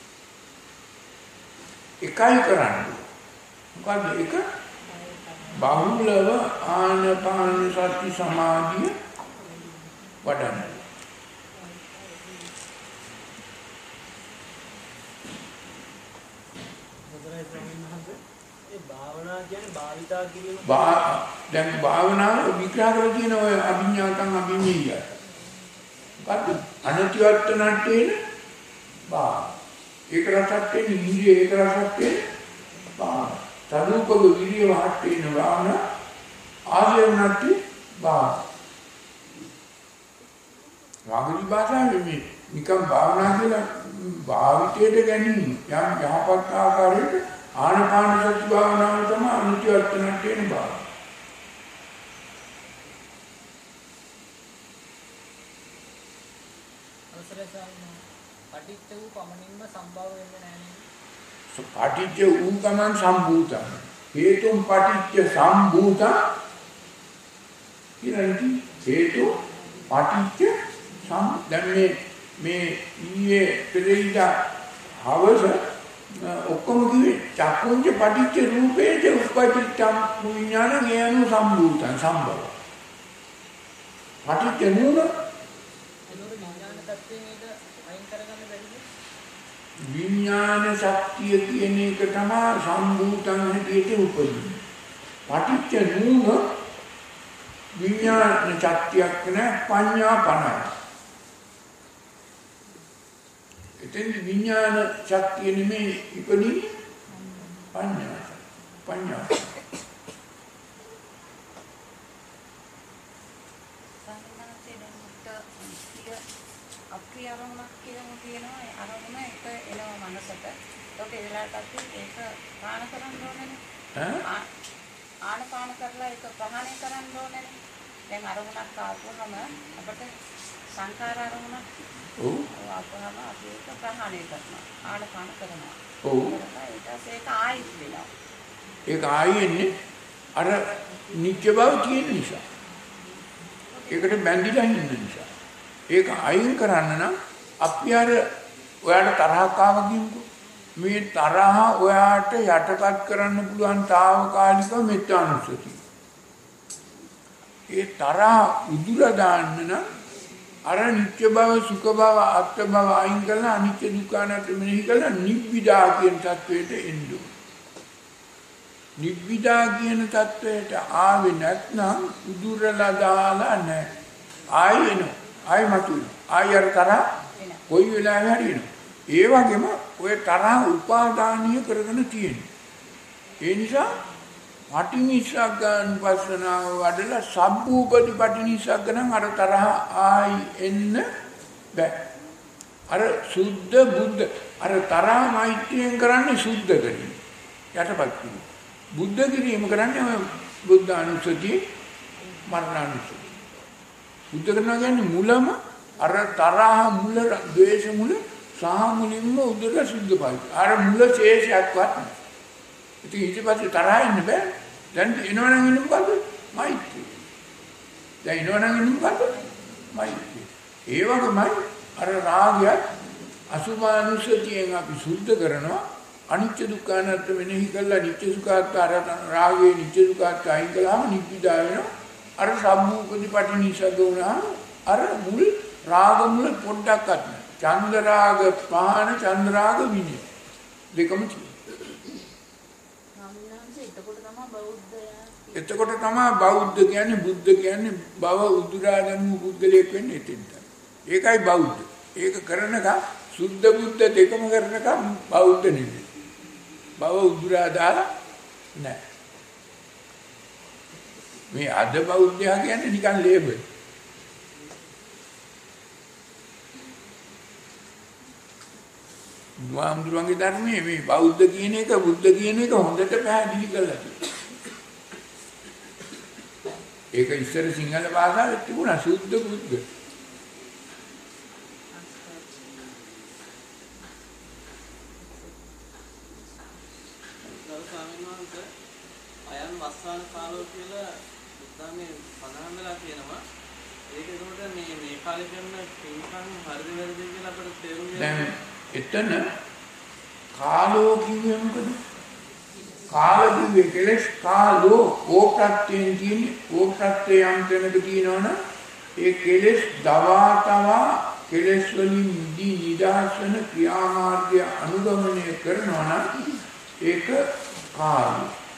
S2: එකයි කරන්නේ. මොකද එක බහුලව ආනාපාන සති සමාධිය වඩන්න.
S8: ඒ භාවනා කියන්නේ භාවිතා කිරීම.
S2: දැන් භාවනාව විග්‍රහ කරලා තියෙන ඔය අභිඥාතං අභිඤ්ඤය. මොකද්ද? අනතිවත්ත නට්ටේන බා. ඒක රසක් වෙන ඉන්ද්‍රිය ඒක රසක් වෙන බා. තදුපව විරිය වාට්ටේන බාන ආර්ය නට්ටි බා. වාග්ලි භාෂාවේ මේ නිකම් භාවනා කියලා භාවිතයට ගැනීම යම් යහපත් ආකාරයකට ආනපාන සති භාවනාව තමයි අනිත්‍යවත් නැටේන බව.
S9: අවසරයි ස්වාමීනි. පටිච්ච වූ පමණින්ම සම්භව වෙන්නේ නැහැ නේද?
S2: පටිච්ච වූ ගමන් සම්භූත. හේතුම් පටිච්ච සම්භූත. ඊළඟට හේතු පටිච්ච සම් දැන් මේ මේ ඊයේ පෙරේදා හවස ඔක්කොම කිව්වේ චක්කුංච පටිච්ච රූපේච උපපටිච්චම් විඥාන ඥාන සම්භූතං සම්භව. පටිච්ච නූන
S9: විඥාන තත්ත්වයෙන් ඒක අයින් කරගන්න බැරිද?
S2: විඥාන ශක්තිය කියන එක තමයි සම්භූතං හැටියට උපදින්නේ. පටිච්ච නූන විඥාන ශක්තියක් නෑ පඤ්ඤා පනයි. එතෙන් විඥාන ශක්තිය නෙමෙයි ඉපදින්නේ පඤ්ඤා පඤ්ඤා.
S10: අප්‍රියවමක් කියලා කියනවා ඒ අරමුණ එක එනවා මනසට. ඒකට ඒ වෙලාවටත් ඒක ප්‍රාණ කරන්න ඕනනේ. ඈ ආනපාන කරලා ඒක ප්‍රහාණය කරන්න ඕනනේ. දැන් අරමුණක් ආවම අපිට සංකාර අරමුණක් ඔව් අපහම අපි ඒක ප්‍රහාණය කරනවා. ආනපාන කරනවා. ඔව් ඊට පස්සේ ඒක ආයිත් වෙනවා.
S2: ඒක ආයෙන්නේ අර නිත්‍ය බව තියෙන නිසා. ඒකට බැඳිලා ඉන්න නිසා. ඒක අයින් කරන්න නම් අපි අර ඔයාලට තරහක් ආව කියමුකෝ. මේ තරහ ඔයාට යටපත් කරන්න පුළුවන් తాවකාලික මෙත්තානුස්සතිය. ඒ තරහ උදුර දාන්න නම් අර නිත්‍ය බව සුඛ බව අත්ථ බව අයින් කරලා අනිත්‍ය දුක්ඛ අනාත්ම මෙනෙහි කරලා නිබ්බිදා කියන තත්වයට එන්න ඕන. නිබ්බිදා කියන තත්වයට ආවේ නැත්නම් උදුරලා දාලා නැහැ. ආයෙ එනවා. ආයෙ මතුවෙනවා. ආයෙ අර තරහ කොයි වෙලාවෙ හරි එනවා. ඒ වගේම ඔය තරහ උපාදානීය කරගෙන තියෙනවා. ඒ නිසා පටිනිස්සග්ගන් පස්සනාව වඩලා සබ්බූපදි පටිනිස්සග්ගනම් අර තරහ ආයි එන්න බෑ. අර සුද්ධ බුද්ධ අර තරහ මෛත්‍රියෙන් කරන්නේ සුද්ධ කිරීම. යටපත් කිරීම. බුද්ධ කිරීම කරන්නේ ඔය බුද්ධ අනුස්සතිය මරණානුස්සතිය. බුද්ධ කරනවා කියන්නේ මුලම අර තරහ මුල ද්වේෂ මුල සහ මුලින්ම උදේට සුද්ධ පායි. අර මුල ශේෂයක්වත් නැහැ. ඉතින් ඊට පස්සේ තරහ ඉන්න බෑ. දැන් එනවනම් ඉන්න මොකද? මෛත්‍රිය. දැන් එනවනම් ඉන්න මොකද? මෛත්‍රිය. ඒ වගේමයි අර රාගයත් අසුභානුස්සතියෙන් අපි සුද්ධ කරනවා. අනිත්‍ය දුක්ඛ අනාත්ම මෙනෙහි කළා නිත්‍ය සුඛාත් අර රාගයේ නිත්‍ය සුඛාත් අයින් කළාම නිබ්බිදා වෙනවා. අර සම්මුපදිපටි නිසග වුණා. අර මුල් රාග මුල පොඩ්ඩක්වත් නැහැ. චන්ද රාග පහන චන්ද රාග විනය දෙකම තියෙනවා. එතකොට තමයි බෞද්ධ කියන්නේ බුද්ධ කියන්නේ බව උදුරාගමු බුද්ධලෙක් වෙන්නේ එතෙන්ට. ඒකයි බෞද්ධ. ඒක කරනකම් සුද්ධ බුද්ධ දෙකම කරනකම් බෞද්ධ නෙවෙයි. බව උදුරා දාලා නැහැ. මේ අද බෞද්ධයා කියන්නේ නිකන් ලේබල්. බුදුහාමුදුරන්ගේ ධර්මයේ මේ බෞද්ධ කියන එක බුද්ධ කියන එක හොඳට පැහැදිලි කරලා තියෙනවා. ඒක ඉස්සර සිංහල භාෂාවේ තිබුණා සුද්ධ බුද්ධ.
S11: අයන් වස්සාන කාලෝ කියලා බුද්ධාමේ පදනම් වෙලා තියෙනවා. ඒක ඒකට මේ මේ කාලේ කරන පින්කම් හරිද වැරදිද කියලා අපිට තේරුම් ගන්න.
S2: දැන් එතන කාලෝ කිව්වේ මොකද? කාල කිව්වේ කෙලස් කාලෝ ඕප්‍රත්‍යයෙන් තියෙන්නේ ඕප්‍රත්‍යයන් තැනක තියෙනවනම් ඒ කෙලස් දවා තවා කෙලස් වලින් නිදි නිදාසන ක්‍රියාමාර්ගය අනුගමනය කරනවා නම් ඒක කාලය.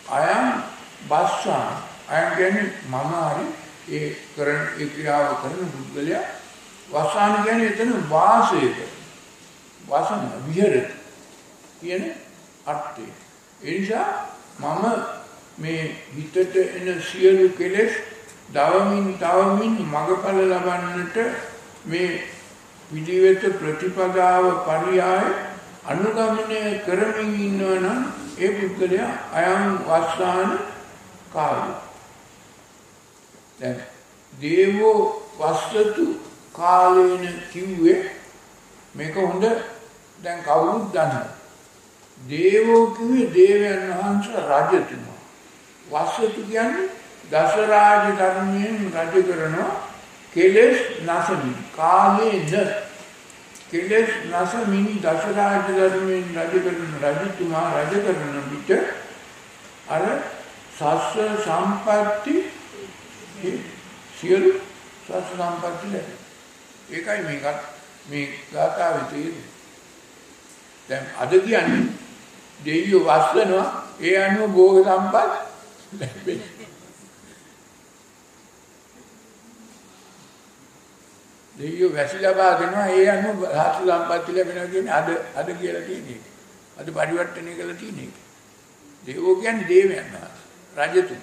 S2: අයම් වස්සාන අයම් කියන්නේ මම හරි ඒ කරන ඒ ක්‍රියාව කරන පුද්ගලයා වස්සාන කියන්නේ එතන වාසය කරන වසන විහෙර කියන අර්ථය. ඒ නිසා මම මේ හිතට එන සියලු කෙලෙස් දවමින් තවමින් මඟඵල ලබන්නට මේ විදිවේත ප්‍රතිපදාව පරියාය අනුගමනය කරමින් ඉන්නවනම් ඒ පුද්ගලයා අයං වස්සාන කාලය. දැන් දේවෝ වස්සතු කාලේන කිව්වේ මේක හොඳ දැන් කවුරුත් දන්නවා. දේවෝ කිව්වේ දේවයන් වහන්සේ රජතුමා. වස්සතු කියන්නේ දස රාජ ධර්මයෙන් රජ කරනවා කෙලෙස් නැසමින් කාලේන කෙලෙස් නැසමින් දස රාජ ධර්මයෙන් රජ කරන රජතුමා රජ කරන විට අර සස්ස සම්පatti සියලු සස්ස සම්පatti ලැබෙනවා. ඒකයි මේකත් මේ ගාථාවේ තියෙන්නේ. දැන් අද කියන්නේ දෙවියෝ වස්සනවා ඒ අනුව භෝග සම්පත් ලැබෙනවා. දෙවියෝ වැසි ලබා දෙනවා ඒ අනුව ධාතු සම්පatti ලැබෙනවා කියන්නේ අද අද කියලා තියෙන්නේ. අද පරිවර්තනය කළා තියෙන්නේ. දේවෝ කියන්නේ දේවයන් වහන්සේ රජතුමා.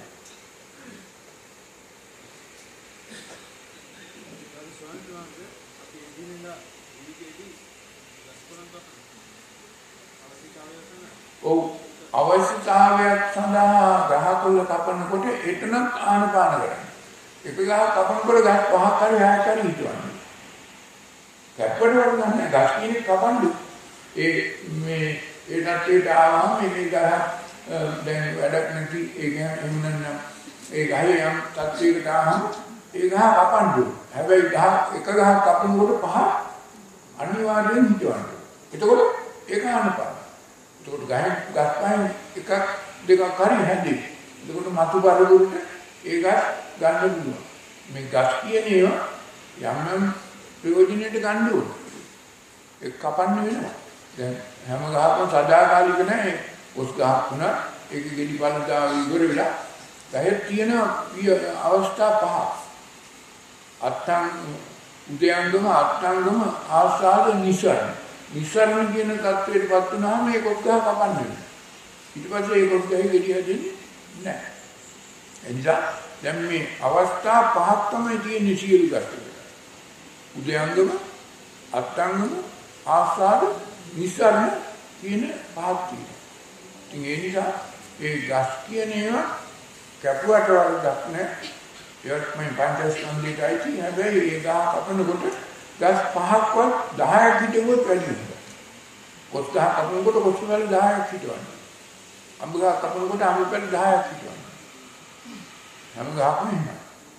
S2: ඔව් අවශ්‍යතාවයක් සඳහා ගහකොළ කපනකොට එතනත් ආනපාන කරන්නේ. එක ගහ කපනකොට ගහ පහක් හරි හයක් හරි හිටවන්නේ. කැප්පඩ වුණා ගස් කිනේ කපන්නු. ඒ මේ ඒ නැටේට ආවම මේ ගහ දැන් වැඩක් නැති ඒ ගහ එමුනම් ඒ ගහේ යම් තත්ත්වයකට ආවම ඒ ගහ කපන්නු. හැබැයි ගහ එක ගහ කපනකොට පහ අනිවාර්යෙන් හිටවන්නේ. එතකොට ඒක ආනපාන. එතකොට ගහ ගස් පහෙන් එකක් දෙකක් හරි හැදේ. එතකොට මතු බලුරුට ඒ ගස් ගන්න පුළුවන්. මේ ගස් කියන ඒවා යම් යම් ප්‍රයෝජනෙට ගන්න ඕන. ඒක කපන්න වෙනවා. දැන් හැම ගහක්ම සදාකාලික නැහැ. ඔස් ගහක් වුණා ඒක ගෙඩි බලදා ඉවර වෙලා ගහේ තියෙන අවස්ථා පහ. අත්තං උදයන්ගම අත්තංගම ආස්වාද නිසරණ. නිසරණ කියන தത്വෙටපත් වුණාම මේ කොස් ගහ කපන්න වෙනවා. ඊට පස්සේ ඒ කොස් ගහේ ගෙඩි හැදෙන්නේ නැහැ. එනිසා දැන් මේ අවස්ථා පහක් තමයි තියෙන්නේ සියලු ගස්වල. උදයන්ගම අත්තංගම ආස්වාද නිසරණ කියන පහක් තියෙනවා. ඉතින් ඒ නිසා ඒ ගස් කියන ඒවා කැපුවට වරදක් නැහැ. ඒවත් මේ පංචස්කන්ධයටයි තියෙන්නේ. හැබැයි ඒ ගහ කපනකොට ගස් පහක්වත් දහයක් හිටවුවොත් වැඩි වෙනවා. කොස් ගහ කපනකොට කොස් වල දහයක් හිටවන්නේ. අඹ ගහ කපනකොට අඹ වල දහයක් හිටවන්නේ. හැම ගහක්ම එහෙමයි.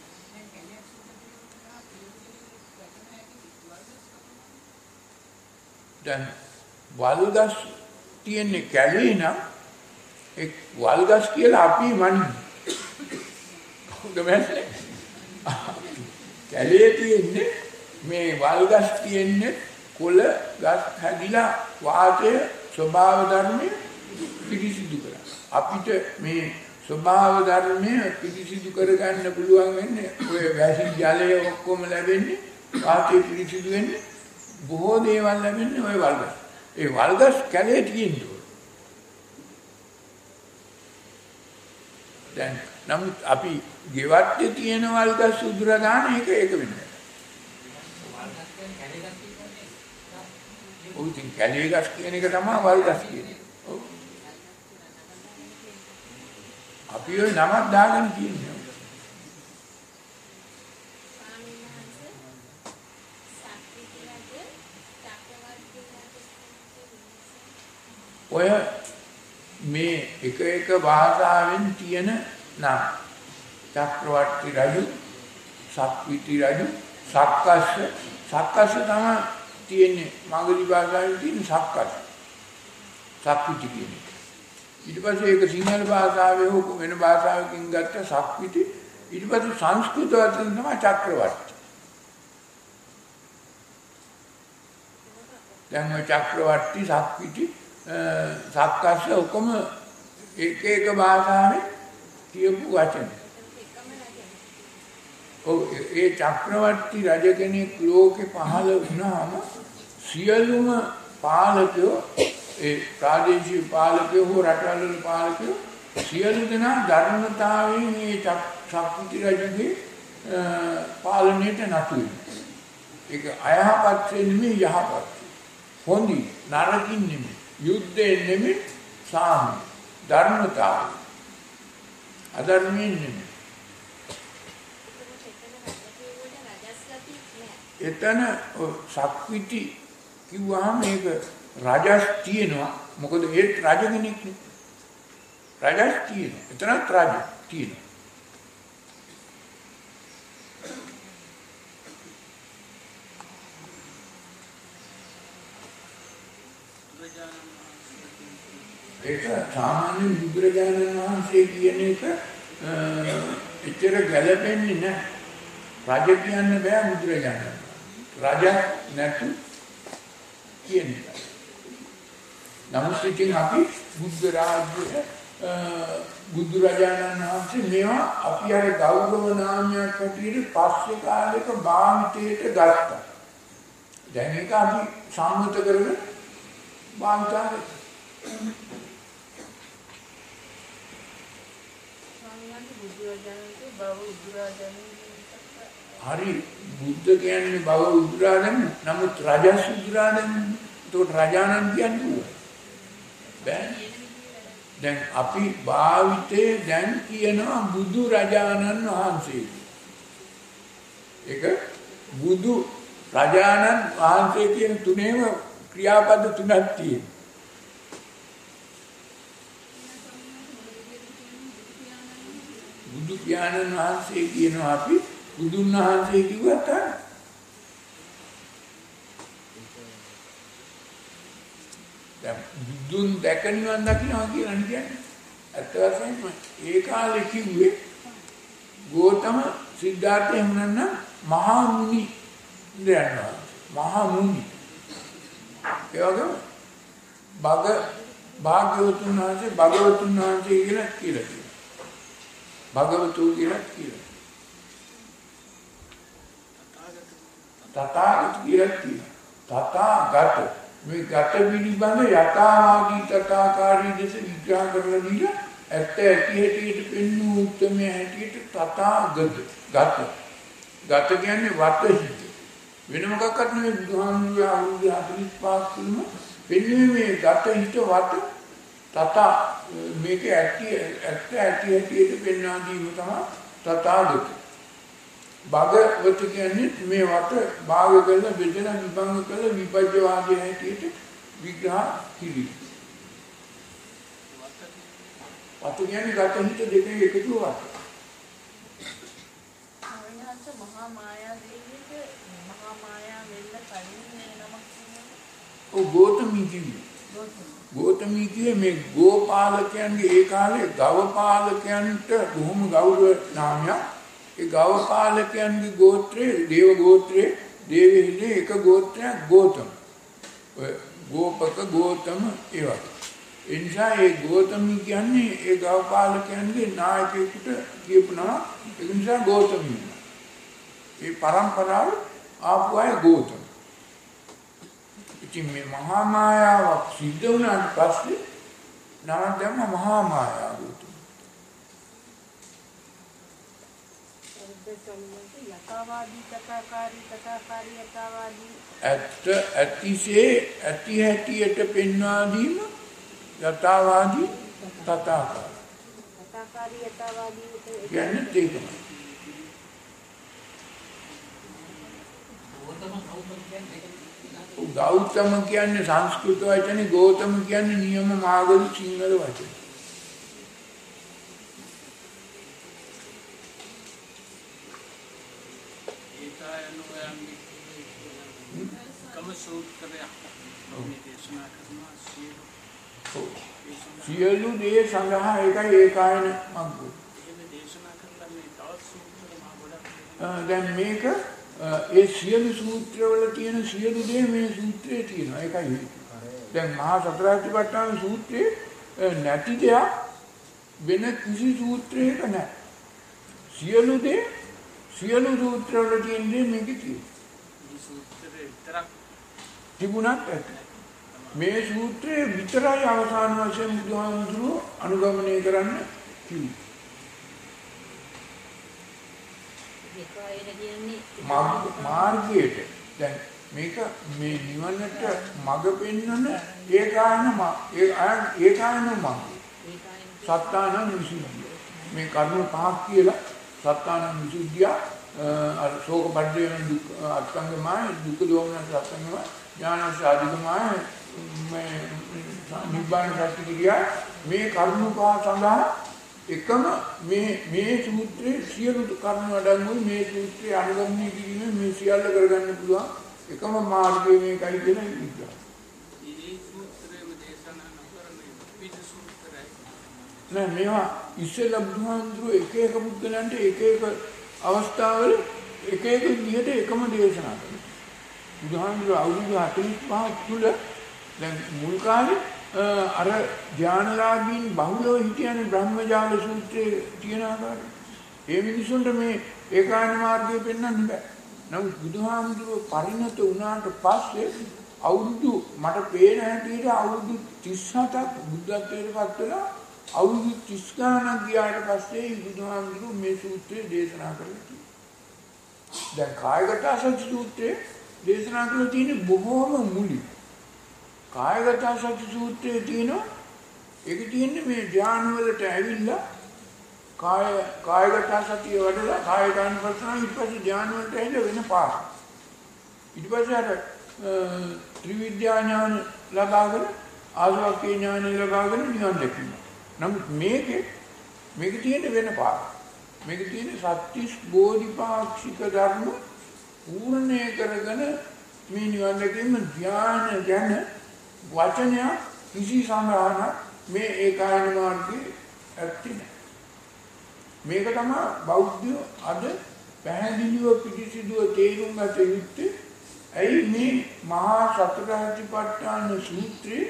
S2: දැන් වල්ගස් තියෙන්නේ කැලේ නම් ඒ වල්ගස් කියලා අපි මනින්නේ. කවුද මැස්සේ? කැලේ තියෙන්නේ මේ වල්ගස් තියෙන්නේ කොළ ගස් හැදිලා වාතය ස්වභාව ධර්මයේ පිරිසිදු කරා. අපිට මේ ස්වභාව ධර්මයේ පිරිසිදු කරගන්න පුළුවන් වෙන්නේ ඔය වැසි ජලය ඔක්කොම ලැබෙන්නේ වාතය පිරිසිදු වෙන්නේ බොහෝ දේවල් ලැබෙන්නේ ওই වල්ගස්. ඒ වල්ගස් කැලේ තියෙන්නේ. දැන් නමුත් අපි ගෙවත්තේ තියෙන වල්ගස් උදුරා දාන එක එක වෙනවා. ඔව් ඉතින් කැලේ ගස් කියන එක තමයි වල්ගස් කියන්නේ. ඔව්. අපි ඔය නමක් දාගෙන කියන්නේ. ඔය මේ එක එක භාෂාවෙන් තියෙන නම් චක්‍රවර්ති රජු, සක්විති රජු, සක්කස්ස, සක්කස්ස තමයි තියෙන්නේ මගධි භාෂාවෙන් තියෙන සක්කස්ස. සක්විති කියන්නේ. ඊට පස්සේ ඒක සිංහල භාෂාවේ හෝ වෙන භාෂාවකින් ගත්ත සක්විති ඊට පස්සේ සංස්කෘත වචන තමයි චක්‍රවර්ති. දැන් ඔය චක්‍රවර්ති සක්විති සක්කස්ස ඔක්කොම එක එක භාෂාවෙන් කියපු වචන. ඔව් ඒ චක්‍රවර්ති රජ කෙනෙක් ලෝකේ පහළ වුණාම සියලුම පාලකයෝ ඒ ප්‍රාදේශීය පාලකයෝ හෝ රටවල් පාලකයෝ සියලු දෙනා ධර්මතාවයෙන් මේ චක්‍රවර්ති රජුගේ පාලනයට නතු වෙනවා. ඒක අයහපත් නෙමෙයි යහපත්. හොඳින් නරකින් නෙමෙයි. යුද්ධයෙන් නෙමෙයි සාම ධර්මතාවය. අධර්මයෙන් නෙමෙයි. එතන සක්විති කිව්වහම මේක රජස් තියෙනවා. මොකද ඒ රජ කෙනෙක් නේ. රජස් තියෙනවා. එතනත් රජ තියෙනවා. ඒක සාමාන්‍ය බුදුරජාණන් වහන්සේ කියන එක එච්චර ගැළපෙන්නේ නැහැ. රජ කියන්න බෑ බුදුරජාණන්. රජ නැතු කියන්නේ. නමුත් ඉතින් අපි බුද්ධ රාජ්‍ය බුදුරජාණන් වහන්සේ මේවා අපි අර ගෞරව නාමයක් හැටියට පස්සේ කාලෙක භාවිතයට ගත්තා. දැන් ඒක අපි සම්මත කරගෙන භාවිතා හරි බුද්ධ කියන්නේ බව උදුරාගෙන නමුත් රජස් උදුරාගෙන ඒකට රජානන් කියන්නේ බෑ. දැන් අපි භාවිතේ දැන් කියනවා බුදු රජාණන් වහන්සේ. ඒක බුදු රජාණන් වහන්සේ කියන තුනේම ක්‍රියාපද තුනක් තියෙනවා. බුදු පියාණන් වහන්සේ කියනවා අපි බුදුන් වහන්සේ කිව්වට දැන් බුදුන් දැක නිවන් දකින්නවා කියලා කියන්නේ ඇත්ත වශයෙන්ම ඒ කාලේ කිව්වේ ගෝතම සිද්ධාර්ථ එමුණන්න මහා මුනි ඉඳනවා මහා මුනි ඒ වගේම භග භාග්‍යවතුන් වහන්සේ භගවතුන් වහන්සේ කියලා කියලා භගවතු කියලා කියනවා. තථාගත කියලා කියනවා. තථාගත මේ ගත පිළිබඳ යථාවාදී තථාකාරී දෙස විග්‍රහ කරලා දීලා ඇත්ත ඇති හැටියට පෙන්වූ උත්තරමය හැටියට තථාගත ගත. ගත කියන්නේ වතහිත. වෙන මොකක්වත් නෙවෙයි බුදුහාමුදුරුවෝ අවුරුදු හතළිස් පහක් තුනම පෙන්වන්නේ මේ ගත හිත වත තථා මේක ඇටි ඇත්ත ඇටි ඇටියට පෙන්වා දීම තමයි තථාගත. භගවත කියන්නේ මේ වට භාග කරන බෙදෙන විභංග කළ විපජ්ජවාදී හැටියට විග්‍රහ කිරීම. වත කියන්නේ ගත හිත දෙකේ එකතුවක්.
S1: අවිනාශ මහා මායා දේවියට මහා මායා වෙන්න කලින් නමක් කියනවා.
S2: ඔව් ගෝතමී කිව්වේ. ගෝතමී කියේ මේ ගෝපාලකයන්ගේ ඒ කාලේ ගවපාලකයන්ට බොහොම ගෞරව නාමයක්. ඒ ගවපාලකයන්ගේ ගෝත්‍රයේ දේව ගෝත්‍රයේ දේවෙහිලේ එක ගෝත්‍රයක් ගෝතම. ඔය ගෝපක ගෝතම ඒ වගේ. ඒ නිසා ඒ ගෝතමී කියන්නේ ඒ ගවපාලකයන්ගේ නායකයෙකුට කියපු නම. ඒ නිසා ගෝතමී. ඒ පරම්පරාව ආපු අය ගෝතම. ඉතින් මේ මහා මායාවක් සිද්ධ වුණාට පස්සේ නම දැම්ම මහා මායාව උතුම්.
S3: යථාවාදී තථාකාරී තථාකාරී යථාවාදී
S2: ඇත්ත ඇතිසේ ඇති හැටියට පෙන්වා දීම යථාවාදී තථාකාරී.
S3: තථාකාරී යථාවාදී
S2: කියන්නේ ඒකයි. ගෞතම කියන්නේ සංස්කෘත වචනේ ගෞතම කියන්නේ නියම මාගම සිංහල වචනේ. සියලු දේ සංග්‍රහ එකයි ඒකායන මග්ගු. දැන් මේක ඒ සියලු සූත්‍රවල තියෙන සියලු දේ මේ සූත්‍රයේ තියෙනවා. ඒකයි. දැන් මහා සතරාතිපට්ඨාන සූත්‍රයේ නැති දෙයක් වෙන කිසි සූත්‍රයක නැහැ. සියලු දේ සියලු සූත්‍රවල තියෙන දේ මේකේ තියෙනවා.
S11: මේ සූත්‍රේ විතරක්
S2: තිබුණත් ඇති. මේ සූත්‍රයේ විතරයි අවසාන වශයෙන් බුදුහාමුදුරුවෝ අනුගමනය කරන්න කිව්වේ. මාර්ගයට දැන් මේක මේ නිවනට මඟ පෙන්වන ඒකායන ඒකායන මාර්ගය. සත්තානං විසුද්ධිය. මේ කරුණු පහක් කියලා සත්තානං විසුද්ධිය අර ශෝක පරිදේන දුක් අත්ංගමයි දුක් දෝමනස අත්ංගමයි ඥානස අධිගමයි මේ නිබ්බාන සත්‍ය කිරියා මේ කරුණු පහ සඳහා එකම මේ මේ සූත්‍රයේ සියලු කරුණු අඩංගුයි මේ සූත්‍රයේ අනුගමනය කිරීමෙන් මේ සියල්ල කරගන්න පුළුවන් එකම මාර්ගය මේකයි කියලා ඉන්නවා.
S11: මේ සූත්‍රයේම දේශනා නොකරන්නේ විද සූත්‍රයයි.
S2: නෑ මේවා ඉස්සෙල්ලා බුදුහාමුදුරුවෝ එක එක පුද්ගලයන්ට එක එක අවස්ථාවල එක එක විදිහට එකම දේශනා කරනවා. බුදුහාමුදුරුවෝ අවුරුදු හතළිස් පහක් තුල දැන් මුල් කාලේ අර ධානලාභීන් බහුලව හිටියනේ බ්‍රහ්මජාල සූත්‍රයේ තියෙන ආකාරය. ඒ මිනිසුන්ට මේ ඒකායන මාර්ගය පෙන්වන්න බෑ. නමුත් බුදුහාමුදුරුවෝ පරිණත වුණාට පස්සේ අවුරුදු මට පේන හැටියට අවුරුදු තිස් හතක් බුද්ධත්වයට පත් වෙලා අවුරුදු තිස් ගණනක් ගියාට පස්සේ බුදුහාමුදුරුවෝ මේ සූත්‍රය දේශනා කරලා තියෙනවා. දැන් කායගත සති සූත්‍රයේ දේශනා කරලා තියෙන්නේ බොහෝම මුලින්. කායගත සති සූත්‍රයේ තියෙනවා ඒක තියෙන්නේ මේ ධ්‍යාන වලට ඇවිල්ලා කාය කායගත සතිය වඩලා කායගානුපස්සනාව ඊට පස්සේ ධ්‍යාන වලට ඇවිල්ලා වෙන පාර. ඊට පස්සේ අර ත්‍රිවිද්‍යා ඥාන ලබාගෙන ආසවක්ඛේ ඥාන ලබාගෙන නිවන් දැකීම. නමුත් මේකේ මේක තියෙන්නේ වෙන පාර. මේක තියෙන්නේ සත්‍තිස් බෝධිපාක්ෂික ධර්ම පූර්ණය කරගෙන මේ නිවන් දැකීම ධ්‍යාන ගැන වචනය කිසි සඳහනක් මේ ඒකායන මාර්ගයේ ඇත්තේ නැහැ. මේක තමයි බෞද්ධයෝ අද පැහැදිලිව පිළිසිදුව තේරුම් ගත යුත්තේ. ඇයි මේ මහා සතරාතිපට්ඨාන සූත්‍රයේ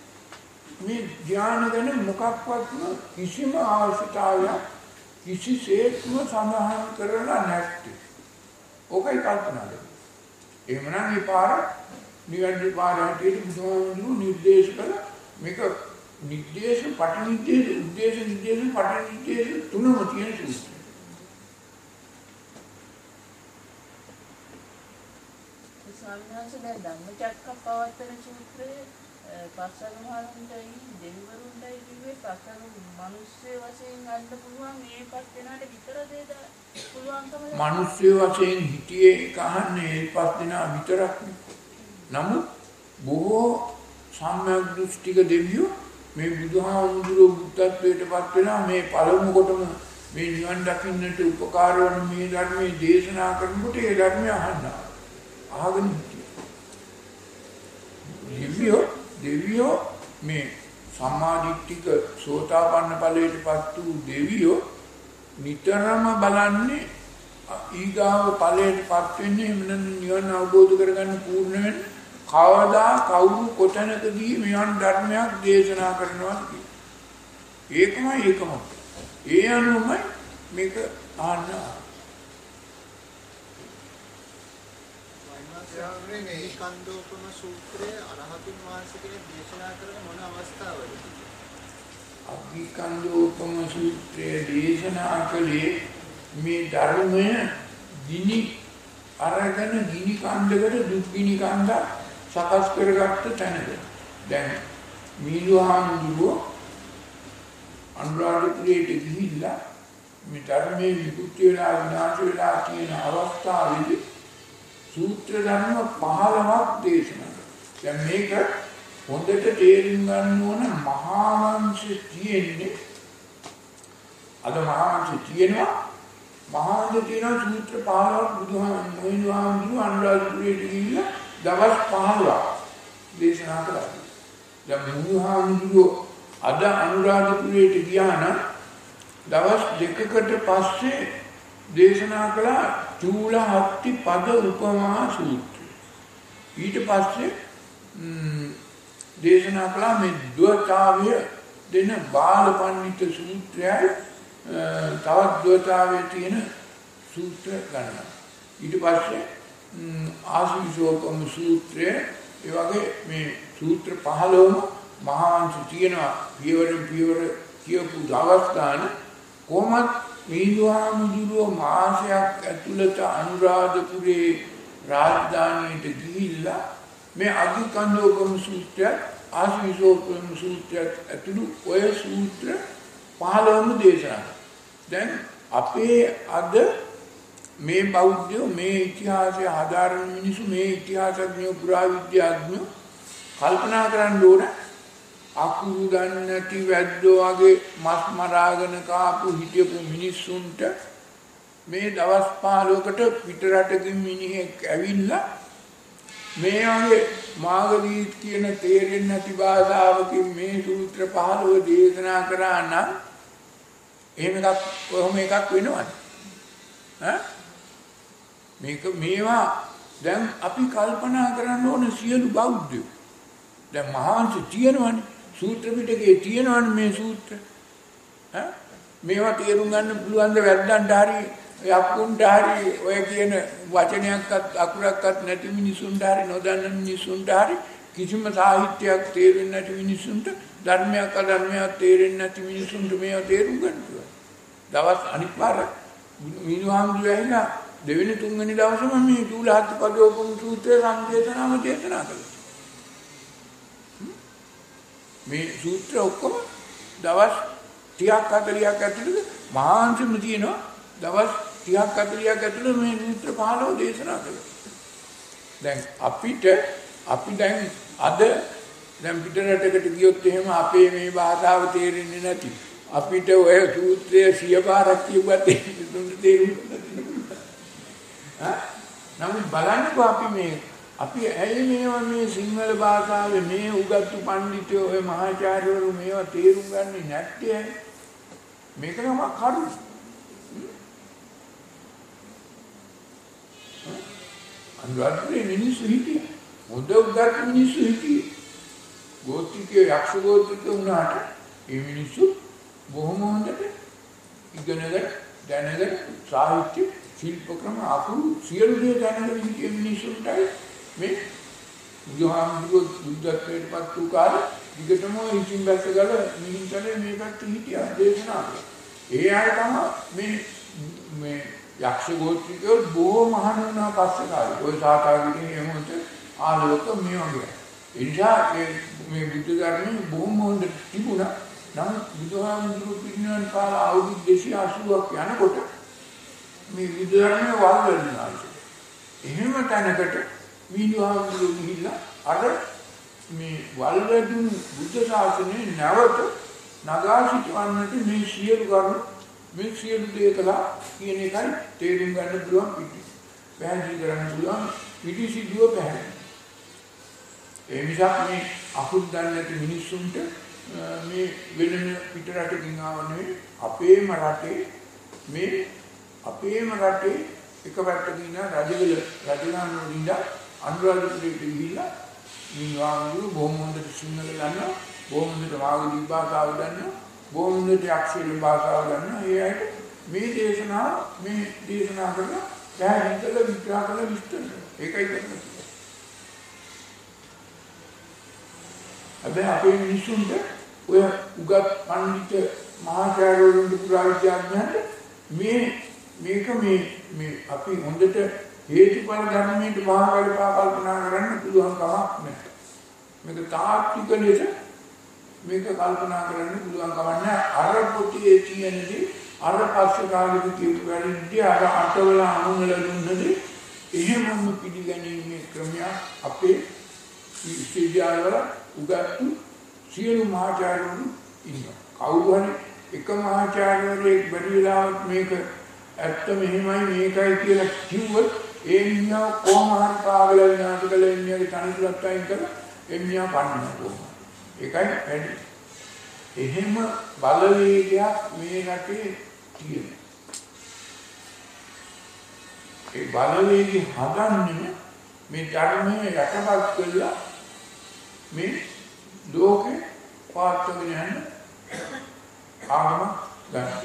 S2: මේ ධ්‍යාන ගැන මොකක්වත්ම කිසිම අවශ්‍යතාවයක් කිසිසේත්ම සඳහන් කරලා නැත්තේ. ඕකයි කල්පනා කරන්නේ. එහෙමනම් මේ පාර නිවැරදි පාරට බුදුහාමුදුරුවෝ නිර්දේශ කළ මේක නිර්දේශ පටිනිර්දේශ උද්දේශ නිර්දේශ පටිනිර්දේශ තුනම තියෙන සූත්‍රය.
S1: ස්වාමීන් ධම්මචක්කප්පවත්තන සූත්‍රයේ පස්වග මහණුන්ටයි දෙවිවරුන්ටයි කිව්වේ පස්වග මිනිස්සු වශයෙන් ගන්න පුළුවන් මේකත් වෙනාට විතරද පුළුවන්කම
S2: මිනිස්සු වශයෙන් හිටියේ කහන්නේ පස් දෙනා විතරක්. නමුත් බොහෝ සම්‍යක් දෘෂ්ටික දෙවියෝ මේ බුදුහාමුදුරුවෝ බුද්ධත්වයට පත් වෙලා මේ පළමු කොටම මේ නිවන් දකින්නට උපකාර වන මේ ධර්මයේ දේශනා කරනකොට ඒ ධර්මය අහන්න අහගෙන දෙවියෝ දෙවියෝ මේ සම්මාදිට්ඨික සෝතාපන්න ඵලයට පත් වූ දෙවියෝ නිතරම බලන්නේ ඊගාව ඵලයට පත් වෙන්නේ එහෙම නිවන අවබෝධ කරගන්න පූර්ණ වෙන්නේ කවදා කවුරු කොතැනකදී මෙවන් ධර්මයක් දේශනා කරනවා කියලා. ඒකමයි ඒකම. ඒ අනුවමයි මේක ආන්න.
S6: වයින්වත්සාරේ මේ කන්දෝපම සූත්‍රයේ අරහතුන් වහන්සේ කෙනෙක් දේශනා කරන මොන අවස්ථාවලද?
S2: අභිකන්දෝපම සූත්‍රයේ දේශනා කළේ මේ ධර්මය ගිනි අරගෙන ගිනි කන්දකට දුක් ගිනි කන්දක් සකස් කරගත්ත තැනක. දැන් මීලුහාමුදුරුවෝ අනුරාධපුරයට ගිහිල්ලා මේ ධර්මයේ විකෘති වෙලා විනාශ වෙලා තියෙන අවස්ථාවේදී සූත්‍ර ධර්ම පහළොවක් දේශනා කළා. දැන් මේක හොඳට තේරුම් ගන්න ඕන මහා වංශයේ තියෙන්නේ අද මහා වංශයේ තියෙනවා මහා වංශයේ තියෙන සූත්‍ර පහළොවක් බුදුහාමුදුරුවෝ අනුරාධපුරයට ගිහිල්ලා දවස් පහළොවක් දේශනා කළා. දැන් බුදුහාමුදුරුවෝ අද අනුරාධපුරයට ගියා නම් දවස් දෙකකට පස්සේ දේශනා කළා චූලහත්ති පද උපමා සූත්‍රය. ඊට පස්සේ දේශනා කළා මේ ද්වතාවය දෙන බාල පඬිත සූත්‍රයයි තවත් ද්වතාවයේ තියෙන සූත්‍ර ගණන. ඊට පස්සේ ආසීසෝපම සූත්‍රය ඒ වගේ මේ සූත්‍ර පහළොවම මහාංශ තියෙනවා පියවරෙන් පියවර කියපු අවස්ථාන කොහොමත් මිහිඳුහාමුදුරුවෝ මාසයක් ඇතුළත අනුරාධපුරේ රාජධානියට ගිහිල්ලා මේ අධිකන්දෝපම සූත්‍රය ආසීසෝපම සූත්‍රය ඇතුළු ඔය සූත්‍ර පහළොවම දේශනා. දැන් අපේ අද මේ බෞද්ධයෝ මේ ඉතිහාසය ආධාරණ මිනිසු මේ ඉතිහාසඥයෝ පුරාවිද්‍යාඥයෝ කල්පනා කරන්න ඕන අකුරු දන්නේ නැති වැද්දෝ වගේ මස් මරාගෙන කාපු හිටපු මිනිස්සුන්ට මේ දවස් පහළොවකට පිටරටකින් මිනිහෙක් ඇවිල්ලා මේ වගේ මාගදීත් කියන තේරෙන්නේ නැති භාෂාවකින් මේ සූත්‍ර පහළොව දේශනා කරා නම් එහෙම එකක් කොහොම එකක් වෙනවද? ඈ මේක මේවා දැන් අපි කල්පනා කරන්න ඕන සියලු බෞද්ධයෝ දැන් මහාංශ තියෙනවනේ සූත්‍ර පිටකේ තියෙනවනේ මේ සූත්‍ර ඈ මේවා තේරුම් ගන්න පුළුවන් ද වැද්දන්ට හරි යක්කුන්ට හරි ඔය කියන වචනයක්වත් අකුරක්වත් නැති මිනිසුන්ට හරි නොදන්න මිනිසුන්ට හරි කිසිම සාහිත්‍යයක් තේරෙන්නේ නැති මිනිසුන්ට ධර්මයක් අධර්මයක් තේරෙන්නේ නැති මිනිසුන්ට මේවා තේරුම් ගන්න පුළුවන්. දවස් අනිත් පාර මිනුහාමුදුරුවෝ ඇහිලා දෙවෙනි තුන්වෙනි දවසම මේ චූලහත්පදෝපම සූත්‍රය සංදේශනාම දේශනා කළා. මේ සූත්‍ර ඔක්කොම දවස් තිහක් හතළිහක් ඇතුළත මහාංශෙම තියෙනවා දවස් තිහක් හතළිහක් ඇතුළත මේ සූත්‍ර පහළොව දේශනා කළා. දැන් අපිට අපි දැන් අද දැන් පිටරටකට ගියොත් එහෙම අපේ මේ භාෂාව තේරෙන්නේ නැති අපිට ඔය සූත්‍රය සිය පාරක් කියුවත් දුන්න තේරුම් ඈ නමුත් බලන්නකෝ අපි මේ අපි ඇයි මේවා මේ සිංහල භාෂාවේ මේ උගත්තු පඬිතුයෝ ඔය මහාචාර්යවරු මේවා තේරුම් ගන්නේ නැත්තේ මේක නම කරු අනුරාධපුරේ මිනිස්සු හිටියේ හොඳ උගත් මිනිස්සු හිටියේ ගෝත්‍රිකයෝ යක්ෂ ගෝත්‍රිකයෝ වුණාට මේ මිනිස්සු බොහොම හොඳට ඉගෙනගෙන දැනගෙන සාහිත්‍ය ශිල්ප ක්‍රම අකුරු සියලු දේ දැනගෙන හිටිය මිනිස්සුන්ටයි මේ බුදුහාමුදුරුවෝ බුද්ධත්වයට පත් වූ කාලේ විගතම ඉතින් බැස්සගල මිනිස්සුන්ට මේ පැත්තේ හිටියා දේශනා කළා. ඒ අය තමයි මේ මේ යක්ෂ ගෝත්‍රිකයෝ බොහෝ මහාන වුණා පස්සේ කාලේ. ඔය සාකාගිරින් එහෙමොත් ආලෝක මේ වගේ. ඒ නිසා මේ බුද්ධ ධර්මයේ බොහොම හොඳ තිබුණා. නමුත් බුදුහාමුදුරුවෝ පිරිනිවන් පාලා අවුරුදු දෙසිය අසූවක් යනකොට මේ විද්‍යාවේ වල් වෙනවා. එහෙම තැනකට විද්‍යාවුරු ගිහිල්ලා අර මේ වල් වැදුණු බුද්ධ ශාසනයේ නැවත නගා සිටවන්නට මේ සියලු කරුණු මේ සියලු දේ කළා කියන එකයි තේරුම් ගන්න පුළුවන් පිටි. පැහැදිලි කරන්න පුළුවන් පිටි සිදුව පැහැදිලි. ඒ නිසා මේ අකුරු දන්නේ නැති මිනිස්සුන්ට මේ වෙනම පිටරටකින් ආව නෙවෙයි අපේම රටේ මේ අපේම රටේ එක පැත්තකින් ඉන්න රජගල රජගහනුවර ඉඳලා අනුරාධපුරයට ගිහිල්ලා මිනිවාංගු බොහොම හොඳට සිංහල දන්නවා බොහොම හොඳට මාගදී භාෂාව දන්නවා බොහොම හොඳට අක්ෂර භාෂාව දන්නවා ඒ අයට මේ දේශනා මේ දේශනා කරලා දැන් හිතලා විග්‍රහ කරලා විස්තර ඒකයි කරන්නේ. හැබැයි අපේ මිනිස්සුන්ට ඔය උගත් පඬිත මහාචාර්යවරුන් පුරාවිද්‍යාඥයන්ට මේ මේක මේ මේ අපි හොඳට හේතුඵල ධර්මයට මහාකල්පා කල්පනා කරන්න පුළුවන් කමක් නැහැ. මේක තාත්වික ලෙස මේක කල්පනා කරන්න පුළුවන් කමක් නැහැ. අර පොතේ තියෙනදී අර පස්සේ කාලෙක කියපු වැඩිදී අර අටවල අනුමල දුන්නදී එහෙමම පිළිගැනීමේ ක්‍රමය අපේ විශ්වවිද්‍යාලවල උගත්තු සියලු මහාචාර්යවරු ඉන්නවා. කවුරු හරි එක මහාචාර්යවරයෙක් බැරි වෙලාවක් මේක ඇත්ත මෙහෙමයි මේකයි කියලා කිව්වොත් ඒ මිනිහා කොහොම හරි පාගල විනාශ කළ එන්නේ තනිතුරත් අයින් කරලා එන්නේ පන්නනවා කොහොමද? ඒකයි වැඩි. එහෙම බලවේගයක් මේ රටේ තියෙනවා. ඒ බලවේගය හදන්නේ මේ ධර්මයේ යටපත් කළා මේ ලෝකේ පාත්වගෙන යන ආගම ගන්න.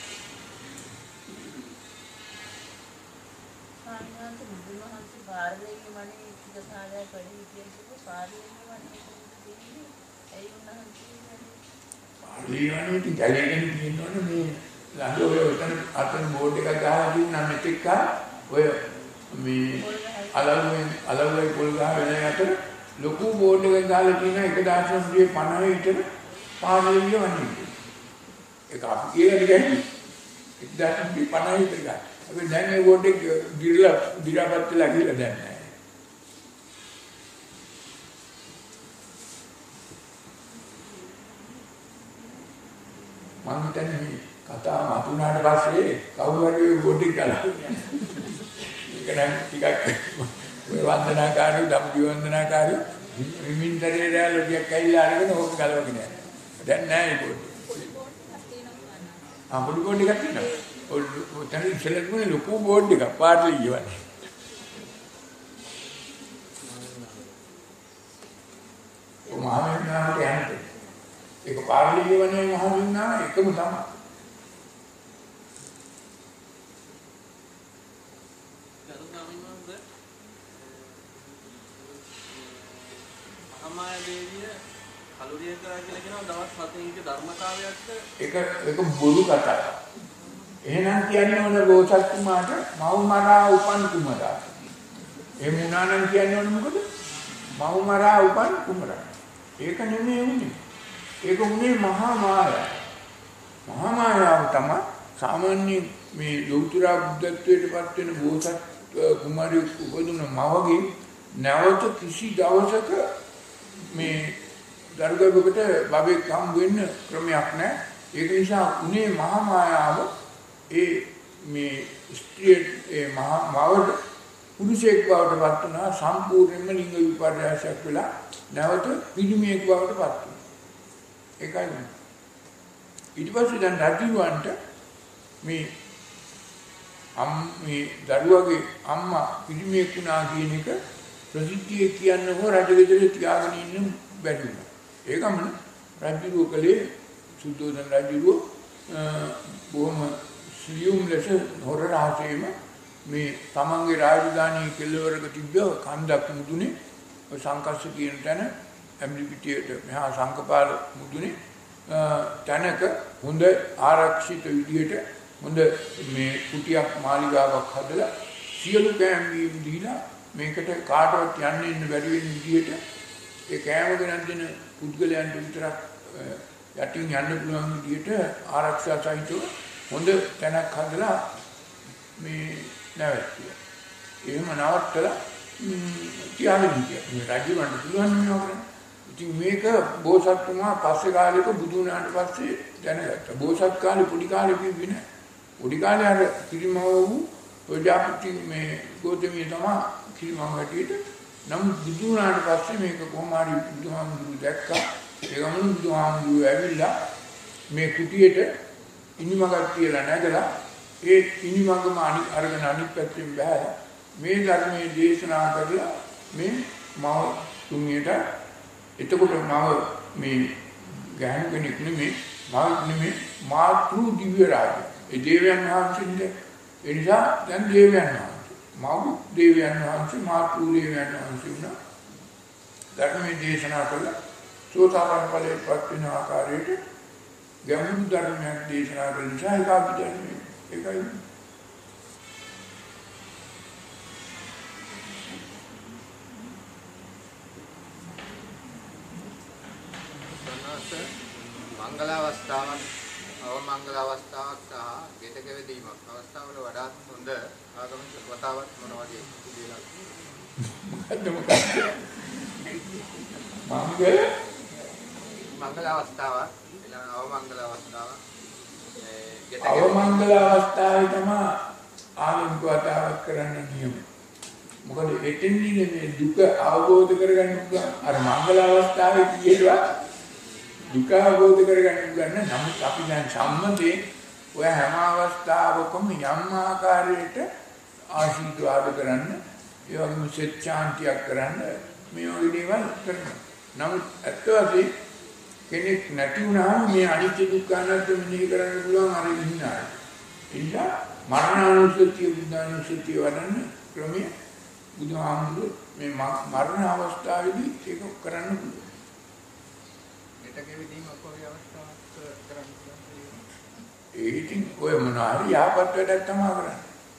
S1: ආනන්ද බුදුමහත්සේ භාරතයේ මනේ ටික කාලයක් වැඩි විදියට පාරියෙන්නේ වන්නේ තියෙන්නේ. ඒ උන්වහන්සේ
S2: පාරියන්නේ ඉතින් ගැලේගෙන තියෙනවනේ මේ ළඟ ඔය උතන අතන බෝඩ් එකක් ගහලා තියෙනවා මෙතෙක් ඔය මේ අලව්වෙන් අලව්වේ පොල් ගහ වෙන අතර ලොකු බෝඩ් එකක් දාලා තියෙන එක දශම පනහේ විතර පාරියෙන්නේ වන්නේ. ඒක අපි කියලා කියන්නේ එක දශම පනහේ විතර ගන්න. අපි දැන් මේ බෝඩ් එක දිරලා දිරාපත් වෙලා ගිහලා දැන් නැහැ. මම හිතන්නේ මේ කතාව මතුනාට පස්සේ කවුරු හරි බෝඩ් එක ගලා ඒක නම් ටිකක් ඔය වන්දනාකාරයෝ දම්පි වන්දනාකාරයෝ විමින්තරේ රැලෝටියක් ඇවිල්ලා අරගෙන ඕක ගලවගෙන යනවා. දැන් නෑ ඒ බෝඩ්. ආ බෝඩ් බෝඩ් එකක් තියෙනවා. ඔය තන ඉස්සෙල්ලා තිබුණේ ලොකු බෝඩ් එකක් පාටලි කියවන්නේ. ඔය මහමෙන්නාට යන්නේ. ඒක පාටලි කියවන්නේ මහමෙන්නා එකම තමයි.
S11: අමාය දේවිය කලුරිය කරා කියලා කියනවා දවස් හතකින් ධර්මතාවයක්ද
S2: ඒක ඒක බොරු කතාවක්. එහෙනම් කියන්නේ ඕන බෝසත් කුමාරට මව් මරා උපන් කුමරා. ඒ මුනානම් කියන්නේ ඕන මොකද? මව් මරා උපන් කුමරා. ඒක නෙමෙයි උනේ. ඒක උනේ මහා මායාව. මහා මායාව තමයි සාමාන්‍ය මේ ලෞතර බුද්ධත්වයට පත් වෙන බෝසත් කුමාරයෙක් උපදින මවගේ නැවත කිසි දවසක මේ දරුගබකට බබෙක් හම් වෙන්න ක්‍රමයක් නැහැ. ඒක නිසා උනේ මහා මායාව ඒ මේ ස්ත්‍රිය ඒ මහා මාවට පුරුෂයෙක් බවට පත් වුණා සම්පූර්ණයෙන්ම ලිංග විපර්යාසයක් වෙලා නැවත පිළිමියෙක් බවට පත් වුණා. ඒකයි නේ. ඊට පස්සේ දැන් රජුවන්ට මේ අම් මේ දරුවගේ අම්මා පිළිමියෙක් වුණා කියන එක ප්‍රසිද්ධිය කියන්න හෝ රජගෙදරේ තියාගෙන ඉන්න බැරි වුණා. ඒකම රජුරුව කලේ සුද්ධෝදන රජුරුව බොහොම සියුම් ලෙස හොර රහසේම මේ තමන්ගේ රාජධානී කෙළවරක තිබ්බ කන්දක් මුදුනේ ඔය සංකස්ස කියන තැන ඇම්ලිපිටියට මෙහා සංකපාල මුදුනේ තැනක හොඳ ආරක්ෂිත විදියට හොඳ මේ කුටියක් මාලිගාවක් හදලා සියලු කෑම බීම් දීලා මේකට කාටවත් යන්න ඉන්න බැරි වෙන විදිහට ඒ කෑම ගෙනත් දෙන පුද්ගලයන්ට විතරක් යටින් යන්න පුළුවන් විදිහට ආරක්ෂා සහිතව හොඳ තැනක් හදලා මේ නැවැත්තුවා. එහෙම නවත්තලා තියාගෙන හිටියා. මේ රජුන්ට පුළුවන් මේවා කරන්න. ඉතින් මේක බෝසත්තුමා පස්සේ කාලෙක බුදු වුණාට පස්සේ දැනගත්තා. බෝසත් කාලේ පොඩි කාලේ කිව්වේ නෑ. පොඩි කාලේ අර කිරිමව වූ ප්‍රජාපති මේ ගෝතමිය තමයි කිරිමව හැටියට. නම් බුදු වුණාට පස්සේ මේක කොහොම හරි බුදුහාමුදුරුවෝ දැක්කා. ඒ ගමන බුදුහාමුදුරුවෝ ඇවිල්ලා මේ කුටියට ඉනිමගක් තියලා නැගලා ඒ ඉනිමගම අරගෙන අනිත් පැත්තෙන් බහැලා මේ ධර්මයේ දේශනා කරලා මේ මව තුන්ියට එතකොට මව මේ ගැහණු කෙනෙක් නෙමෙයි මාත් නෙමෙයි මාතෘ දිව්‍ය රාජය. ඒ දේවයන් වහන්සේද ඒ නිසා දැන් දේවයන් වහන්සේ මව දේවයන් වහන්සේ මාතෘ දේවයන් වහන්සේ වුණා. ධර්මයේ දේශනා කළා සෝතාපන්න ඵලයේ පත් වෙන ආකාරයට ගැඹුරු ධර්මයක් දේශනා කරන නිසා ඒක අපි දැන්නේ ඒකයි.
S6: මංගල අවස්ථාවක් අවමංගල අවස්ථාවක් සහ ගෙටක වෙදීමක් අවස්ථාවල වඩාත් හොඳ ආගමික වතාවක් මොන වගේ දේවල්
S2: මොකද්ද මොකද්ද මංගල
S6: මංගල අවස්ථාවක් ඊළඟ අවමංගල අවස්ථාවක්
S2: අවමංගල අවස්ථාවේ තමයි ආගමික වතාවක් කරන්න නියම. මොකද එතෙන්දී මේ දුක අවබෝධ කරගන්න පුළුවන් අර මංගල අවස්ථාවේ කියනවා දුක අවබෝධ කරගන්න පුළුවන්. නමුත් අපි දැන් සම්මතේ ඔය හැම අවස්ථාවකම යම් ආකාරයකට ආශිර්වාද කරන්න ඒ වගේම සත්‍යාන්තියක් කරන්න මේ වගේ දේවල් කරනවා. නමුත් ඇත්ත වශයෙන්ම කෙනෙක් නැති වුණාම මේ අනිත්‍ය දුක්ඛ අනාත්ම මෙනෙහි කරන්න පුළුවන් අර ඉන්නා. ඒ නිසා මරණානුස්සතිය බුද්ධානුස්සතිය වඩන්න ක්‍රමයේ බුදුහාමුදුරුවෝ මේ මරණ අවස්ථාවේදී ඒක කරන්න පුළුවන්.
S6: ගෙටකෙවිදීම කොයි අවස්ථාවක් කරන්න පුළුවන්?
S2: ඒ ඉතින් ඔය මොනාරි යහපත් වැඩක් තමයි කරන්නේ.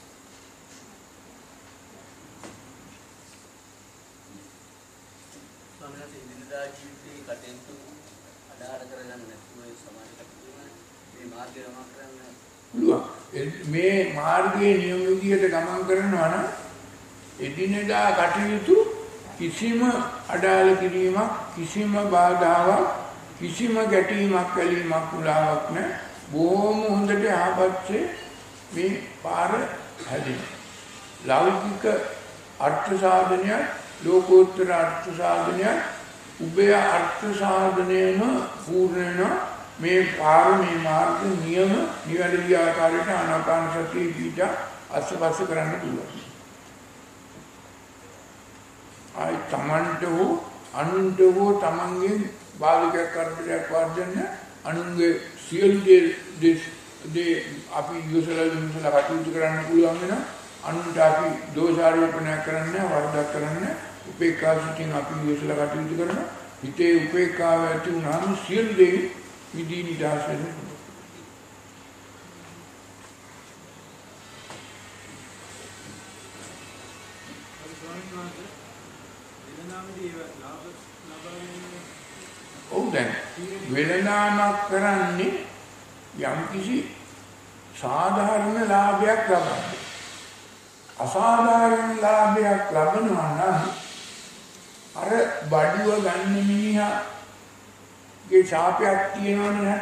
S11: ස්වාමීන් වහන්සේ ඉදිරියදා ජීවිතේ කටයුතු අදාළ කරගන්න නැතුව සමාජයට මේ මාර්ගය ගමන් කරන්න
S2: පුළුවන්. මේ මාර්ගයේ නියම විදියට ගමන් කරනවා නම් එදිනෙදා කටයුතු කිසිම අඩාල කිරීමක්, කිසිම බාධාවක්, කිසිම ගැටීමක්, ඇලීමක්, උලාවක් නැහැ. බොහොම හොඳට යහපත්සේ මේ පාර හැදෙනවා. ලෞකික අර්ථ සාධනය, ලෝකෝත්තර අර්ථ සාධනය, උභය අර්ථ සාධනයම පූර්ණ වෙන මේ පාර මේ මාර්ග නියම නිවැරදි ආකාරයට ආනාපාන සතිය පිට අස්පස්ස කරන්න පුළුවන්. ආයි තමන්ට හෝ අනුන්ට හෝ තමන්ගේ බාධකයක් කරදරයක් වර්ධන අනුන්ගේ සියලු දේ අපි යොසලා යොසලා කටයුතු කරන්න පුළුවන් වෙන අනුන්ට අපි දෝෂාරෝපණය කරන්න වරදක් කරන්න උපේක්ඛා සිටින් අපි යොසලා කටයුතු කරන හිතේ උපේක්ඛාව ඇති වුණාම සියලු දේ විදී නිදහස් වෙනවා. ඔව් දැන් වෙලනාමක් කරන්නේ යම්කිසි සාධාරණ ලාභයක් ලබන්න. අසාධාරණ ලාභයක් ලබනවා නම් අර බඩුව ගන්න මිනිහාගේ ශාපයක් තියෙනවනේ නේද?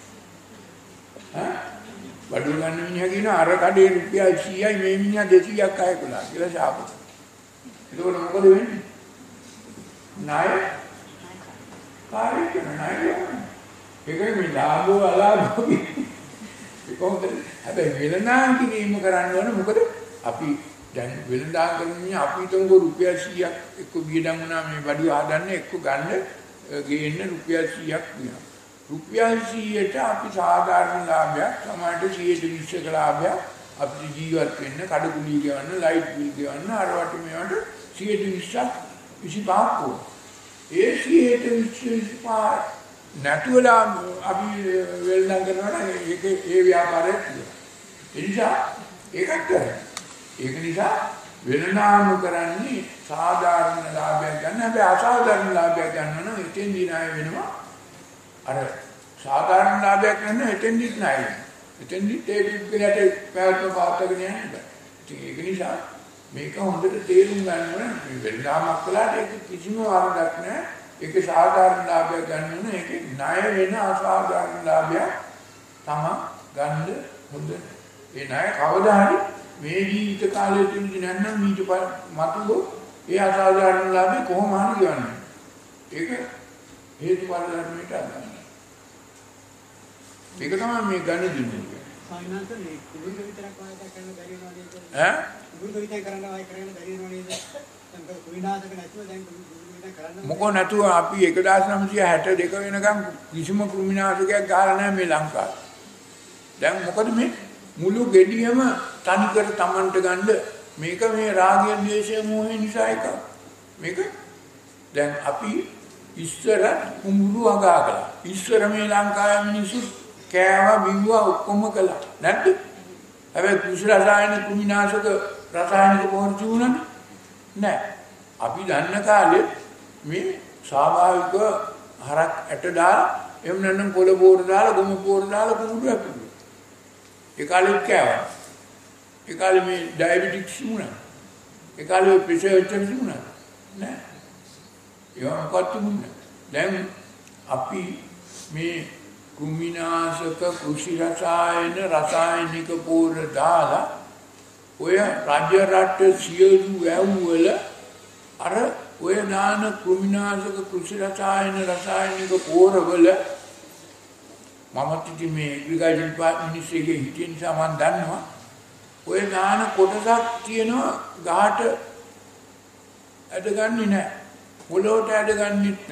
S2: ඈ බඩුව ගන්න මිනිහා කියන අර කඩේ රුපියල් සීයයි මේ මිනිහා දෙසීයක් අය කළා කියලා ශාපය. ඒකවල මොකද වෙන්නේ? ණය කාර්යයක් ණය. ඒකයි මේ ලාභෝ අලාභෝ කොහොමද? හැබැයි වෙලනාම් කිරීම කරන්න ඕන මොකද? අපි දැන් වෙලඳාම් කරන්නේ අපි තුන්ක රුපියල් සීයක් එක්ක වියදම් වුණා මේ බඩුව හදන්න එක්ක ගන්න ගේන්න රුපියල් සීයක් වෙනවා. රුපියල් සීයට අපි සාධාරණ ලාභයක් සමාජයට සීයට විස්සක ලාභයක් අපිට ජීවත් වෙන්න කඩකුලි ගෙවන්න ලයිට් බිල් ගෙවන්න අරවට මේවට සීයට විස්සක් විසිපහක් ඕන. ඒ සීයට විස්ස නැතුවලා අපි වෙලඳාම් කරනවා නම් ඒක ඒ ව්‍යාපාරයක් තියෙනවා. ඒ නිසා ඒකත් කරන්නේ. ඒක නිසා වෙනනාම කරන්නේ සාධාරණ ලාභයක් ගන්න. හැබැයි අසාධාරණ ලාභයක් ගන්න නම් එතෙන්දී ණය වෙනවා. අර සාධාරණ ලාභයක් ගන්න එතෙන්දී ණය වෙනවා. එතෙන්දී ඒ විදිහට පැවැත්ම පාත්තගෙන යන්නේ. ඒක නිසා මේක හොඳට තේරුම් ගන්න ඕනේ. මේ වෙනනාමක් කළාට ඒක කිසිම වරදක් නැහැ. ඒක සාධාරණ ලාභයක් ගන්න ඕනේ. ඒක ණය වෙන අසාධාරණ ලාභයක් තමයි ගන්න හොඳ. ඒ ණය කවදා හරි මේ ජීවිත කාලය තුලදී නැත්නම් ඊට මතුව ඒ අසාධාරණ ලාභේ කොහොම හරි ගන්න. ඒක හේතුඵල ධර්මයට අදාළයි. ඒක තමයි මේ ගණ දෙන්නේ.
S5: සායනන්ත මේ කුඹුරු විතරක් වායක කරන්න බැරි වෙනවා නේද?
S2: ඈ?
S5: කුඹුරු විතරක් කරන්න වායක කරන්න බැරි වෙනවා නේද? දැන් කුවිනාශක නැතුව දැන් කුඹුරු විතරක් කරන්න
S2: මොකෝ නැතුව අපි එක හදාස් නවසිය හැට දෙක වෙනකම් කිසිම කුමිනාශකයක් ගහලා නැහැ මේ ලංකාවේ. දැන් මොකද මේ මුළු ගෙඩියම තනිකර Tamanට ගන්න මේක මේ රාගය ද්වේෂය මෝහය නිසා එක මේක දැන් අපි ඉස්සර කුඹුරු අගා කළා. ඉස්සර මේ ලංකාවේ මිනිස්සු කෑවා බිව්වා ඔක්කොම කළා නැද්ද? හැබැයි කුෂ රසායන කුමිනාශක රසායනික පොහොර තිබුණානේ නැහැ. අපි දන්න කාලේ මේ ස්වාභාවික හරක් ඇට දාලා එහෙම නැත්නම් කොළ බෝර දාලා ගොම බෝර දාලා කුඹුරු ඇතුළු ඒ කාලෙත් කෑවා. ඒ කාලේ මේ ඩයබටික්ස් තිබුණා. ඒ කාලේ ප්‍රෙෂර් එක තිබුණා. නෑ. ඒවා මොකක්ද තිබුණේ? දැන් අපි මේ කුමිනාශක කෘෂි රසායන රසායනික පොර දාලා ඔය රාජ්‍ය රට සියලු වැව්වල අර ඔය දාන කුමිනාශක කෘෂි රසායන රසායනික පොරවල මම ඉතින් මේ ඇග්‍රිකල්චර් ඩිපාර්ට්මන්ට් එකේ හිටිය නිසා මම දන්නවා ඔය නාන කොටසක් තියෙනවා ගහට ඇදගන්නේ නැහැ. පොළොවට ඇදගන්නෙත් නැහැ.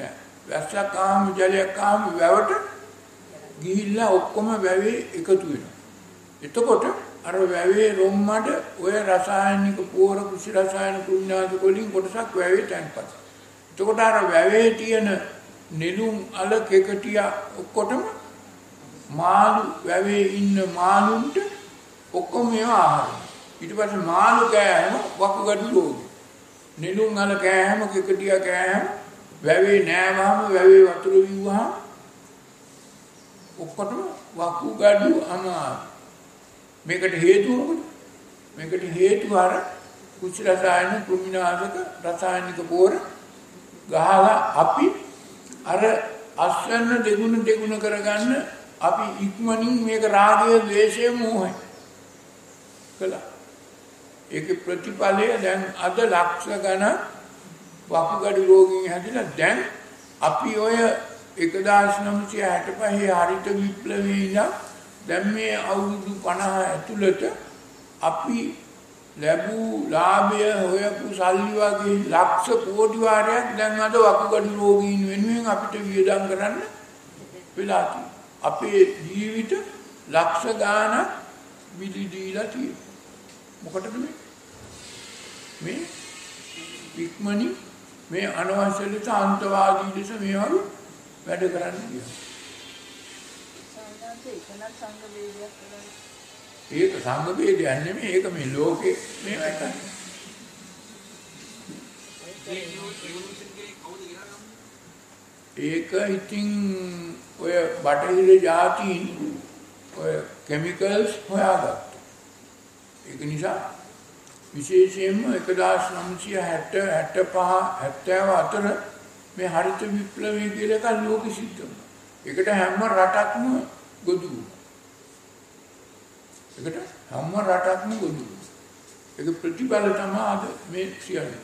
S2: වැස්සක් ආවම ජලයක් ආවම වැවට ගිහිල්ලා ඔක්කොම වැවේ එකතු වෙනවා. එතකොට අර වැවේ රොම්මඩ ඔය රසායනික පෝර කුසි රසායන කුණ්‍යාද වලින් කොටසක් වැවේ තැන්පත්. එතකොට අර වැවේ තියෙන නෙළුම් අල කෙකටිය ඔක්කොටම මාළු වැවේ ඉන්න මාළුන්ට ඔක්කොම ඒවා ආහාර. ඊට පස්සේ මාළු කෑම වකුගඩු රෝගී. නෙළුම් අල කෑම කෙකටිය කෑම වැවේ නෑවම වැවේ වතුර විව්වහම ඔක්කොටම වකුගඩු අමාරු. මේකට හේතුව මොකද? මේකට හේතුව අර කුසි රසායන කෘමිනාශක රසායනික පෝර ගහලා අපි අර අස්වැන්න දෙගුණ දෙගුණ කරගන්න අපි ඉක්මනින් මේක රාගය, ද්වේෂය, මෝහය කළා. ඒකේ ප්‍රතිඵලය දැන් අද ලක්ෂ ගණන් වකුගඩු රෝගීන් හැදිලා දැන් අපි ඔය එක්දාස් නවසිය හැටපහේ හරිත විප්ලවයේ ඉඳන් දැන් මේ අවුරුදු පනහ ඇතුළත අපි ලැබූ ලාභය හොයපු සල්ලි වගේ ලක්ෂ කෝටි වාරයක් දැන් අද වකුගඩු රෝගීන් වෙනුවෙන් අපිට වියදම් කරන්න වෙලා තියෙනවා. අපේ ජීවිත ලක්ෂ ගාණක් විලි දීලා තියෙනවා. මොකටද මේ? මේ ඉක්මනින් මේ අනවශ්‍ය ලෙස අන්තවාදී ලෙස මේ වගේ වැඩ කරන්න කියනවා. ඒක සංඝ වේදයක් නෙමෙයි, ඒක මේ ලෝකේ මේ එකයි. ඒක ඉතින් ඔය බටහිර જાතීන් ඔය කෙමිකල්ස් හොයාගත්තා. ඒක නිසා විශේෂයෙන්ම එක්දාස් නවසිය හැට හැටපහ හැත්තෑ අතර මේ හරිත විප්ලවය කියලා එකක් ලෝකෙ සිද්ධ වුණා. ඒකට හැම රටක්ම ගොදුරු වුණා. ඒකට හැම රටක්ම ගොදුරු වුණා. ඒක ප්‍රතිඵල තමයි අද මේ සියල්ල.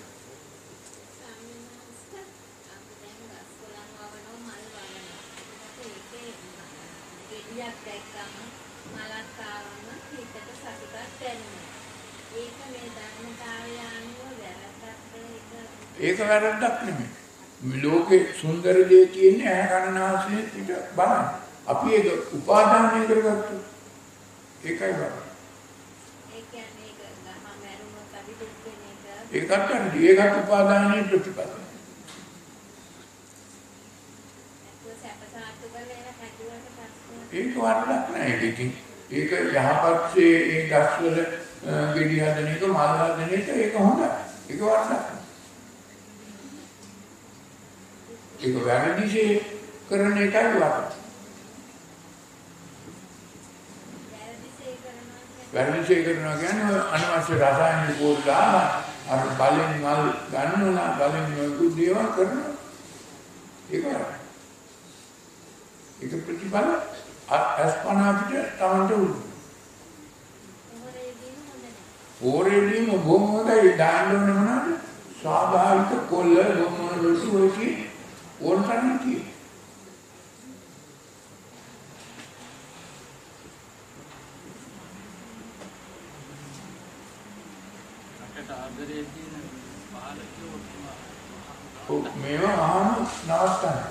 S2: ඒක වැරද්දක් නෙමෙයි. මේ ලෝකේ සුන්දර දේ තියෙන්නේ ඇහැ කන නාසය පිට බලන්න. අපි ඒක උපාදානය කරගත්තා. ඒකයි බලන්න. ඒ කියන්නේ ඒක ගම මරුණොත් අපි දුක් වෙන එක. ඒකත් හරි. ඒකත් උපාදානයේ ප්‍රතිපද. ඒක වරදක් නෑ. ඒකකින් ඒක යහපත්සේ ඒ ගස්වල ගෙඩි හදන එක මල් හදන එක ඒක හොඳයි. ඒක වරදක්. ඒක වැරදිසේ කරන එකයි වරද. වැරදිසේ කරනවා කියන්නේ අනවශ්‍ය රසායනික පෝෂණ අර බලෙන් මල් ගන්නවා බලෙන් මොකුත් දේවල් කරනවා. ඒක වරද. ඒක ප්‍රතිඵල අස්පන අපිට තවන්ට උරු. ඕරේදීම බොහොම හොඳයි. දාන්න ඕනේ මොනවද? ස්වාභාවික කොල්ල බොහොම රොටි වලකි ඕන තරම් තියෙනවා.
S11: අපට ආදරේ තියෙන පාලකයෝ
S2: ඔව් මේවා ආම නවත්තන්න.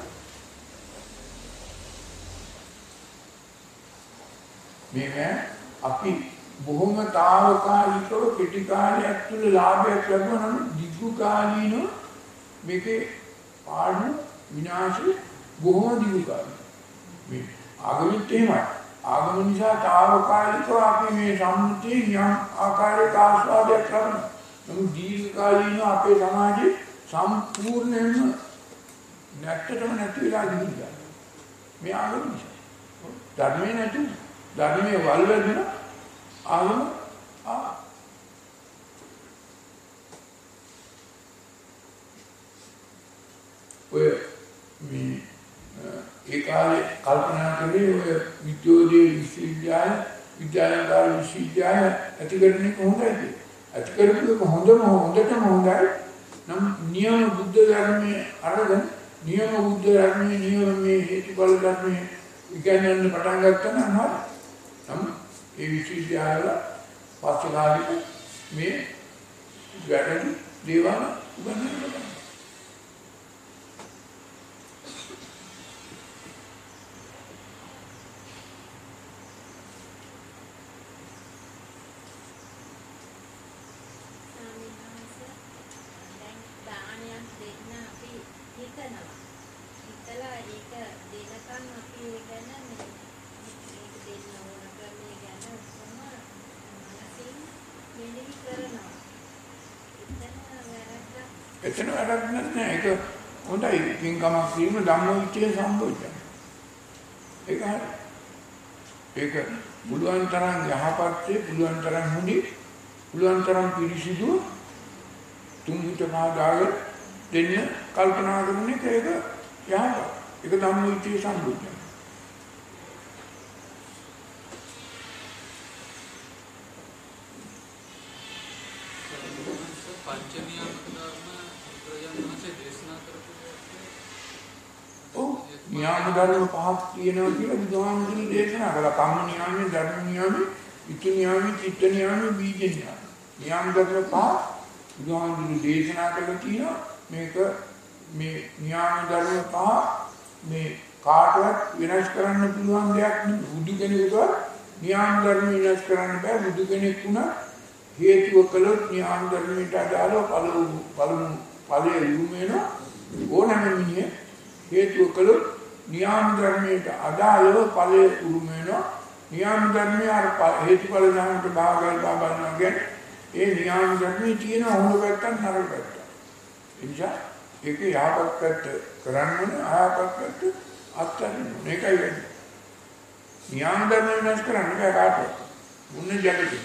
S2: මේක අපි බොහොම తాවකාලිකව කෙටි කාලයක් තුල ලාභයක් ලැබුවා නම් දීර්ඝ කාලීනව මේකේ පාඩු විනාශය බොහොම දීර්ඝ කාලයක්. මේ ආගමිත් එහෙමයි. ආගම නිසා తాවකාලිකව අපි මේ සම්මුතිය යම් ආකාරයක ආස්වාදයක් කරනවා. නමුත් දීර්ඝ කාලීනව අපේ සමාජයේ සම්පූර්ණයෙන්ම නැත්තටම නැති වෙලා ගිහිල්ලා. මේ ආගම නිසා. ධර්මයේ නැති ධර්මයේ වල් වෙන ආගම ආ ඔය මේ ඒ කාලේ කල්පනා කරේ ඔය විද්‍යෝදය විශ්වවිද්‍යාල විද්‍යාලංකාර විශ්වවිද්‍යාල ඇති කරන එක හොඳයි. ඇති කරපු එක හොඳම හොඳටම හොඳයි. නම් නියම බුද්ධ ධර්මයේ අරගෙන නියම බුද්ධ ධර්මයේ නියම මේ හේතුඵල ධර්මයේ ඉගෙනන්න පටන් ගත්තා නම් හරි. නම් ඒ විශ්වවිද්‍යාල පස්සේ කාලෙක මේ වැරදි දේවල් උගන්වනවා. එතන වැඩක් නැහැ. ඒක හොඳයි. පින්කමක් කිරීම ධම්මවිචේ සම්බෝධිය. ඒක හරි. ඒක බුදුන් තරම් යහපත්සේ බුදුන් තරම් හොඳි බුදුන් තරම් පිරිසිදු තුන් හිත පාදාගෙන දෙන්න කල්පනා කරන එක ඒක යහපත්. ඒක ධම්මවිචේ සම්බෝධිය. න්‍යාය ධර්ම පහක් තියෙනවා කියලා බුදුහාමුදුරුවෝ දේශනා කළා. කම්ම න්‍යාය, ධර්ම න්‍යාය, ඉති න්‍යාය, චිත්ත න්‍යාය, බීජ න්‍යාය. න්‍යාය ධර්ම පහ බුදුහාමුදුරුවෝ දේශනා කළා තියෙනවා. මේක මේ න්‍යාය ධර්ම පහ මේ කාටවත් විනාශ කරන්න පුළුවන් දෙයක් නෙවෙයි. බුදු කෙනෙකුට න්‍යාය ධර්ම විනාශ කරන්න බෑ. බුදු කෙනෙක් වුණා හේතුව කළොත් න්‍යාය ධර්මයට අදාළව පළමු පළමු ඵලයේ යුමේන ඕනම මිනිහ හේතුව කළොත් න්‍යාය ධර්මයට අදාළව ඵලයේ උරුම වෙනවා. න්‍යාය ධර්මය අර හේතුඵල ධර්මයට භාගය බබනවා කියන්නේ ඒ න්‍යාය ධර්මයේ තියෙන හොඳ පැත්තක් නරක පැත්තක්. ඒ නිසා ඒක යහපත් පැත්ත කරන්න ඕනේ, අයහපත් පැත්ත අත්හරින්න ඕනේ. ඒකයි වෙන්නේ. න්‍යාය ධර්ම වෙනස් කරන්න බෑ කාටවත්. මුන්න ජගතේ.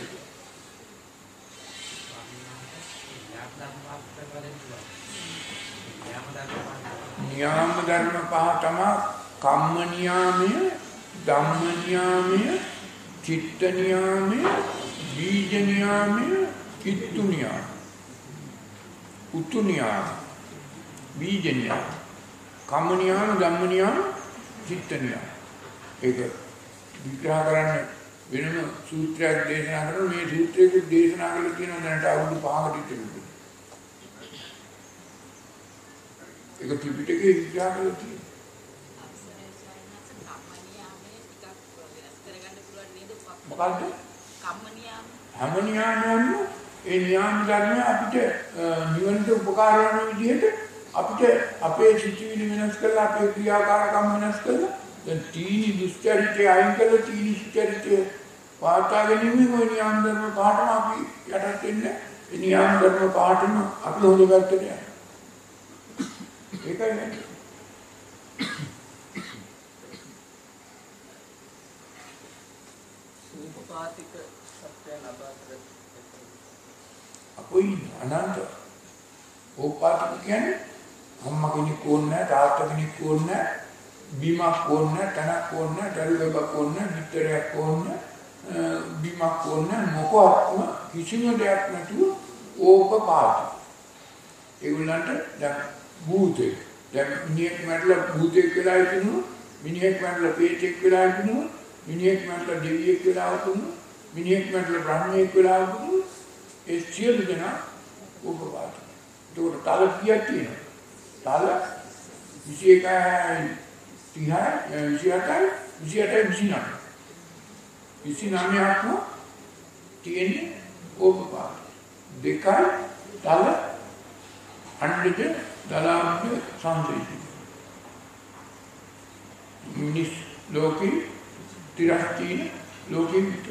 S2: න්‍යාම ධර්ම පහ තමයි කම්ම න්‍යාමය, ධම්ම න්‍යාමය, චිත්ත න්‍යාමය, බීජ න්‍යාමය, කිත්තු න්‍යාමය, උතු න්‍යාමය, බීජ න්‍යාමය, කම්ම න්‍යාම, ධම්ම න්‍යාම, චිත්ත න්‍යාමය. ඒක විග්‍රහ කරන්න වෙනම සූත්‍රයක් දේශනා කරන මේ සූත්‍රයේ දේශනා කළ තියෙන දැනට අවුරුදු පහකට විතර. ඒක ත්‍රිපිටකයේ විග්‍රහ කරලා තියෙනවා. මොකද්ද? කම්ම න්‍යාම. ඒ න්‍යාම ධර්ම අපිට නිවනට උපකාර වන විදිහට අපිට අපේ සිතිවිලි වෙනස් කරලා අපේ ක්‍රියාකාරකම් වෙනස් කරලා දැන් තීනි දුස්චරිතය අයින් කරලා තීනි සුචරිතය පාතා ගැනීම මොන න්‍යාම ධර්ම පාඨම අපි යටත් වෙන්නේ. ඒ න්‍යාම ධර්ම පාඨම අපි හොඳ පැත්තට යනවා. ඒකයි නේ.
S11: සූපපාතික සත්‍යයන් අබාතර
S2: අපොයි අනන්ත ඕපාතික කියන්නේ අම්මා කෙනෙක් ඕනේ නැහැ, තාත්තා කෙනෙක් ඕනේ නැහැ, බීමක් ඕනේ නැහැ, තනක් ඕනේ නැහැ, දරුවෙක් ඕනේ නැහැ, මිත්‍රයෙක් ඕනේ නැහැ, බීමක් ඕනේ නැහැ, මොකක්ම කිසිම දෙයක් නැතුව ඕපපාතික. ඒගොල්ලන්ට දැන් භූතේ දැන් මිනිහෙක් මැරලා භූතෙක් වෙලා ඉතිනු මිනිහෙක් මැරලා පේතෙක් වෙලා ඉතිනු මිනිහෙක් මැරලා දෙවියෙක් වෙලා ඉතිනු මිනිහෙක් මැරලා බ්‍රහ්මයෙක් වෙලා ඉතිනු ඒ සියලු දෙනා උපපාත. ඒකට තල කීයක් තියෙනවා? තල විසි එකයි තිහයි විසි අටයි විසි අටයි විසි නවය. විසි නවයක්ම තියෙන්නේ උපපාත. දෙකයි තල අණ්ඩජ දලාම්බ සංදේශය. මිනිස් ලෝකේ තිරස්තින ලෝකෙ විතර.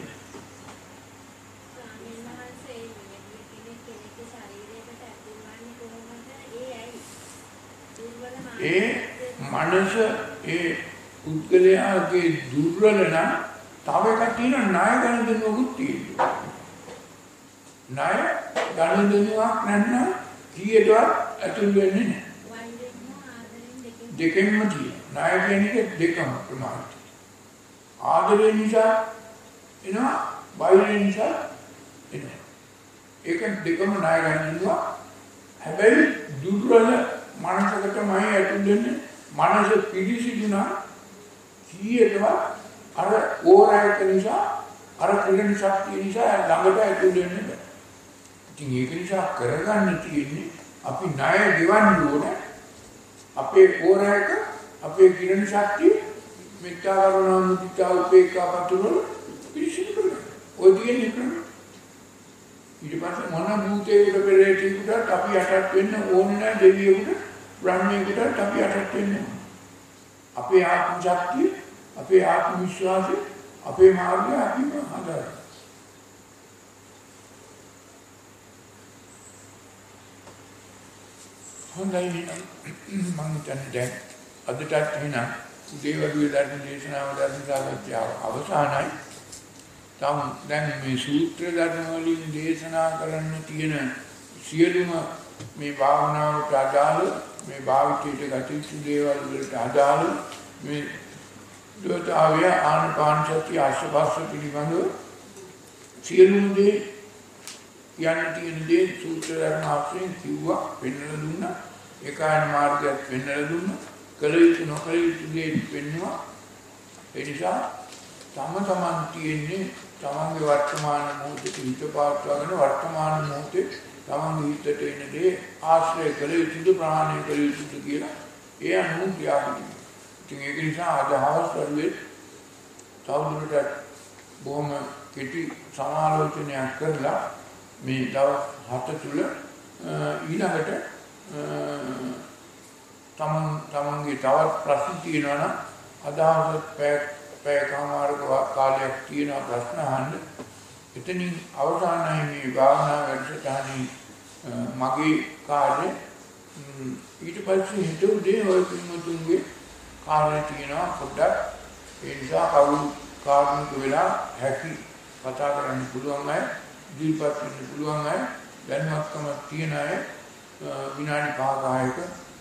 S2: ඒ මනස ඒ උද්ගලයාගේ දුර්වල නම් තව එකක් තියෙනවා ණය ගනුදෙනුවකුත් තියෙනවා. ණය ගනුදෙනුවක් නැත්නම් කීයටවත් ඇතුල් වෙන්නේ නැහැ. දෙකෙන්ම තියෙනවා. ණය කියන එක දෙකම ප්‍රමාණයි. ආදරය නිසා එනවා, බාහිර නිසා එනවා. ඒක දෙකම ණය ගන්නවා. හැබැයි දුර්වල මනසකටමයි ඇතුල් වෙන්නේ. මනස පිළිසිදුනා කීයටවත් අර ඕරායක නිසා අර ක්‍රියන ශක්තිය නිසා ළඟට ඇතුල් වෙන්නේ නැහැ. ඉතින් ඒක නිසා කරගන්න තියෙන්නේ අපි ණය ගෙවන්න ඕනේ. අපේ ඕරායක අපේ ක්‍රියන ශක්තිය මෙත්තා කරුණා මුදිතා උපේක්ඛා පතුරු පිළිසිදු කරගන්න. ඔය කියන්නේ ක්‍රම. ඊට පස්සේ මොන භූතේකට පෙරේතීකට අපි යටත් වෙන්න ඕනේ නැහැ. දෙවියෙකුට බ්‍රහ්මයෙකුට අපි යටත් වෙන්න ඕනේ. අපේ ආත්ම ශක්තිය, අපේ ආත්ම විශ්වාසය, අපේ මාර්ගය අපිම හදාගන්න. හොඳයි මම හිතන්නේ දැන් අදටත් එහෙනම් උදේවරුේ ධර්ම දේශනාව ධර්ම සාකච්ඡාව අවසానයි. තම දැන් මේ සූත්‍ර ධර්ම වලින් දේශනා කරන්න තියෙන සියලුම මේ භාවනාවට අදාළ මේ භාවිතයට ගත යුතු දේවල් වලට අදාළ මේ දෝතාවය ආනපාන සති ආශ්වාස පිළිබඳව සියලුම දේ යන්න තියෙන දේ සූත්‍ර ධර්ම ආශ්‍රයෙන් කිව්වා පෙන්වලා දුන්නා. ඒකායන මාර්ගයක් පෙන්වලා දුන්නා. කල යුතු නොකල යුතු දේ පෙන්වුවා. ඒ නිසා තම තමන් තියෙන්නේ තමන්ගේ වර්තමාන මොහොතේ හිත පාත්වාගෙන වර්තමාන මොහොතේ තමන්ගේ හිතට එන දේ ආශ්‍රය කළ යුතුද ප්‍රාණය කළ යුතුද කියලා ඒ අනුව ක්‍රියාපිටිය. ඉතින් ඒක නිසා අද හවස් වරුවේ තවදුරටත් බොහොම කෙටි සමාලෝචනයක් කරලා මේ දවස් හත තුළ ඊළඟට තමන් තමන්ගේ තවත් ප්‍රශ්න තියෙනවා නම් අදහස් පැය පැයකමාරක කාලයක් තියෙන ප්‍රශ්න අහන්න. එතනින් අවසානයේ මේ භාවනා වැඩසටහනේ මගේ කාර්යය ඊට පස්සේ හිත උදේ ඔය පින්තුන්ගේ කාර්යය තියෙනවා පොඩ්ඩක්. ඒ නිසා කවුරු කාර්මික වෙලා හැකි කතා කරන්න පුළුවන් අය දීපත් වෙන්න පුළුවන් අය දැනුවත්කමක් තියෙන අය විනාඩි පහක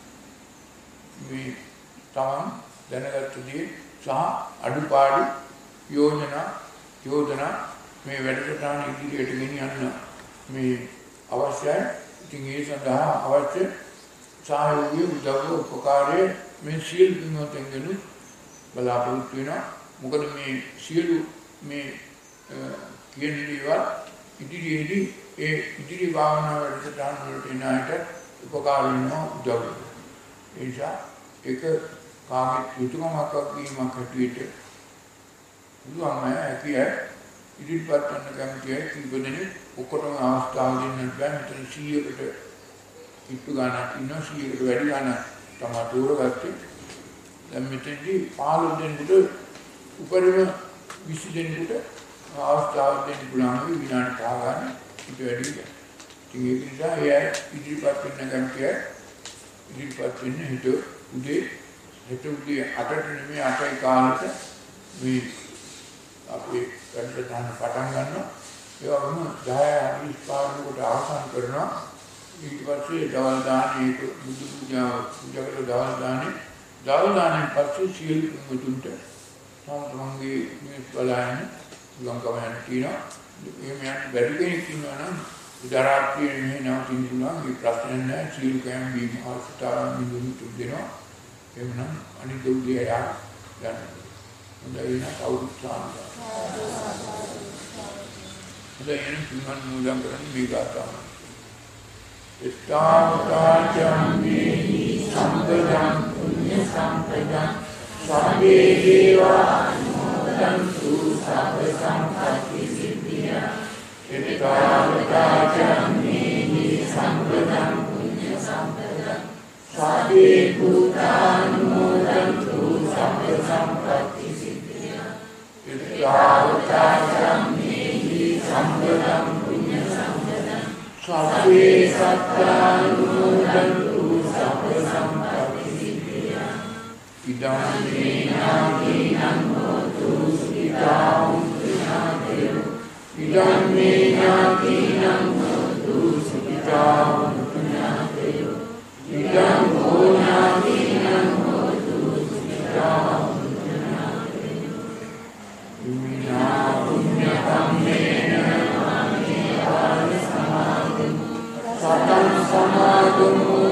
S2: මේ තමන් දැනගත්ත දේ සහ අඩුපාඩු යෝජනා යෝජනා මේ වැඩසටහන ඉදිරියට ගෙනියන්න මේ අවශ්‍යයි. ඉතින් ඒ සඳහා අවශ්‍ය සහයෝගය උදව්ව උපකාරය මේ සියලු පින්වත්න්ගෙන් බලාපොරොත්තු වෙනවා. මොකද මේ සියලු මේ කියන දේවල් ඉදිරියේදී ඒ ඉදිරි භාවනා වැඩසටහන් වලට එන අයට උපකාර වෙනවා උදව් වෙනවා. ඒ නිසා ඒක කාමයේ යුතුයමක් වීමක් හැටියට පුළුවන් අය හැකියි ඉදිරිපත් කරන්න කැමතියි කීප දෙනෙක් ඔක්කොටම අවස්ථාව දෙන්න බෑ. මෙතන සීයකට ඉක්තු ගන්නක් ඉන්නවා සීයකට වැඩි ගන්නක් තමයි තෝරගත්තේ. දැන් මෙතනදී පහළොස් දෙනෙකුට උපරිම විසි දෙනෙකුට අවස්ථාව දෙන්න පුළුවන් විනාඩි පහ ගන්න ඊට වැඩි ගන්න. ඉතින් ඒක නිසා එයා ඉදිරිපත් වෙන්න කැමතියි ඉදිරිපත් වෙන්න හිත උදේ හෙට උදේ අටට නෙමෙයි අටයි කාලෙට මේ අපේ වැඩසටහන පටන් ගන්නවා. ඒ වගේම දහය හරිස් පාරකට අවසන් කරනවා. ඊට පස්සේ දවල් දාන්නේ බුදු පූජාව පූජා කරලා දවල් දාන්නේ දවල් දාන්නේ පස්සේ සියලු මුතුන්ට තම තමන්ගේ මේ බලයන් ලංකාව යන කියනවා. එහෙම යන බැරි කෙනෙක් ඉන්නවා නම් උදාරාත්‍රිය මෙහෙ නවතින්න පුළුවන්. මේ ප්‍රශ්න නැහැ. සියලු කෑම බීම අවස්ථාවන් මිදුණු දෙනවා. එහෙනම් අනිත් උදේ යා ගන්න. හොඳයි නා කවුරුත් සාන්දා. හොඳයි එනම් තුන්වන් මූලම් කරන්නේ මේ ගාථාව. ඉස්තාවතාචම්මේ සම්පදං පුඤ්ඤ සම්පදං සබ්බේ දේවා අනුමෝදන්තු සබ්බ සම්පත්ති සිද්ධියා. ඉස්තාවතාචම්මේ සම්පදං පුඤ්ඤ සම්පදං සබ්බේ භූතානුමෝදන්තු සබ්බ සම්පත්ති සිද්ධියා. ඉස්තාවතාචම්මේ සම්පදං පුඤ්ඤ සම්පදං සබ්බේ සත්තානුමෝදන්තු සබ්බ සම්පත්ති සිද්ධියා. ඉදං මේ ඥාතිනං හෝතු සුඛිතාං ඥාතයෝ. ඉදං මේ ඥාතිනං හෝතු සුඛිතාං ඥාතයෝ. ඉදං හෝ ඥාතිනං හෝතු සුඛිතාං ඥාතයෝ. ඉමිනා පුඤ්ඤ කම්මේන සතං සමාගමු